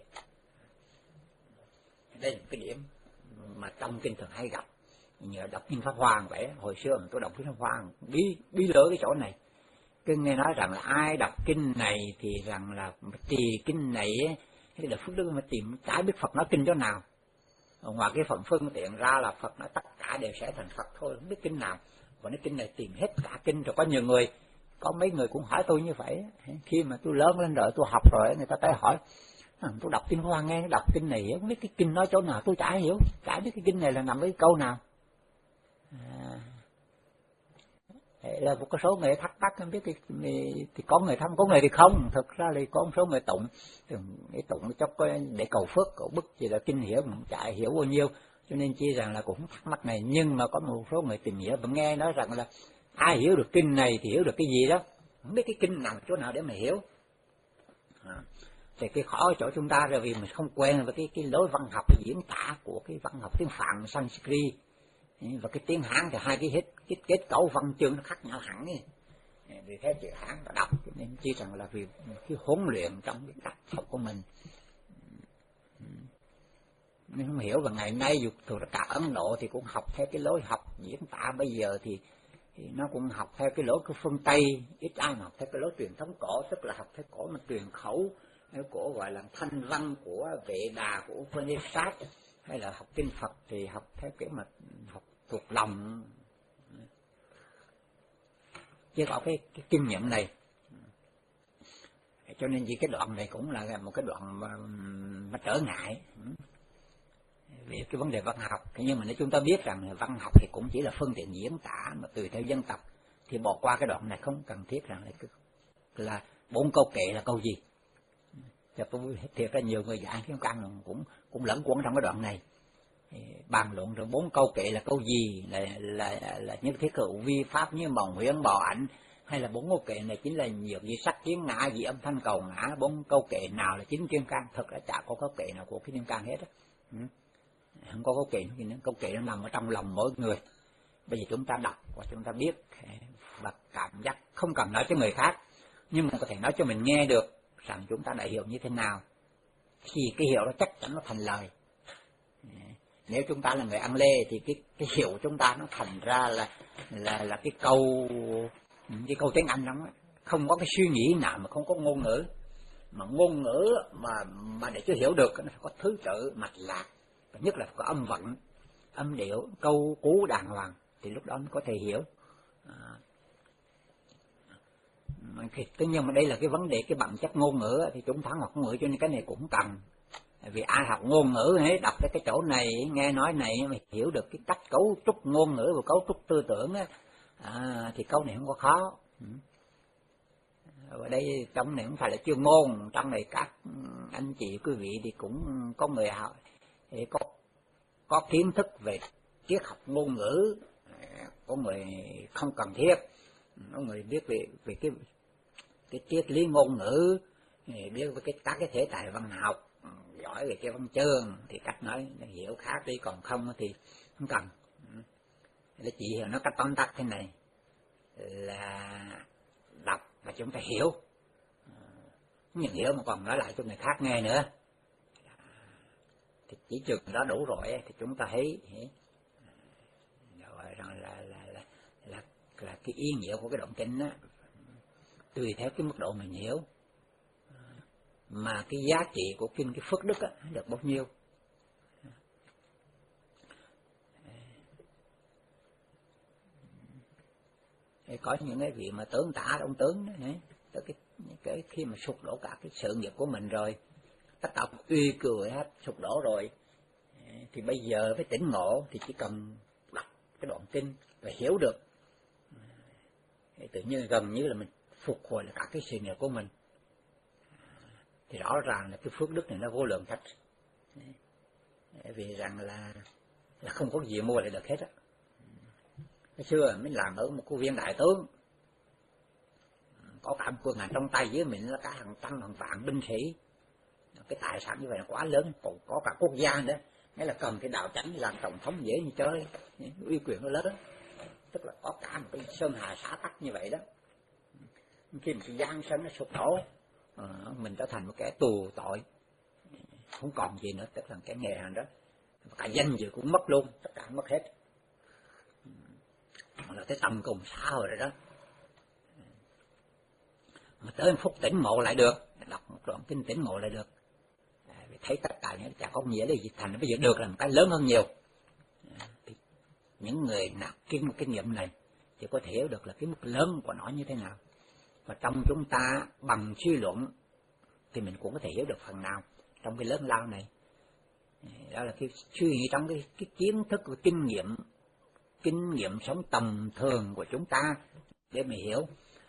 Đây là một cái điểm mà trong kinh thường hay gặp. Nhờ đọc kinh Pháp Hoa vậy, hồi xưa mình tôi đọc kinh Pháp Hoa bí bí lỡ cái chỗ này, cứ nghe nói rằng là ai đọc kinh này thì rằng là trì kinh này cái là phước đức, mà tìm chả biết Phật nói kinh chỗ nào. Ngoài cái phần phương tiện ra là Phật nói tất cả đều sẽ thành Phật thôi, không biết kinh nào. Còn cái kinh này tìm hết cả kinh, rồi có nhiều người, có mấy người cũng hỏi tôi như vậy. Khi mà tôi lớn lên rồi tôi học rồi, người ta tới hỏi, tôi đọc kinh Hoa nghe, đọc kinh này không biết cái kinh nói chỗ nào, tôi chả hiểu, chả biết cái kinh này là nằm với câu nào. À, là một số người thắc mắc không biết thì, thì có người thăm, có người thì không. Thực ra thì có một số người tụng, để tụng cho để cầu phước, cầu bức gì là kinh hiểu cũng chả hiểu bao nhiêu, cho nên chi rằng là cũng thắc mắc này. Nhưng mà có một số người tìm hiểu vẫn nghe nói rằng là ai hiểu được kinh này thì hiểu được cái gì đó, không biết cái kinh nào chỗ nào để mà hiểu. À, thì cái khó ở chỗ chúng ta là vì mình không quen với cái cái lối văn học, cái diễn tả của cái văn học tiếng Phạn Sanskrit và cái tiếng Hán, thì hai cái hết cái kết cấu văn chương nó khác nhau hẳn ấy. Vì thế chữ Hán đã đọc, cho nên chỉ rằng là vì cái huấn luyện trong cái cách học của mình nên không hiểu. Và ngày nay dù từ cả Ấn Độ thì cũng học theo cái lối học diễn tả bây giờ thì, thì nó cũng học theo cái lối của phương Tây, ít ai mà học theo cái lối truyền thống cổ, tức là học theo cổ mà truyền khẩu, của gọi là thanh văn của Vệ Đà, của Upanishad, hay là học kinh Phật thì học theo kiểu mà học thuộc lòng, chứ có cái, cái kinh nghiệm này. Cho nên vì cái đoạn này cũng là một cái đoạn mà, mà trở ngại về cái vấn đề văn học. Nhưng mà nếu chúng ta biết rằng văn học thì cũng chỉ là phương tiện diễn tả mà tùy theo dân tộc, thì bỏ qua cái đoạn này không cần thiết rằng là, là bốn câu kệ là câu gì. Cho tôi thiệt ra nhiều người dạy Kim Cang cũng cũng lẫn quẩn trong cái đoạn này. bàn luận rồi bốn câu kệ là câu gì, là là là, là những thiết hữu vi pháp như mộng huyễn bỏ ảnh, hay là bốn câu kệ này chính là nhiều gì sắc kiến ngã, gì âm thanh cầu ngã, bốn câu kệ nào là chính kim cang. Thật là chả có câu kệ nào của cái kim cang hết á. Ừ. Không có câu kệ nữa, câu kệ nó nằm ở trong lòng mỗi người. Bây giờ chúng ta đọc và chúng ta biết và cảm giác, không cần nói cho người khác, nhưng mà có thể nói cho mình nghe được rằng chúng ta đã hiểu như thế nào, thì cái hiểu đó chắc chắn nó thành lời. Nếu chúng ta là người ăn lê thì cái cái hiểu của chúng ta nó thành ra là là là cái câu cái câu tiếng Anh đó, không có cái suy nghĩ nào mà không có ngôn ngữ, mà ngôn ngữ mà mà để cho hiểu được nó phải có thứ tự mạch lạc, và nhất là phải có âm vận, âm điệu, câu cú đàng hoàng thì lúc đó mới có thể hiểu. À, thế nhưng mà đây là cái vấn đề cái bản chất ngôn ngữ thì chúng ta học ngôn ngữ cho nên cái này cũng cần. Vì ai học ngôn ngữ ấy, đọc cái cái chỗ này nghe nói này mà hiểu được cái cách cấu trúc ngôn ngữ và cấu trúc tư tưởng á, à, thì câu này không có khó. Ở đây trong này không phải là chuyên môn, trong này các anh chị quý vị thì cũng có người học thì có có kiến thức về triết học ngôn ngữ, có người không cần thiết, có người biết về về cái cái triết lý ngôn ngữ, biết về cái các cái thể tài văn học, giỏi về cái văn chương thì cách nói hiểu khác đi, còn không thì không cần. Để chị hiểu nó cách tóm tắt thế này là đọc và chúng ta hiểu, nhưng hiểu mà còn nói lại cho người khác nghe nữa thì chỉ chừng đó đủ rồi. Thì chúng ta thấy rồi rằng là là là là là cái ý nghĩa của cái đoạn kinh á, tùy theo cái mức độ mình hiểu mà cái giá trị của kinh, cái phước đức á, được bao nhiêu. Có những cái vị mà tướng tả ông tướng đó, tới cái, cái khi mà sụp đổ cả cái sự nghiệp của mình rồi, tất cả uy cười hết, sụp đổ rồi, thì bây giờ với tỉnh ngộ thì chỉ cần đọc cái đoạn kinh và hiểu được, thì tự nhiên gần như là mình phục hồi lại cả cái sự nghiệp của mình. Thì rõ ràng là cái phước đức này nó vô lượng thật, vì rằng là là không có gì mua lại được hết á. Hồi xưa mình làm ở một khu viên đại tướng, có cả một quân hành trong tay với mình là cả hàng trăm hàng vạn binh sĩ, cái tài sản như vậy là quá lớn, còn có cả quốc gia nữa, nghĩa là cần cái đạo chánh làm tổng thống dễ như chơi, uy quyền nó lớn đó. Tức là có cả một cái sơn hà xã tắc như vậy đó. Khi mà cái giang sơn nó sụp đổ, mình trở thành một kẻ tù tội, không còn gì nữa, tức là cái nghề đó, cả danh dự cũng mất luôn, tất cả mất hết, là tới tầm cùng xã hội rồi đó. Mà tới phút tỉnh ngộ lại được, đọc một đoạn kinh tỉnh ngộ lại được, vì thấy tất cả những chả có nghĩa để dịch thành bây giờ được là một cái lớn hơn nhiều. Thì những người nào kinh kinh nghiệm này thì có thể hiểu được là cái mức lớn của nó như thế nào. Và trong chúng ta bằng suy luận thì mình cũng có thể hiểu được phần nào trong cái lớn lao này. Đó là cái suy nghĩ trong cái, cái kiến thức và kinh nghiệm kinh nghiệm sống tầm thường của chúng ta để mình hiểu.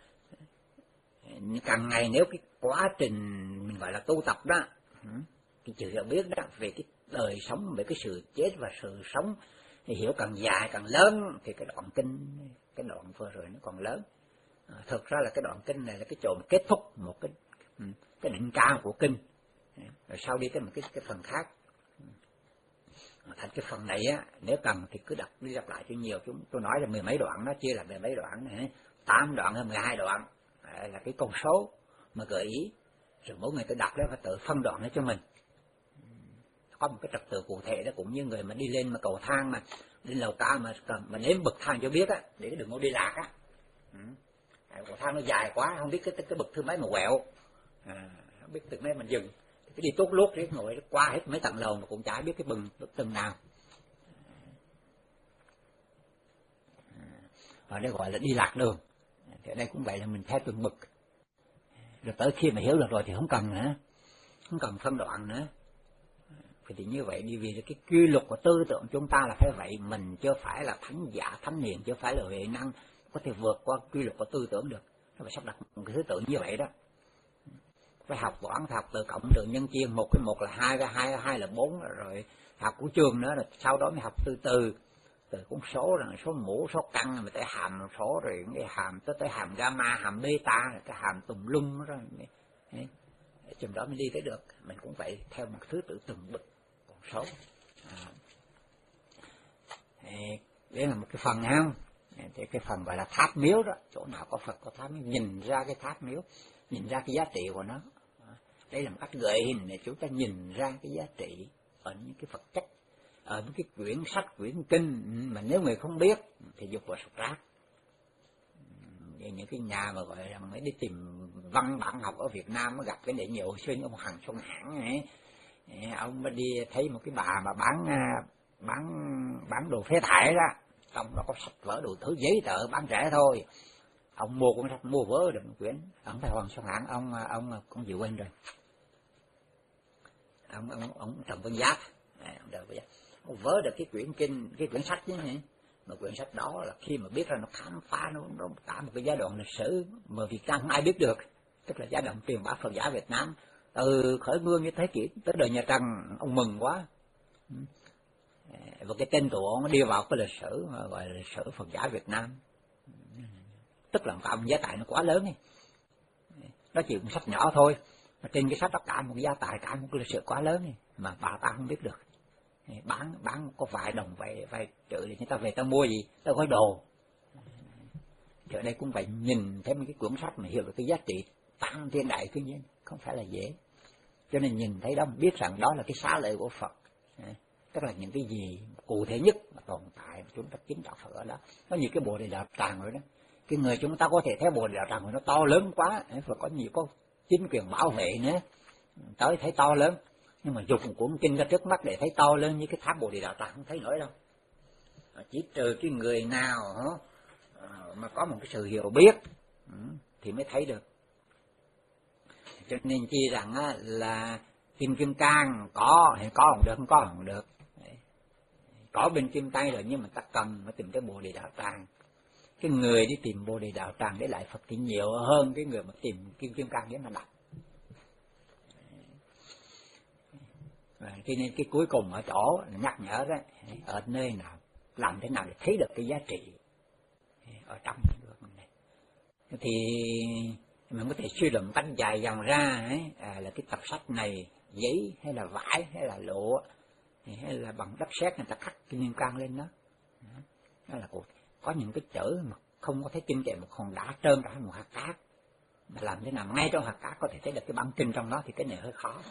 Càng ngày nếu cái quá trình mình gọi là tu tập đó, cái sự hiểu biết đó về cái đời sống, về cái sự chết và sự sống thì hiểu càng dài càng lớn, thì cái đoạn kinh, cái đoạn vừa rồi nó còn lớn. À, thực ra là cái đoạn kinh này là cái chỗ kết thúc một cái cái đỉnh cao của kinh, rồi sau đi tới một cái cái phần khác. Thành cái phần này á, nếu cần thì cứ đọc đi đọc lại cho nhiều. Chúng tôi nói là mười mấy đoạn, nó chia là mười mấy đoạn này, tám đoạn hay mười hai đoạn à, là cái con số mà gợi ý, rồi mỗi người tự đọc đó phải tự phân đoạn nó cho mình. Có một cái trật tự cụ thể đó, cũng như người mà đi lên mà cầu thang mà lên lầu cao mà mà nếm bậc thang cho biết á, để đừng có đi lạc á. Ừ. Cầu thang nó dài quá, không biết cái cái, cái bậc thứ mấy mà quẹo, à, không biết từ mấy mình dừng. Cái đi tốt lốt để ngồi qua hết mấy tầng lầu mà cũng chả biết cái bừng từng nào. Ở đây gọi là đi lạc đường. Thì ở đây cũng vậy, là mình theo từng bậc. Rồi tới khi mà hiểu được rồi thì không cần nữa, không cần phân đoạn nữa. Thì như vậy đi, vì cái quy luật của tư tưởng chúng ta là phải vậy, mình chưa phải là thánh giả thánh hiền, chưa phải là huệ năng có thể vượt qua quy luật của tư tưởng được. Nó phải sắp đặt một cái thứ tự như vậy đó. Phải học toán, học từ cộng trừ nhân chia, một cái một là hai, cái hai hai là bốn, rồi học của trường nữa, là sau đó mới học từ từ từ con số, là số mũ, số căn, mà tới hàm số, rồi cái hàm tới tới hàm gamma, hàm beta, cái hàm tùm lum đó, chừng đó mới đi tới được. Mình cũng vậy, theo một thứ tự từng bậc con số. À, đấy là một cái phần không? Thì cái phần gọi là tháp miếu đó, chỗ nào có Phật có tháp miếu, nhìn ra cái tháp miếu, nhìn ra cái giá trị của nó. Đây là một cách gợi hình để chúng ta nhìn ra cái giá trị ở những cái vật chất, ở những cái quyển sách, quyển kinh mà nếu người không biết thì dục vào sọt rác. Như những cái nhà mà gọi là mới đi tìm văn bản học ở Việt Nam mới gặp cái để nhiều xuyên ông Hằng Xuân Hãn ấy, ông mới đi thấy một cái bà mà bán bán bán đồ phế thải đó, trong đó có sách vở đồ thứ giấy tờ bán rẻ thôi. Ông mua cuốn sách, mua vớ được một quyển. Ông phải Hoàng Xuân Hãn, ông ông cũng chịu quên rồi. Ông ông ông Trần Văn Giáp, ông đời vậy. Ông vớ được cái quyển kinh, cái quyển sách chứ nhỉ? Mà quyển sách đó là khi mà biết ra nó khám phá nó, nó cả một cái giai đoạn lịch sử mà Việt Nam không ai biết được, tức là giai đoạn truyền bá Phật giáo Việt Nam từ khởi nguyên như thế kỷ tới đời nhà Trần. Ông mừng quá. Và cái tên của ông nó đi vào cái lịch sử gọi là lịch sử Phật giáo Việt Nam, tức là cả một giá tài nó quá lớn ấy. Nó chỉ một sách nhỏ thôi, mà trên cái sách đó cả một giá tài, cả một cái lịch sử quá lớn ấy, mà bà ta không biết được. Bán bán có vài đồng vài vài triệu thì người ta về ta mua gì, ta gói đồ. Ở đây cũng phải nhìn thêm cái cuốn sách mà hiểu được cái giá trị tăng thiên đại thiên nhiên, không phải là dễ. Cho nên nhìn thấy đó, biết rằng đó là cái xá lợi của Phật, tức là những cái gì cụ thể nhất mà tồn tại mà chúng ta kính trọng Phật ở đó. Nó như cái Bồ Đề Đạo Tràng rồi đó. Cái người chúng ta có thể thấy Bồ Đề Đạo Tràng rồi nó to lớn quá, và có nhiều có chính quyền bảo vệ nữa, tới thấy to lớn. Nhưng mà dùng cuốn kinh ra trước mắt để thấy to lớn như cái tháp Bồ Đề Đạo Tràng không thấy nổi đâu. Chỉ trừ cái người nào mà có một cái sự hiểu biết thì mới thấy được. Cho nên chi rằng là Kim Kim Cang có thì có không được, không có không được. Có bên kim tay rồi, nhưng mà ta cần phải tìm cái Bồ Đề Đạo Tràng. Cái người đi tìm Bồ Đề Đạo Tràng để lại Phật thì nhiều hơn cái người mà tìm Kim Kim Cang để mà đọc. Và cho nên cái cuối cùng ở chỗ nhắc nhở đó, ở nơi nào làm thế nào để thấy được cái giá trị ở trong được này. Thì mình có thể suy luận cách dài dòng ra ấy, à, là cái tập sách này giấy hay là vải hay là lụa hay là bằng đất sét người ta khắc Kim Kim Cang lên đó. Đó là có những cái chữ mà không có thấy kinh kệ, một hòn đá trơn cả một hạt cát, mà làm thế nào ngay trong hạt cát có thể thấy được cái bản kinh trong đó thì cái này hơi khó.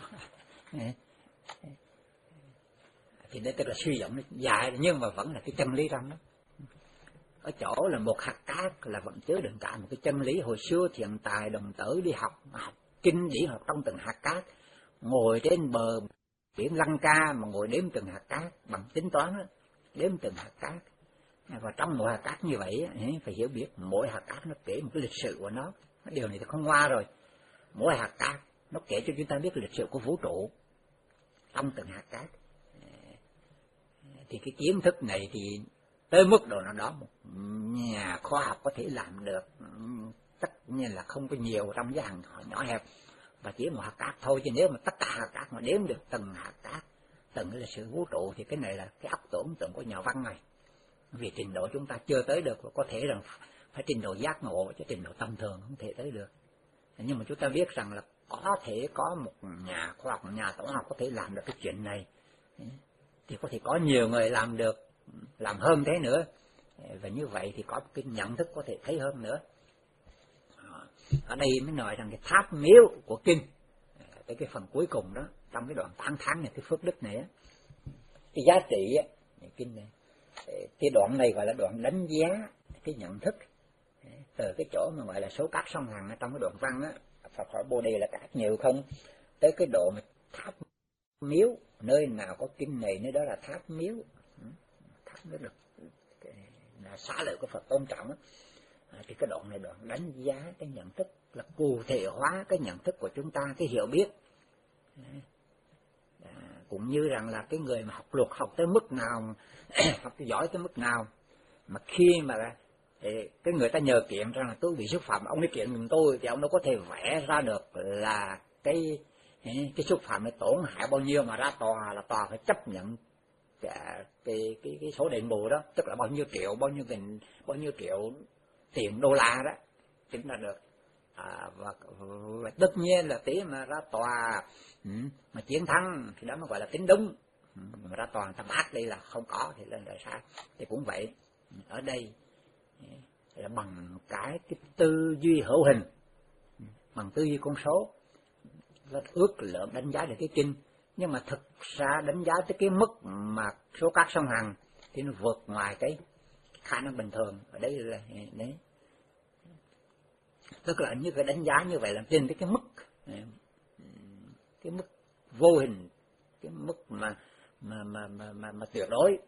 Thì đây tức là suy luận dài nhưng mà vẫn là cái chân lý trong đó. Ở chỗ là một hạt cát là vẫn chứa đựng cả một cái chân lý. Hồi xưa thiện tài đồng tử đi học, học kinh điển học trong từng hạt cát, ngồi trên bờ biển Lăng Ca mà ngồi đếm từng hạt cát bằng tính toán đó, đếm từng hạt cát. Và trong một hạt cát như vậy phải hiểu biết mỗi hạt cát nó kể một cái lịch sử của nó. Điều này thì không qua rồi. Mỗi hạt cát nó kể cho chúng ta biết lịch sử của vũ trụ trong từng hạt cát. Thì cái kiến thức này thì tới mức độ nào đó một nhà khoa học có thể làm được, tất nhiên là không có nhiều trong cái hàng nhỏ hẹp và chỉ một hạt cát thôi. Chứ nếu mà tất cả hạt cát mà đếm được từng hạt cát, từng cái lịch sử vũ trụ thì cái này là cái óc tưởng tượng của nhà văn này. Vì trình độ chúng ta chưa tới được, và có thể rằng phải trình độ giác ngộ, chứ trình độ tâm thường không thể tới được. Nhưng mà chúng ta biết rằng là có thể có một nhà khoa học, một nhà tổng học có thể làm được cái chuyện này, thì có thể có nhiều người làm được, làm hơn thế nữa. Và như vậy thì có cái nhận thức có thể thấy hơn nữa. Ở đây mới nói rằng cái tháp miếu của kinh, cái, cái phần cuối cùng đó, trong cái đoạn tán thán này, cái phước đức này, cái giá trị này, kinh này, cái đoạn này gọi là đoạn đánh giá cái nhận thức. Từ cái chỗ mà gọi là số các song hằng trong cái đoạn văn á, Phật hỏi Bồ Đề là các nhiều không, tới cái độ mà tháp miếu, nơi nào có kinh này nơi đó là tháp miếu. Tháp miếu được là xá lợi của Phật tôn trọng á. À, thì cái đoạn này đoạn đánh giá cái nhận thức, là cụ thể hóa cái nhận thức của chúng ta, cái hiểu biết. À, cũng như rằng là cái người mà học luật học tới mức nào, học giỏi tới mức nào, mà khi mà cái người ta nhờ kiện rằng là tôi bị xúc phạm, ông ấy kiện giùm tôi, thì ông đâu có thể vẽ ra được là cái cái xúc phạm này tổn hại bao nhiêu mà ra tòa là tòa phải chấp nhận cái cái cái, cái số đền bù đó, tức là bao nhiêu triệu, bao nhiêu nghìn, bao nhiêu triệu tiền đô la đó tính ra được. À, và, và tất nhiên là tí mà ra tòa ừ, mà chiến thắng thì đó mới gọi là tính đúng, ừ, mà ra tòa ta bác đây là không có thì lên là sai. Thì cũng vậy, ở đây là bằng cái, cái tư duy hữu hình, bằng tư duy con số, nó ước lượng đánh giá được cái kinh, nhưng mà thực ra đánh giá tới cái mức mà số các song hằng thì nó vượt ngoài cái khả năng bình thường. Ở đây là đấy, tức là như cái đánh giá như vậy là trên tới cái mức cái mức vô hình, cái mức mà mà mà mà mà, mà tuyệt đối.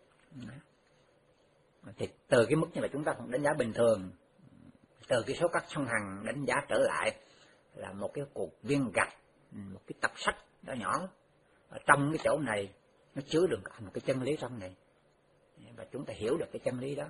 Thì từ cái mức như vậy chúng ta cũng đánh giá bình thường, từ cái số các song hằng đánh giá trở lại là một cái cục viên gạch, một cái tập sách đó nhỏ. Ở trong cái chỗ này nó chứa được cả một cái chân lý trong này, và chúng ta hiểu được cái chân lý đó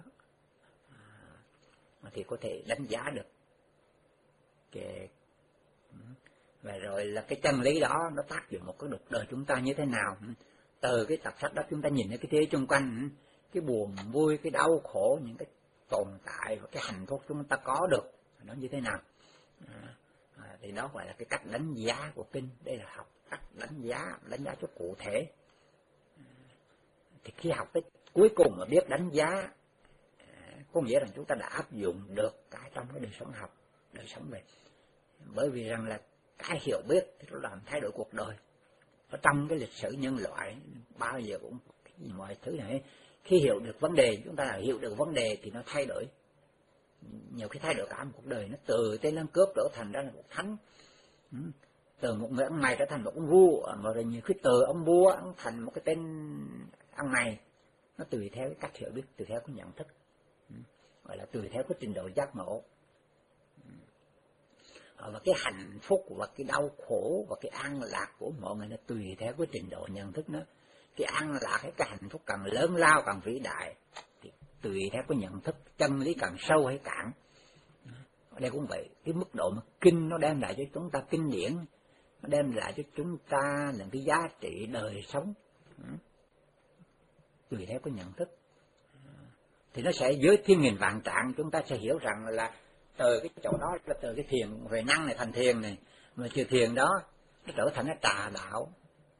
à, thì có thể đánh giá được cái, và rồi là cái chân lý đó nó tác dụng một cái cuộc đời chúng ta như thế nào. Từ cái tập sách đó chúng ta nhìn thấy cái thế xung quanh, cái buồn vui, cái đau khổ, những cái tồn tại và cái hạnh phúc chúng ta có được nó như thế nào. À, à, thì đó gọi là cái cách đánh giá của kinh. Đây là học cách đánh giá, đánh giá cho cụ thể. À, thì khi học tới cuối cùng mà biết đánh giá, à, có nghĩa là chúng ta đã áp dụng được cái trong cái đời sống học, đời sống về. Bởi vì rằng là cái hiểu biết thì nó làm thay đổi cuộc đời. Ở trong cái lịch sử nhân loại bao giờ cũng mọi thứ này, khi hiểu được vấn đề, chúng ta là hiểu được vấn đề thì nó thay đổi. Nhiều khi thay đổi cả một cuộc đời, nó từ tên ăn cướp trở thành ra là một thánh, từ một người ăn mày trở thành một ông vua, mà rồi nhiều khi từ ông vua ông thành một cái tên ăn mày. Nó tùy theo cái cách hiểu biết, tùy theo cái nhận thức, gọi là tùy theo cái trình độ giác ngộ. Và cái hạnh phúc và cái đau khổ và cái an lạc của mọi người nó tùy theo cái trình độ nhận thức nữa. Cái an lạc hay cái hạnh phúc càng lớn lao, càng vĩ đại thì tùy theo cái nhận thức chân lý càng sâu hay cạn. Ở đây cũng vậy, cái mức độ mà kinh nó đem lại cho chúng ta, kinh điển nó đem lại cho chúng ta là cái giá trị đời sống, tùy theo cái nhận thức. Thì nó sẽ dưới thiên nghìn vạn trạng chúng ta sẽ hiểu rằng là từ cái chỗ đó, là từ cái thiền về năng này thành thiền này, mà từ thiền đó nó trở thành cái trà đạo.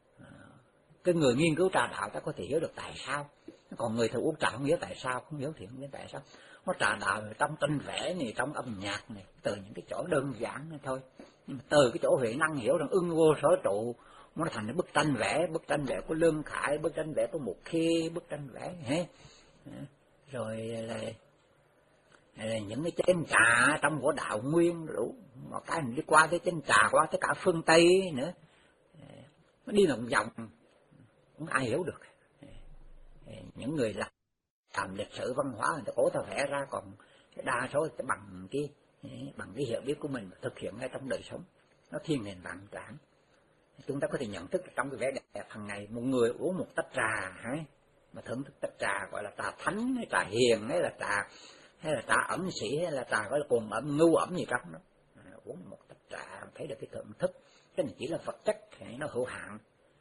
Cái người nghiên cứu trà đạo ta có thể hiểu được tại sao, còn người thử uống trà không hiểu tại sao, không hiểu thiền không biết tại sao. Nó trà đạo trong tranh vẽ này, trong âm nhạc này, từ những cái chỗ đơn giản này thôi, nhưng mà từ cái chỗ huệ năng hiểu rằng ưng vô sở trụ, nó thành cái bức tranh vẽ, bức tranh vẽ của Lương Khải, bức tranh vẽ của Mục Khi, bức tranh vẽ hết. Rồi là, là những cái chén trà trong võ đạo nguyên đủ, mà cái mình đi qua cái chén trà qua tới cả phương Tây nữa, nó đi lòng vòng không ai hiểu được. Những người làm, làm lịch sử văn hóa người ta cố ta vẽ ra, còn đa số bằng cái bằng cái hiểu biết của mình thực hiện ngay trong đời sống, nó thiên nền vạn trạng. Chúng ta có thể nhận thức trong cái vẻ đẹp hàng ngày, một người uống một tách trà hay mà thưởng thức tách trà gọi là trà thánh hay trà hiền hay là trà hay là trà ẩm sĩ hay là trà gọi là cùng ẩm ngu ẩm gì trong đó, à, uống một tách trà thấy được cái thưởng thức. Cái này chỉ là vật chất, nó hữu hạn,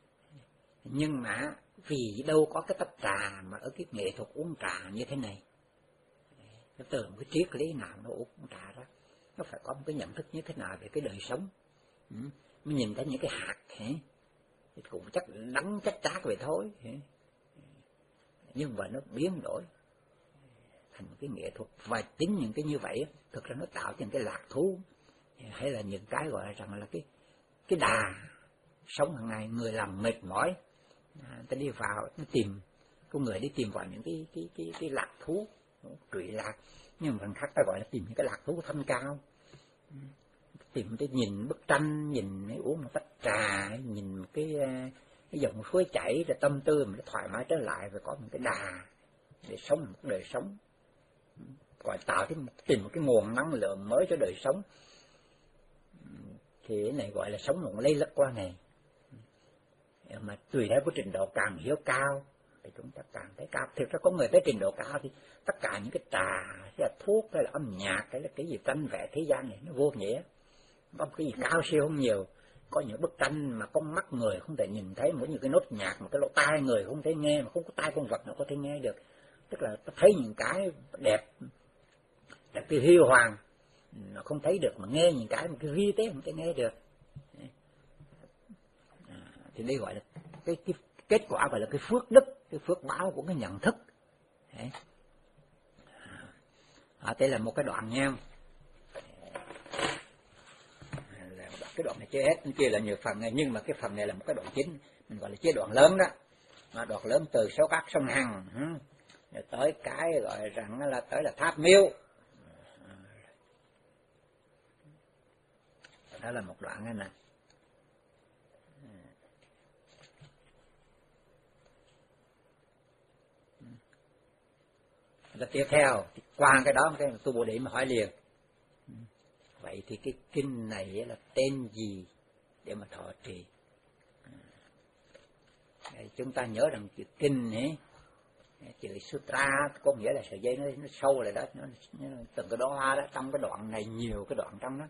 nhưng mà vì đâu có cái tách trà mà ở cái nghệ thuật uống trà như thế này, nó từ một cái triết lý nào nó uống trà đó, nó phải có một cái nhận thức như thế nào về cái đời sống. Ừ. Mới nhìn thấy những cái hạt hả? Thì cũng chắc đắng chắc chát vậy thôi, hả? Nhưng mà nó biến đổi thành một cái nghệ thuật, và chính những cái như vậy thực ra nó tạo thành cái lạc thú, hay là những cái gọi là rằng là cái cái đà sống hàng ngày. Người làm mệt mỏi, à, ta đi vào nó tìm, có người đi tìm vào những cái cái cái cái lạc thú trụy lạc, nhưng mà thằng khác ta gọi là tìm những cái lạc thú thanh cao, tìm cái nhìn bức tranh, nhìn uống một tách trà, nhìn cái cái dòng suối chảy rồi tâm tư mình thoải mái trở lại, và có một cái đà để sống một đời sống, gọi tạo cái tìm một cái nguồn năng lượng mới cho đời sống. Thì cái này gọi là sống một lấy lất qua ngày. Mà tùy theo cái trình độ càng hiểu cao thì chúng ta càng thấy cao. Thực ra có người tới trình độ cao thì tất cả những cái trà hay là thuốc hay là âm nhạc hay là cái gì tranh vẽ thế gian này nó vô nghĩa, có một cái gì cao siêu không nhiều. có những bức tranh mà con mắt người không thể nhìn thấy, mỗi những cái nốt nhạc mà cái lỗ tai người không thể nghe, mà không có tai con vật nào có thể nghe được. Tức là ta thấy những cái đẹp, đẹp cái huy hoàng nó không thấy được, mà nghe những cái mà cái vi tế không thể nghe được. À, thì đây gọi là cái, cái kết quả, gọi là cái phước đức, cái phước báo của cái nhận thức. À, đây là một cái đoạn nha. Cái đoạn này chưa hết, nó chia là nhiều phần này, nhưng mà cái phần này là một cái đoạn chính, mình gọi là chế đoạn lớn đó. À, đoạn lớn từ số các sông Hằng rồi tới cái gọi rằng là tới là Tháp Miêu. Đó là một đoạn này nè. Rồi tiếp theo qua cái đó cái tu Bồ Đề mà hỏi liền, vậy thì cái kinh này là tên gì để mà thọ trì? Đấy, chúng ta nhớ rằng chữ kinh ấy, chữ sutra có nghĩa là sợi dây nó, nó sâu rồi đó, nó, nó từng cái đóa hoa đó, trong cái đoạn này nhiều cái đoạn trong đó,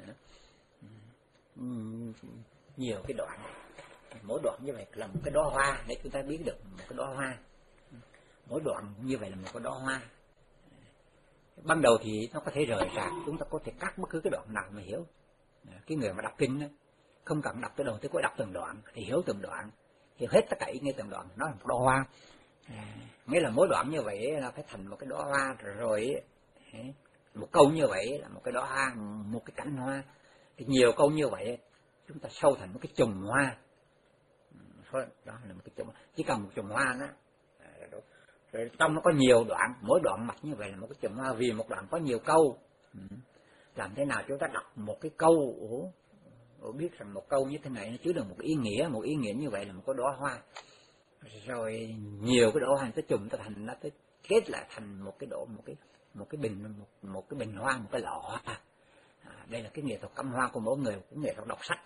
nhiều cái đoạn, mỗi đoạn như vậy là một cái đóa hoa để chúng ta biết được một cái đóa hoa, mỗi đoạn như vậy là một cái đóa hoa. Ban đầu thì nó có thể rời rạc, chúng ta có thể cắt bất cứ cái đoạn nào mà hiểu. Cái người mà đọc kinh đó, không cần đọc tới đầu tới cuối, đọc từng đoạn thì hiểu từng đoạn, hiểu hết tất cả ý nghĩa từng đoạn, nó là một đóa hoa. À, nghĩa là mỗi đoạn như vậy là phải thành một cái đóa hoa, rồi một câu như vậy là một cái đóa hoa, một cái cánh hoa. Thì nhiều câu như vậy chúng ta sâu thành một cái chùm hoa. Đó là một cái chùm, chỉ cần một chùm hoa đó. Rồi trong nó có nhiều đoạn, mỗi đoạn mặt như vậy là một cái chùm hoa, vì một đoạn có nhiều câu. Làm thế nào chúng ta đọc một cái câu, ủa, biết rằng một câu như thế này nó chứa được một ý nghĩa, một ý nghĩa như vậy là một cái đóa hoa. Rồi nhiều cái đóa hoa nó chùm nó thành, nó tới kết lại thành một cái độ, một cái một cái bình, một, một cái bình hoa, một cái lọ hoa. À, đây là cái nghệ thuật cắm hoa của mỗi người, cũng nghệ thuật đọc sách.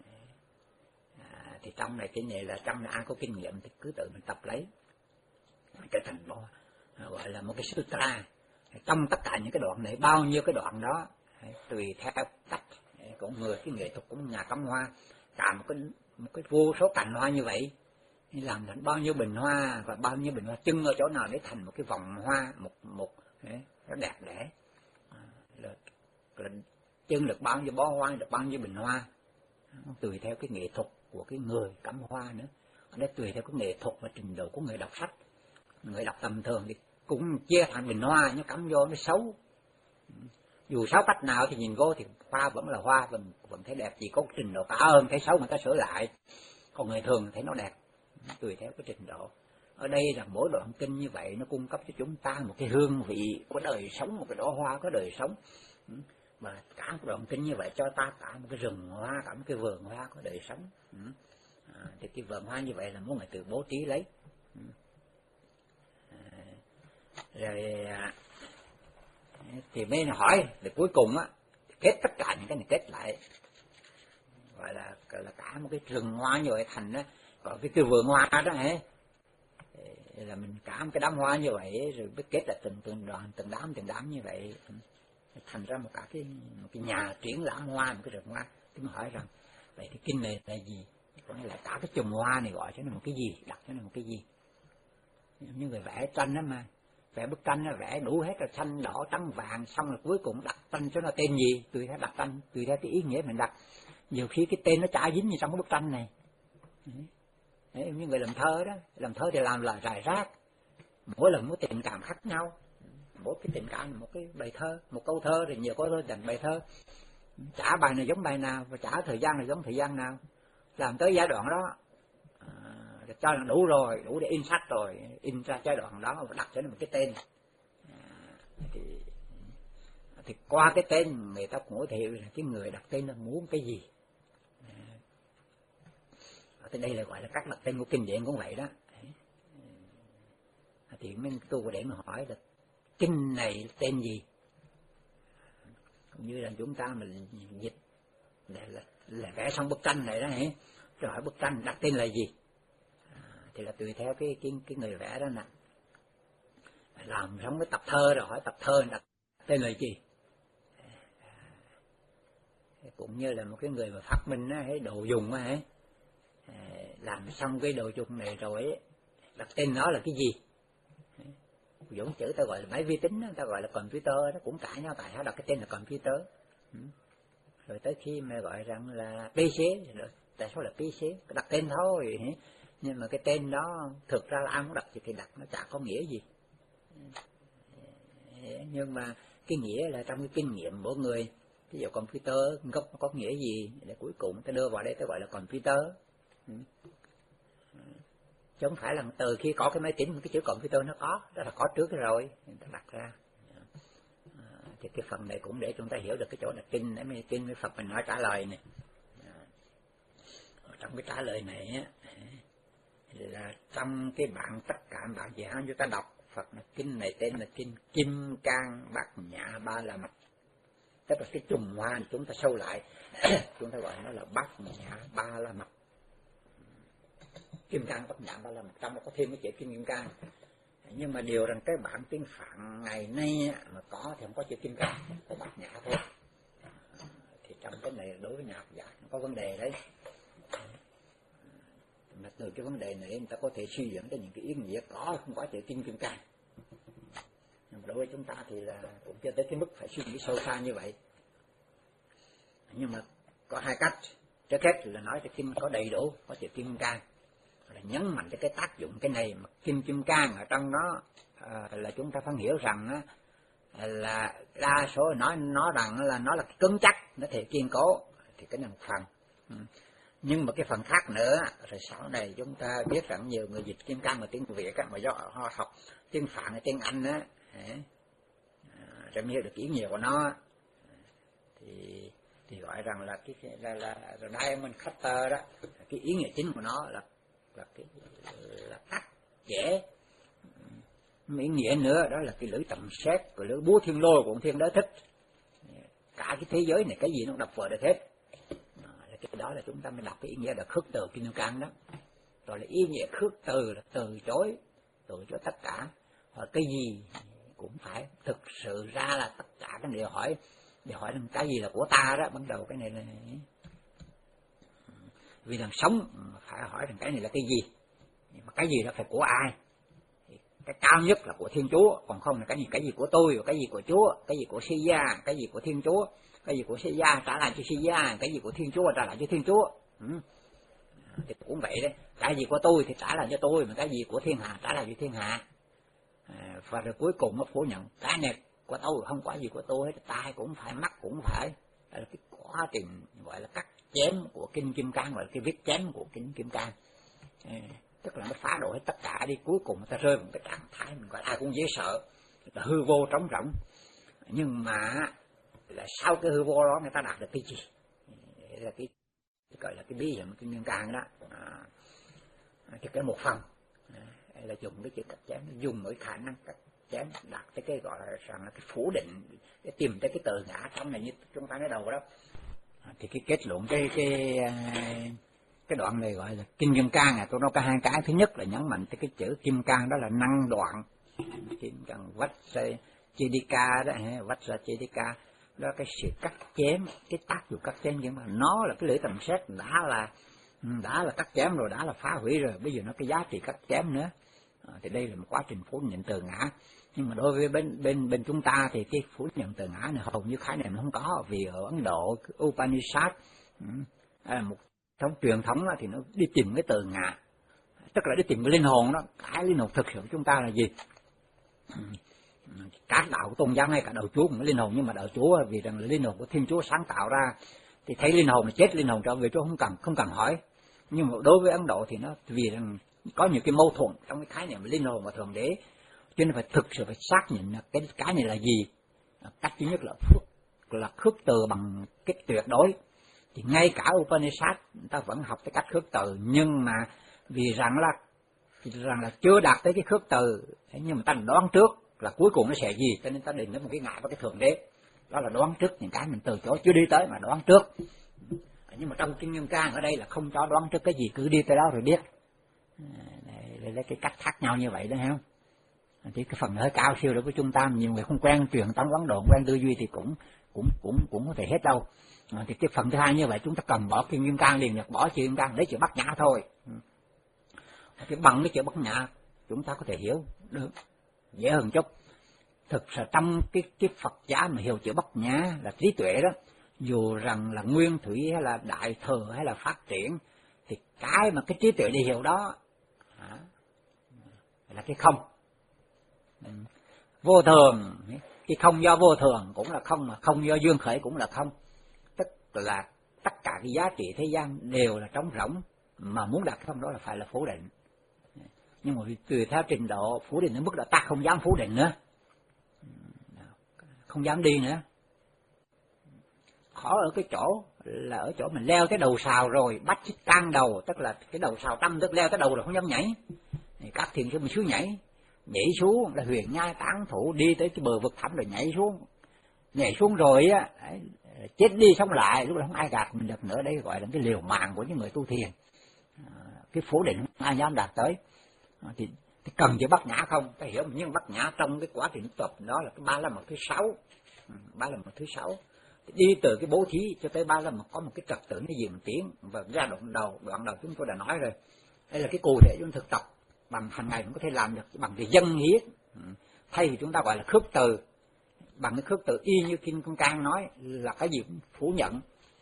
À, thì trong này cái này là trong này ai có kinh nghiệm thì cứ tự mình tập lấy, trở thành một, gọi là một cái sutra. Trong tất cả những cái đoạn này, bao nhiêu cái đoạn đó tùy theo cách của người, cái nghệ thuật của nhà cắm hoa, cả một cái một cái vô số cành hoa như vậy, làm thành bao nhiêu bình hoa và bao nhiêu bình hoa trưng ở chỗ nào để thành một cái vòng hoa, một một nó đẹp đẽ. Là, là trưng được bao nhiêu bó hoa, được bao nhiêu bình hoa, tùy theo cái nghệ thuật của cái người cắm hoa nữa. Nó tùy theo cái nghệ thuật và trình độ của người đọc sách. Người đọc tầm thường thì cũng chia thành bình hoa, nó cắm vô nó xấu. Dù xấu cách nào thì nhìn vô thì hoa vẫn là hoa, vẫn, vẫn thấy đẹp, chỉ có trình độ cao hơn thấy xấu người ta sửa lại. Còn người thường thấy nó đẹp, tùy theo cái trình độ. Ở đây là mỗi đoạn kinh như vậy nó cung cấp cho chúng ta một cái hương vị của đời sống, một cái đóa hoa có đời sống. Mà cả một đoạn kinh như vậy cho ta cả một cái rừng hoa, cả một cái vườn hoa có đời sống. À, thì cái vườn hoa như vậy là mỗi người tự bố trí lấy. Rồi thì mới hỏi, thì cuối cùng á kết tất cả những cái này kết lại, gọi là gọi là cả một cái rừng hoa như vậy thành đó, còn cái cái vườn hoa đó hả, là mình cả một cái đám hoa như vậy, rồi mới kết là từng từng đoàn, từng đám từng đám như vậy, thành ra một cả cái một cái nhà triển lãm hoa, một cái rừng hoa. Thì mới hỏi rằng vậy thì kinh này là gì? Có nghĩa là cả cái chùm hoa này gọi cho nó một cái gì, đặt cho nó một cái gì? Như người vẽ tranh đó mà, vẽ bức tranh nó vẽ đủ hết rồi, xanh đỏ trắng vàng, xong rồi cuối cùng đặt tranh cho nó tên gì, tùy theo đặt tranh, tùy theo cái ý nghĩa mình đặt. Nhiều khi cái tên nó chả dính như trong cái bức tranh này. Đấy, như người làm thơ đó, làm thơ thì làm là rải rác, mỗi lần mỗi tình cảm khác nhau, mỗi cái tình cảm là một cái bài thơ, một câu thơ thì nhiều câu thơ thành bài thơ, chả bài này giống bài nào và chả thời gian này giống thời gian nào. Làm tới giai đoạn đó cho là đủ rồi, đủ để in sách rồi, in ra giai đoạn đó và đặt cho nó một cái tên. À, thì, thì qua cái tên người ta cũng có thể là cái người đặt tên là muốn cái gì. À, thì đây là gọi là các đặt tên của kinh điển cũng vậy đó. À, thì mấy tu của để mà hỏi là kinh này tên gì, cũng như là chúng ta mình dịch là, là, là vẽ xong bức tranh này đó hả, rồi hỏi bức tranh đặt tên là gì. Thì là tùy theo cái cái cái người vẽ đó nè, làm xong cái tập thơ rồi hỏi tập thơ đặt tên là gì. cũng như là một cái người mà phát minh á, cái đồ dùng á, làm xong cái đồ dùng này rồi đặt tên nó là cái gì. Dũng chữ ta gọi là máy vi tính, ta gọi là computer, nó cũng cãi nhau tại sao đặt cái tên là computer. Rồi tới khi mà gọi rằng là pê xê, tại sao là pê xê, đặt tên thôi, nhưng mà cái tên đó thực ra là ai muốn đặt thì đặt, nó chả có nghĩa gì. Nhưng mà cái nghĩa là trong cái kinh nghiệm mỗi người, ví dụ computer gốc nó có nghĩa gì, để cuối cùng ta đưa vào đây ta gọi là computer. Chứ không phải là từ khi có cái máy tính cái chữ computer nó có, đó là có trước rồi người ta đặt ra. À, thì cái phần này cũng để chúng ta hiểu được cái chỗ đặt kinh, để mới kinh với Phật mình nói trả lời này. À, trong cái trả lời này á, là trong cái bản tất cả bản gì hán chúng ta đọc Phật là kinh này tên là kinh Kim Cang Bát Nhã Ba La Mật, tức là cái chùm hoa chúng ta sâu lại chúng ta gọi nó là Bát Nhã Ba La Mật. Kim Cang Bát Nhã Ba La Mật, trong đó có thêm cái chữ Kim Kim Cang, nhưng mà điều rằng cái bản tiếng Phạn ngày nay mà có thì không có chữ Kim Cang, có Bát Nhã thôi. Thì trong cái này đối với nhà học giả có vấn đề đấy. Mà từ cái vấn đề này người ta có thể suy diễn tới những cái ý nghĩa có không có chữ Kim Kim Cang. Nhưng mà đối với chúng ta thì là cũng chưa tới cái mức phải suy nghĩ sâu xa như vậy. Nhưng mà có hai cách. Trước hết là nói cho Kim có đầy đủ, có chữ Kim Cang, là nhấn mạnh cái tác dụng cái này mà Kim Kim Cang ở trong đó à, là chúng ta phải hiểu rằng á, là đa số nói nó rằng là nó là cứng chắc, nó thể kiên cố, thì cái này một phần. Ừ. Nhưng mà cái phần khác nữa, rồi sau này chúng ta biết rằng nhiều người dịch Kim Cang mà tiếng Việt á, mà do họ học tiếng Phạn hay tiếng Anh á, rồi mới hiểu được ý nghĩa của nó, thì thì gọi rằng là cái là là, là Diamond Cutter đó, cái ý nghĩa chính của nó là là cái là cắt dễ. Ý nghĩa nữa đó là cái lưỡi tầm xét, cái lưỡi búa thiên lôi của thiên đế thích. Cả cái thế giới này cái gì nó cũng đập vào được hết. Cái đó là chúng ta mới đọc cái ý nghĩa là khước từ Kim Cang đó. Rồi là ý nghĩa khước từ là từ chối, từ chối tất cả. Và cái gì cũng phải thực sự ra là tất cả cái điều hỏi, để hỏi rằng cái gì là của ta đó, ban đầu cái này là vì rằng sống phải hỏi rằng cái này là cái gì, mà cái gì đó phải của ai. Cái cao nhất là của Thiên Chúa, còn không là cái gì cái gì của tôi, cái gì của Chúa, cái gì của Si Gia, cái gì của Thiên Chúa, cái gì của Si Gia trả lại cho Si Gia, cái gì của Thiên Chúa trả lại cho Thiên Chúa. Ừ. Thì cũng vậy đấy, cái gì của tôi thì trả lại cho tôi, mà cái gì của thiên hạ trả lại cho thiên hạ. À, và rồi cuối cùng nó phủ nhận cái này của tôi, không có gì của tôi hết, tai cũng phải, mắt cũng phải. Đó là cái quá trình gọi là cắt chém của Kinh Kim Cang, gọi là cái viết chém của Kinh Kim Cang. À, tức là nó phá đổ hết tất cả đi, cuối cùng người ta rơi vào cái trạng thái mình gọi ai cũng dễ sợ, người ta hư vô trống rỗng. Nhưng mà là sau cái hư vô đó người ta đạt được cái gì? Đấy là cái gọi là cái bí hiểm Kim Cang đó. À, thì cái một phần à, là dùng cái chữ cắt chém, dùng với khả năng cắt chém đạt tới cái gọi là rằng là cái phủ định để tìm tới cái từ ngã trong này như chúng ta nói đầu đó. À, thì cái kết luận cái cái cái đoạn này gọi là Kim Kim Cang à, tôi nói có hai cái. Thứ nhất là nhấn mạnh tới cái chữ Kim Cang đó là năng đoạn, Kim Cang Vajradika đó, Vajradika đó, cái sự cắt chém, cái tác dụng cắt chém, nhưng mà nó là cái lưỡi tầm xét đã là đã là cắt chém rồi, đã là phá hủy rồi, bây giờ nó cái giá trị cắt chém nữa. À, thì đây là một quá trình phủ nhận từ ngã. Nhưng mà đối với bên bên bên chúng ta thì cái phủ nhận từ ngã này hầu như khái niệm không có, vì ở Ấn Độ Upanishad à, một trong truyền thống thì nó đi tìm cái từ ngã, tức là đi tìm cái linh hồn đó. Cái linh hồn thực sự của chúng ta là gì? Các đạo tôn giáo hay cả đạo Chúa cũng có linh hồn, nhưng mà đạo Chúa vì rằng là linh hồn của Thiên Chúa sáng tạo ra, thì thấy linh hồn là chết, linh hồn trở về Chúa không cần không cần hỏi. Nhưng mà đối với Ấn Độ thì nó vì rằng có nhiều cái mâu thuẫn trong cái khái niệm linh hồn và thượng đế, cho nên phải thực sự phải xác nhận là cái cái này là gì. Cách duy nhất là phước, là khước từ bằng cái tuyệt đối. Thì ngay cả Upanishad người ta vẫn học cái cách khước từ, nhưng mà vì rằng là vì rằng là chưa đạt tới cái khước từ, nhưng mà ta đoán trước là cuối cùng nó sẽ gì, cho nên ta định đến một cái ngại với cái thượng đế. Đó là đoán trước những cái mình từ chối chưa đi tới mà đoán trước. Nhưng mà trong Kinh Kim Cang ở đây là không cho đoán trước cái gì, cứ đi tới đó rồi biết. Đây là cái cách khác nhau như vậy đó, hiểu không? Thì cái phần hơi cao siêu đó của chúng ta, nhiều người không quen truyền tống quán độ, quen tư duy thì cũng cũng cũng cũng có thể hết đâu. Thì cái phần thứ hai như vậy chúng ta cần bỏ kim kim cang liền, bỏ chữ kim cang lấy chữ bát nhã thôi. Thì bằng cái chữ bát nhã chúng ta có thể hiểu được dễ hơn chút. Thực sự trong cái cái Phật giáo mà hiểu chữ bát nhã là trí tuệ đó, dù rằng là nguyên thủy hay là đại thừa hay là phát triển, thì cái mà cái trí tuệ đi hiểu đó à, là cái không. Vô thường, cái không do vô thường cũng là không, mà không do duyên khởi cũng là không. Tức là tất cả cái giá trị thế gian đều là trống rỗng, mà muốn đạt cái không đó là phải là phủ định. Nhưng mà tùy theo trình độ phủ định đến mức độ ta không dám phủ định nữa, không dám đi nữa. Khó ở cái chỗ là ở chỗ mình leo cái đầu sào rồi bắt chích căng đầu, tức là cái đầu sào tâm, tức leo cái đầu rồi không dám nhảy. Các thiền sư mình xuống nhảy, nhảy xuống là huyền nhai tán thủ, đi tới cái bờ vực thẳm rồi nhảy xuống, nhảy xuống rồi á chết đi sống lại, lúc đó không ai gạt mình được nữa. Đây gọi là cái liều mạng của những người tu thiền, cái phủ định không ai dám đạt tới. Thì, thì cần chữ bát nhã không, ta hiểu, nhưng bát nhã trong cái quá trình tập đó là cái ba la mật thứ sáu, ba la mật thứ sáu đi từ cái bố thí cho tới ba la mật có một cái trật tự nó diễn tiến. Và ra đoạn đầu đoạn đầu chúng tôi đã nói rồi, đây là cái cụ thể chúng thực tập bằng hàng ngày cũng có thể làm được bằng cái dân hiến. Thay vì chúng ta gọi là khước từ, bằng cái khước từ y như Kim Cang Cang nói là cái gì cũng phủ nhận,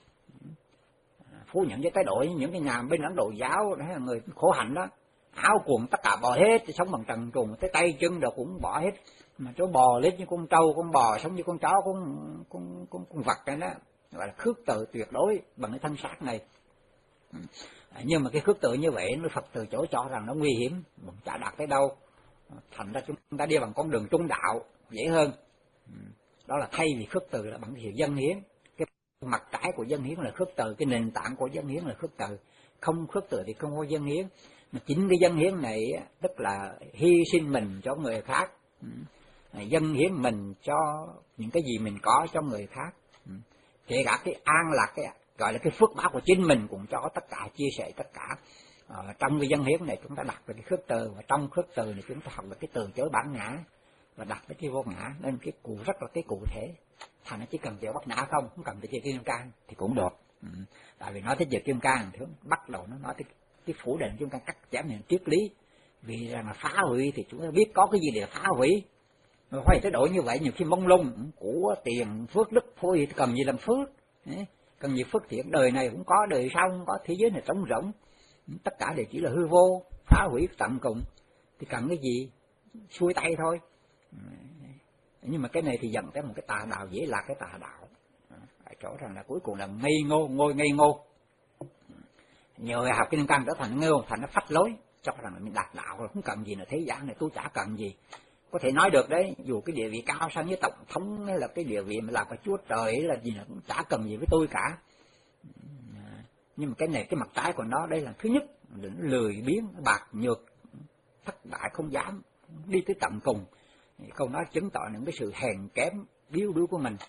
phủ nhận với thái độ những cái nhà bên Ấn Độ giáo hay là người khổ hạnh đó, áo quần tất cả bỏ hết, sống bằng trần truồng, tới tay chân đều cũng bỏ hết, mà chỗ bò lết như con trâu, con bò sống như con chó, con con con, con vật này đó, gọi là khước từ tuyệt đối bằng cái thân xác này. Nhưng mà cái khước từ như vậy nó Phật từ chỗ cho rằng nó nguy hiểm, mình chả đạt tới đâu, thành ra chúng ta đi bằng con đường trung đạo dễ hơn. Đó là thay vì khước từ là bằng cái sự dân hiến. Cái mặt trái của dân hiến là khước từ, cái nền tảng của dân hiến là khước từ. Không khước từ thì không có dân hiến. Mà chính cái dân hiến này tức là hy sinh mình cho người khác, dân hiến mình cho những cái gì mình có cho người khác, kể cả cái an lạc, cái gọi là cái phước báo của chính mình cũng cho tất cả, chia sẻ tất cả. Ờ, trong cái dân hiến này chúng ta đặt về cái khước từ, và trong khước từ này chúng ta học được cái từ chối bản ngã và đặt tới cái vô ngã, nên cái cụ rất là cái cụ thể. Thành nó chỉ cần chịu bát nhã không, không cần tới chữ kim cang thì cũng được. Ừ. Tại vì nói tới chữ kim cang thì bắt đầu nó nói tới cái phủ định, chúng ta cắt giảm những triết lý, vì rằng là phá hủy thì chúng ta biết có cái gì để phá hủy. Mà phải tới độ như vậy nhiều khi mông lung, của tiền phước đức thôi, cần gì làm phước, cần gì phước thiện, đời này cũng có, đời sau cũng có, thế giới này trống rỗng, tất cả đều chỉ là hư vô, phá hủy tận cùng, thì cần cái gì, xuôi tay thôi. Nhưng mà cái này thì dẫn tới một cái tà đạo, dễ là cái tà đạo, ở chỗ rằng là cuối cùng là ngây ngô, ngôi ngây ngô. Nhiều người học Kim Cang trở thành ngây ngô, thành nó phách lối, cho rằng là mình đạt đạo rồi, không cần gì nữa, thế gian này tôi chả cần gì. Có thể nói được đấy, dù cái địa vị cao sang với tổng thống hay là cái địa vị mà là cái chúa trời là gì là cũng chả cần gì với tôi cả. Nhưng mà cái này, cái mặt trái của nó đây là thứ nhất là nó lười biếng, nó bạc nhược, thất bại, không dám đi tới tận cùng. Câu nói chứng tỏ những cái sự hèn kém, yếu đuối của mình.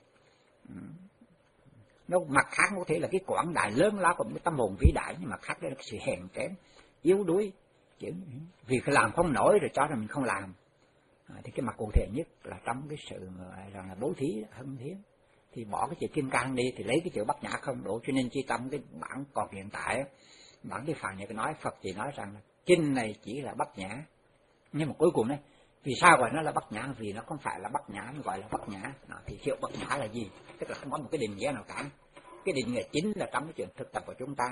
Nó mặt khác có thể là cái quảng đại lớn lao của cái tâm hồn vĩ đại, nhưng mặt khác đây là cái sự hèn kém, yếu đuối, vì phải làm không nổi rồi cho rằng mình không làm. À, thì cái mặt cụ thể nhất là trong cái sự rằng là bố thí hân hiến, thì bỏ cái chữ Kim Cang đi thì lấy cái chữ bát nhã không đủ. Cho nên chỉ trong cái bản còn hiện tại, bản cái phần này cái nói Phật chỉ nói rằng là kinh này chỉ là bát nhã, nhưng mà cuối cùng đấy vì sao gọi nó là bát nhã, vì nó không phải là bát nhã, nó gọi là bát nhã. Đó, thì hiệu bát nhã là gì, tức là không có một cái định nghĩa nào cả. Cái định nghĩa chính là trong cái chuyện thực tập của chúng ta,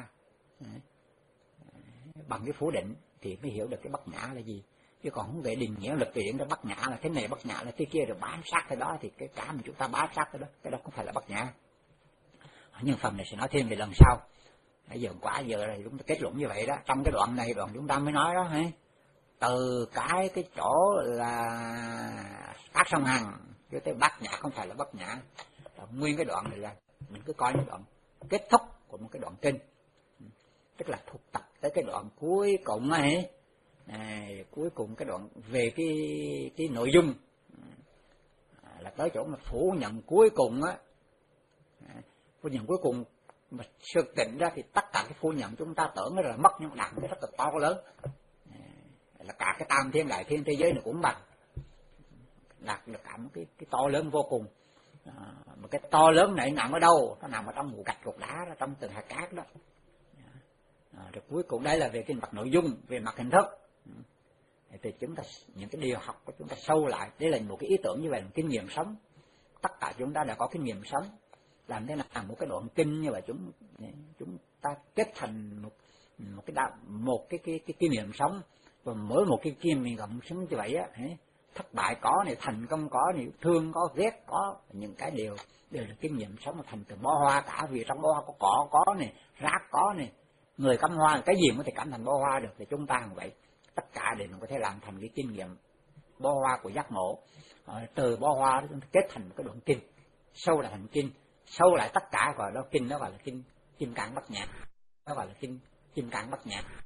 bằng cái phủ định thì mới hiểu được cái bát nhã là gì. Chứ còn không về định nghĩa lực viện cái bát nhã là thế này, bát nhã là thế kia, rồi bám sát cái đó, thì cái cả mà chúng ta bám sát cái đó, cái đó không phải là bát nhã. Nhưng phần này sẽ nói thêm về lần sau. Bây giờ quá giờ rồi chúng ta kết luận như vậy đó. Trong cái đoạn này, đoạn chúng ta mới nói đó, hay từ cái cái chỗ là các sông Hằng cho tới bát nhã không phải là bát nhã. Nguyên cái đoạn này là mình cứ coi cái đoạn kết thúc của một cái đoạn kinh, tức là thuộc tập tới cái đoạn cuối cùng ấy. À, cuối cùng cái đoạn về cái cái nội dung à, là tới chỗ mà phủ nhận cuối cùng á, à, phủ nhận cuối cùng mà thực tình ra thì tất cả cái phủ nhận chúng ta tưởng là mất, nhưng đẳng rất là to lớn, à, là cả cái tam thiên đại thiên thế giới này cũng bằng, đạt được cả một cái, cái to lớn vô cùng. À, một cái to lớn này nằm ở đâu? Nó nằm ở trong một gạch cục đá đó, trong từng hạt cát đó. À, rồi cuối cùng đây là về cái mặt nội dung, về mặt hình thức. Thì chúng ta những cái điều học của chúng ta sâu lại, đây là một cái ý tưởng như vậy, một kinh nghiệm sống. Tất cả chúng ta đã có kinh nghiệm sống, làm thế nào một cái đoạn kinh như vậy chúng chúng ta kết thành một một cái đạo, một cái cái cái kinh nghiệm sống. Và mỗi một cái kinh nghiệm sống như vậy á, thất bại có này, thành công có này, thương có, ghét có, những cái điều đều là kinh nghiệm sống, thành từ bó hoa cả. Vì trong bó hoa có cỏ có này, rác có này, người cắm hoa, cái gì cũng có thể cảm thành bó hoa được. Thì chúng ta cũng vậy, tất cả đều có thể làm thành cái kinh nghiệm bó hoa của giác ngộ. Từ bó hoa đó chúng ta kết thành một cái đoạn kinh, sâu lại thành kinh, sâu lại tất cả, gọi đó kinh, nó gọi là kinh kim cang bát nhã, nó gọi là kinh kim cang bát nhã.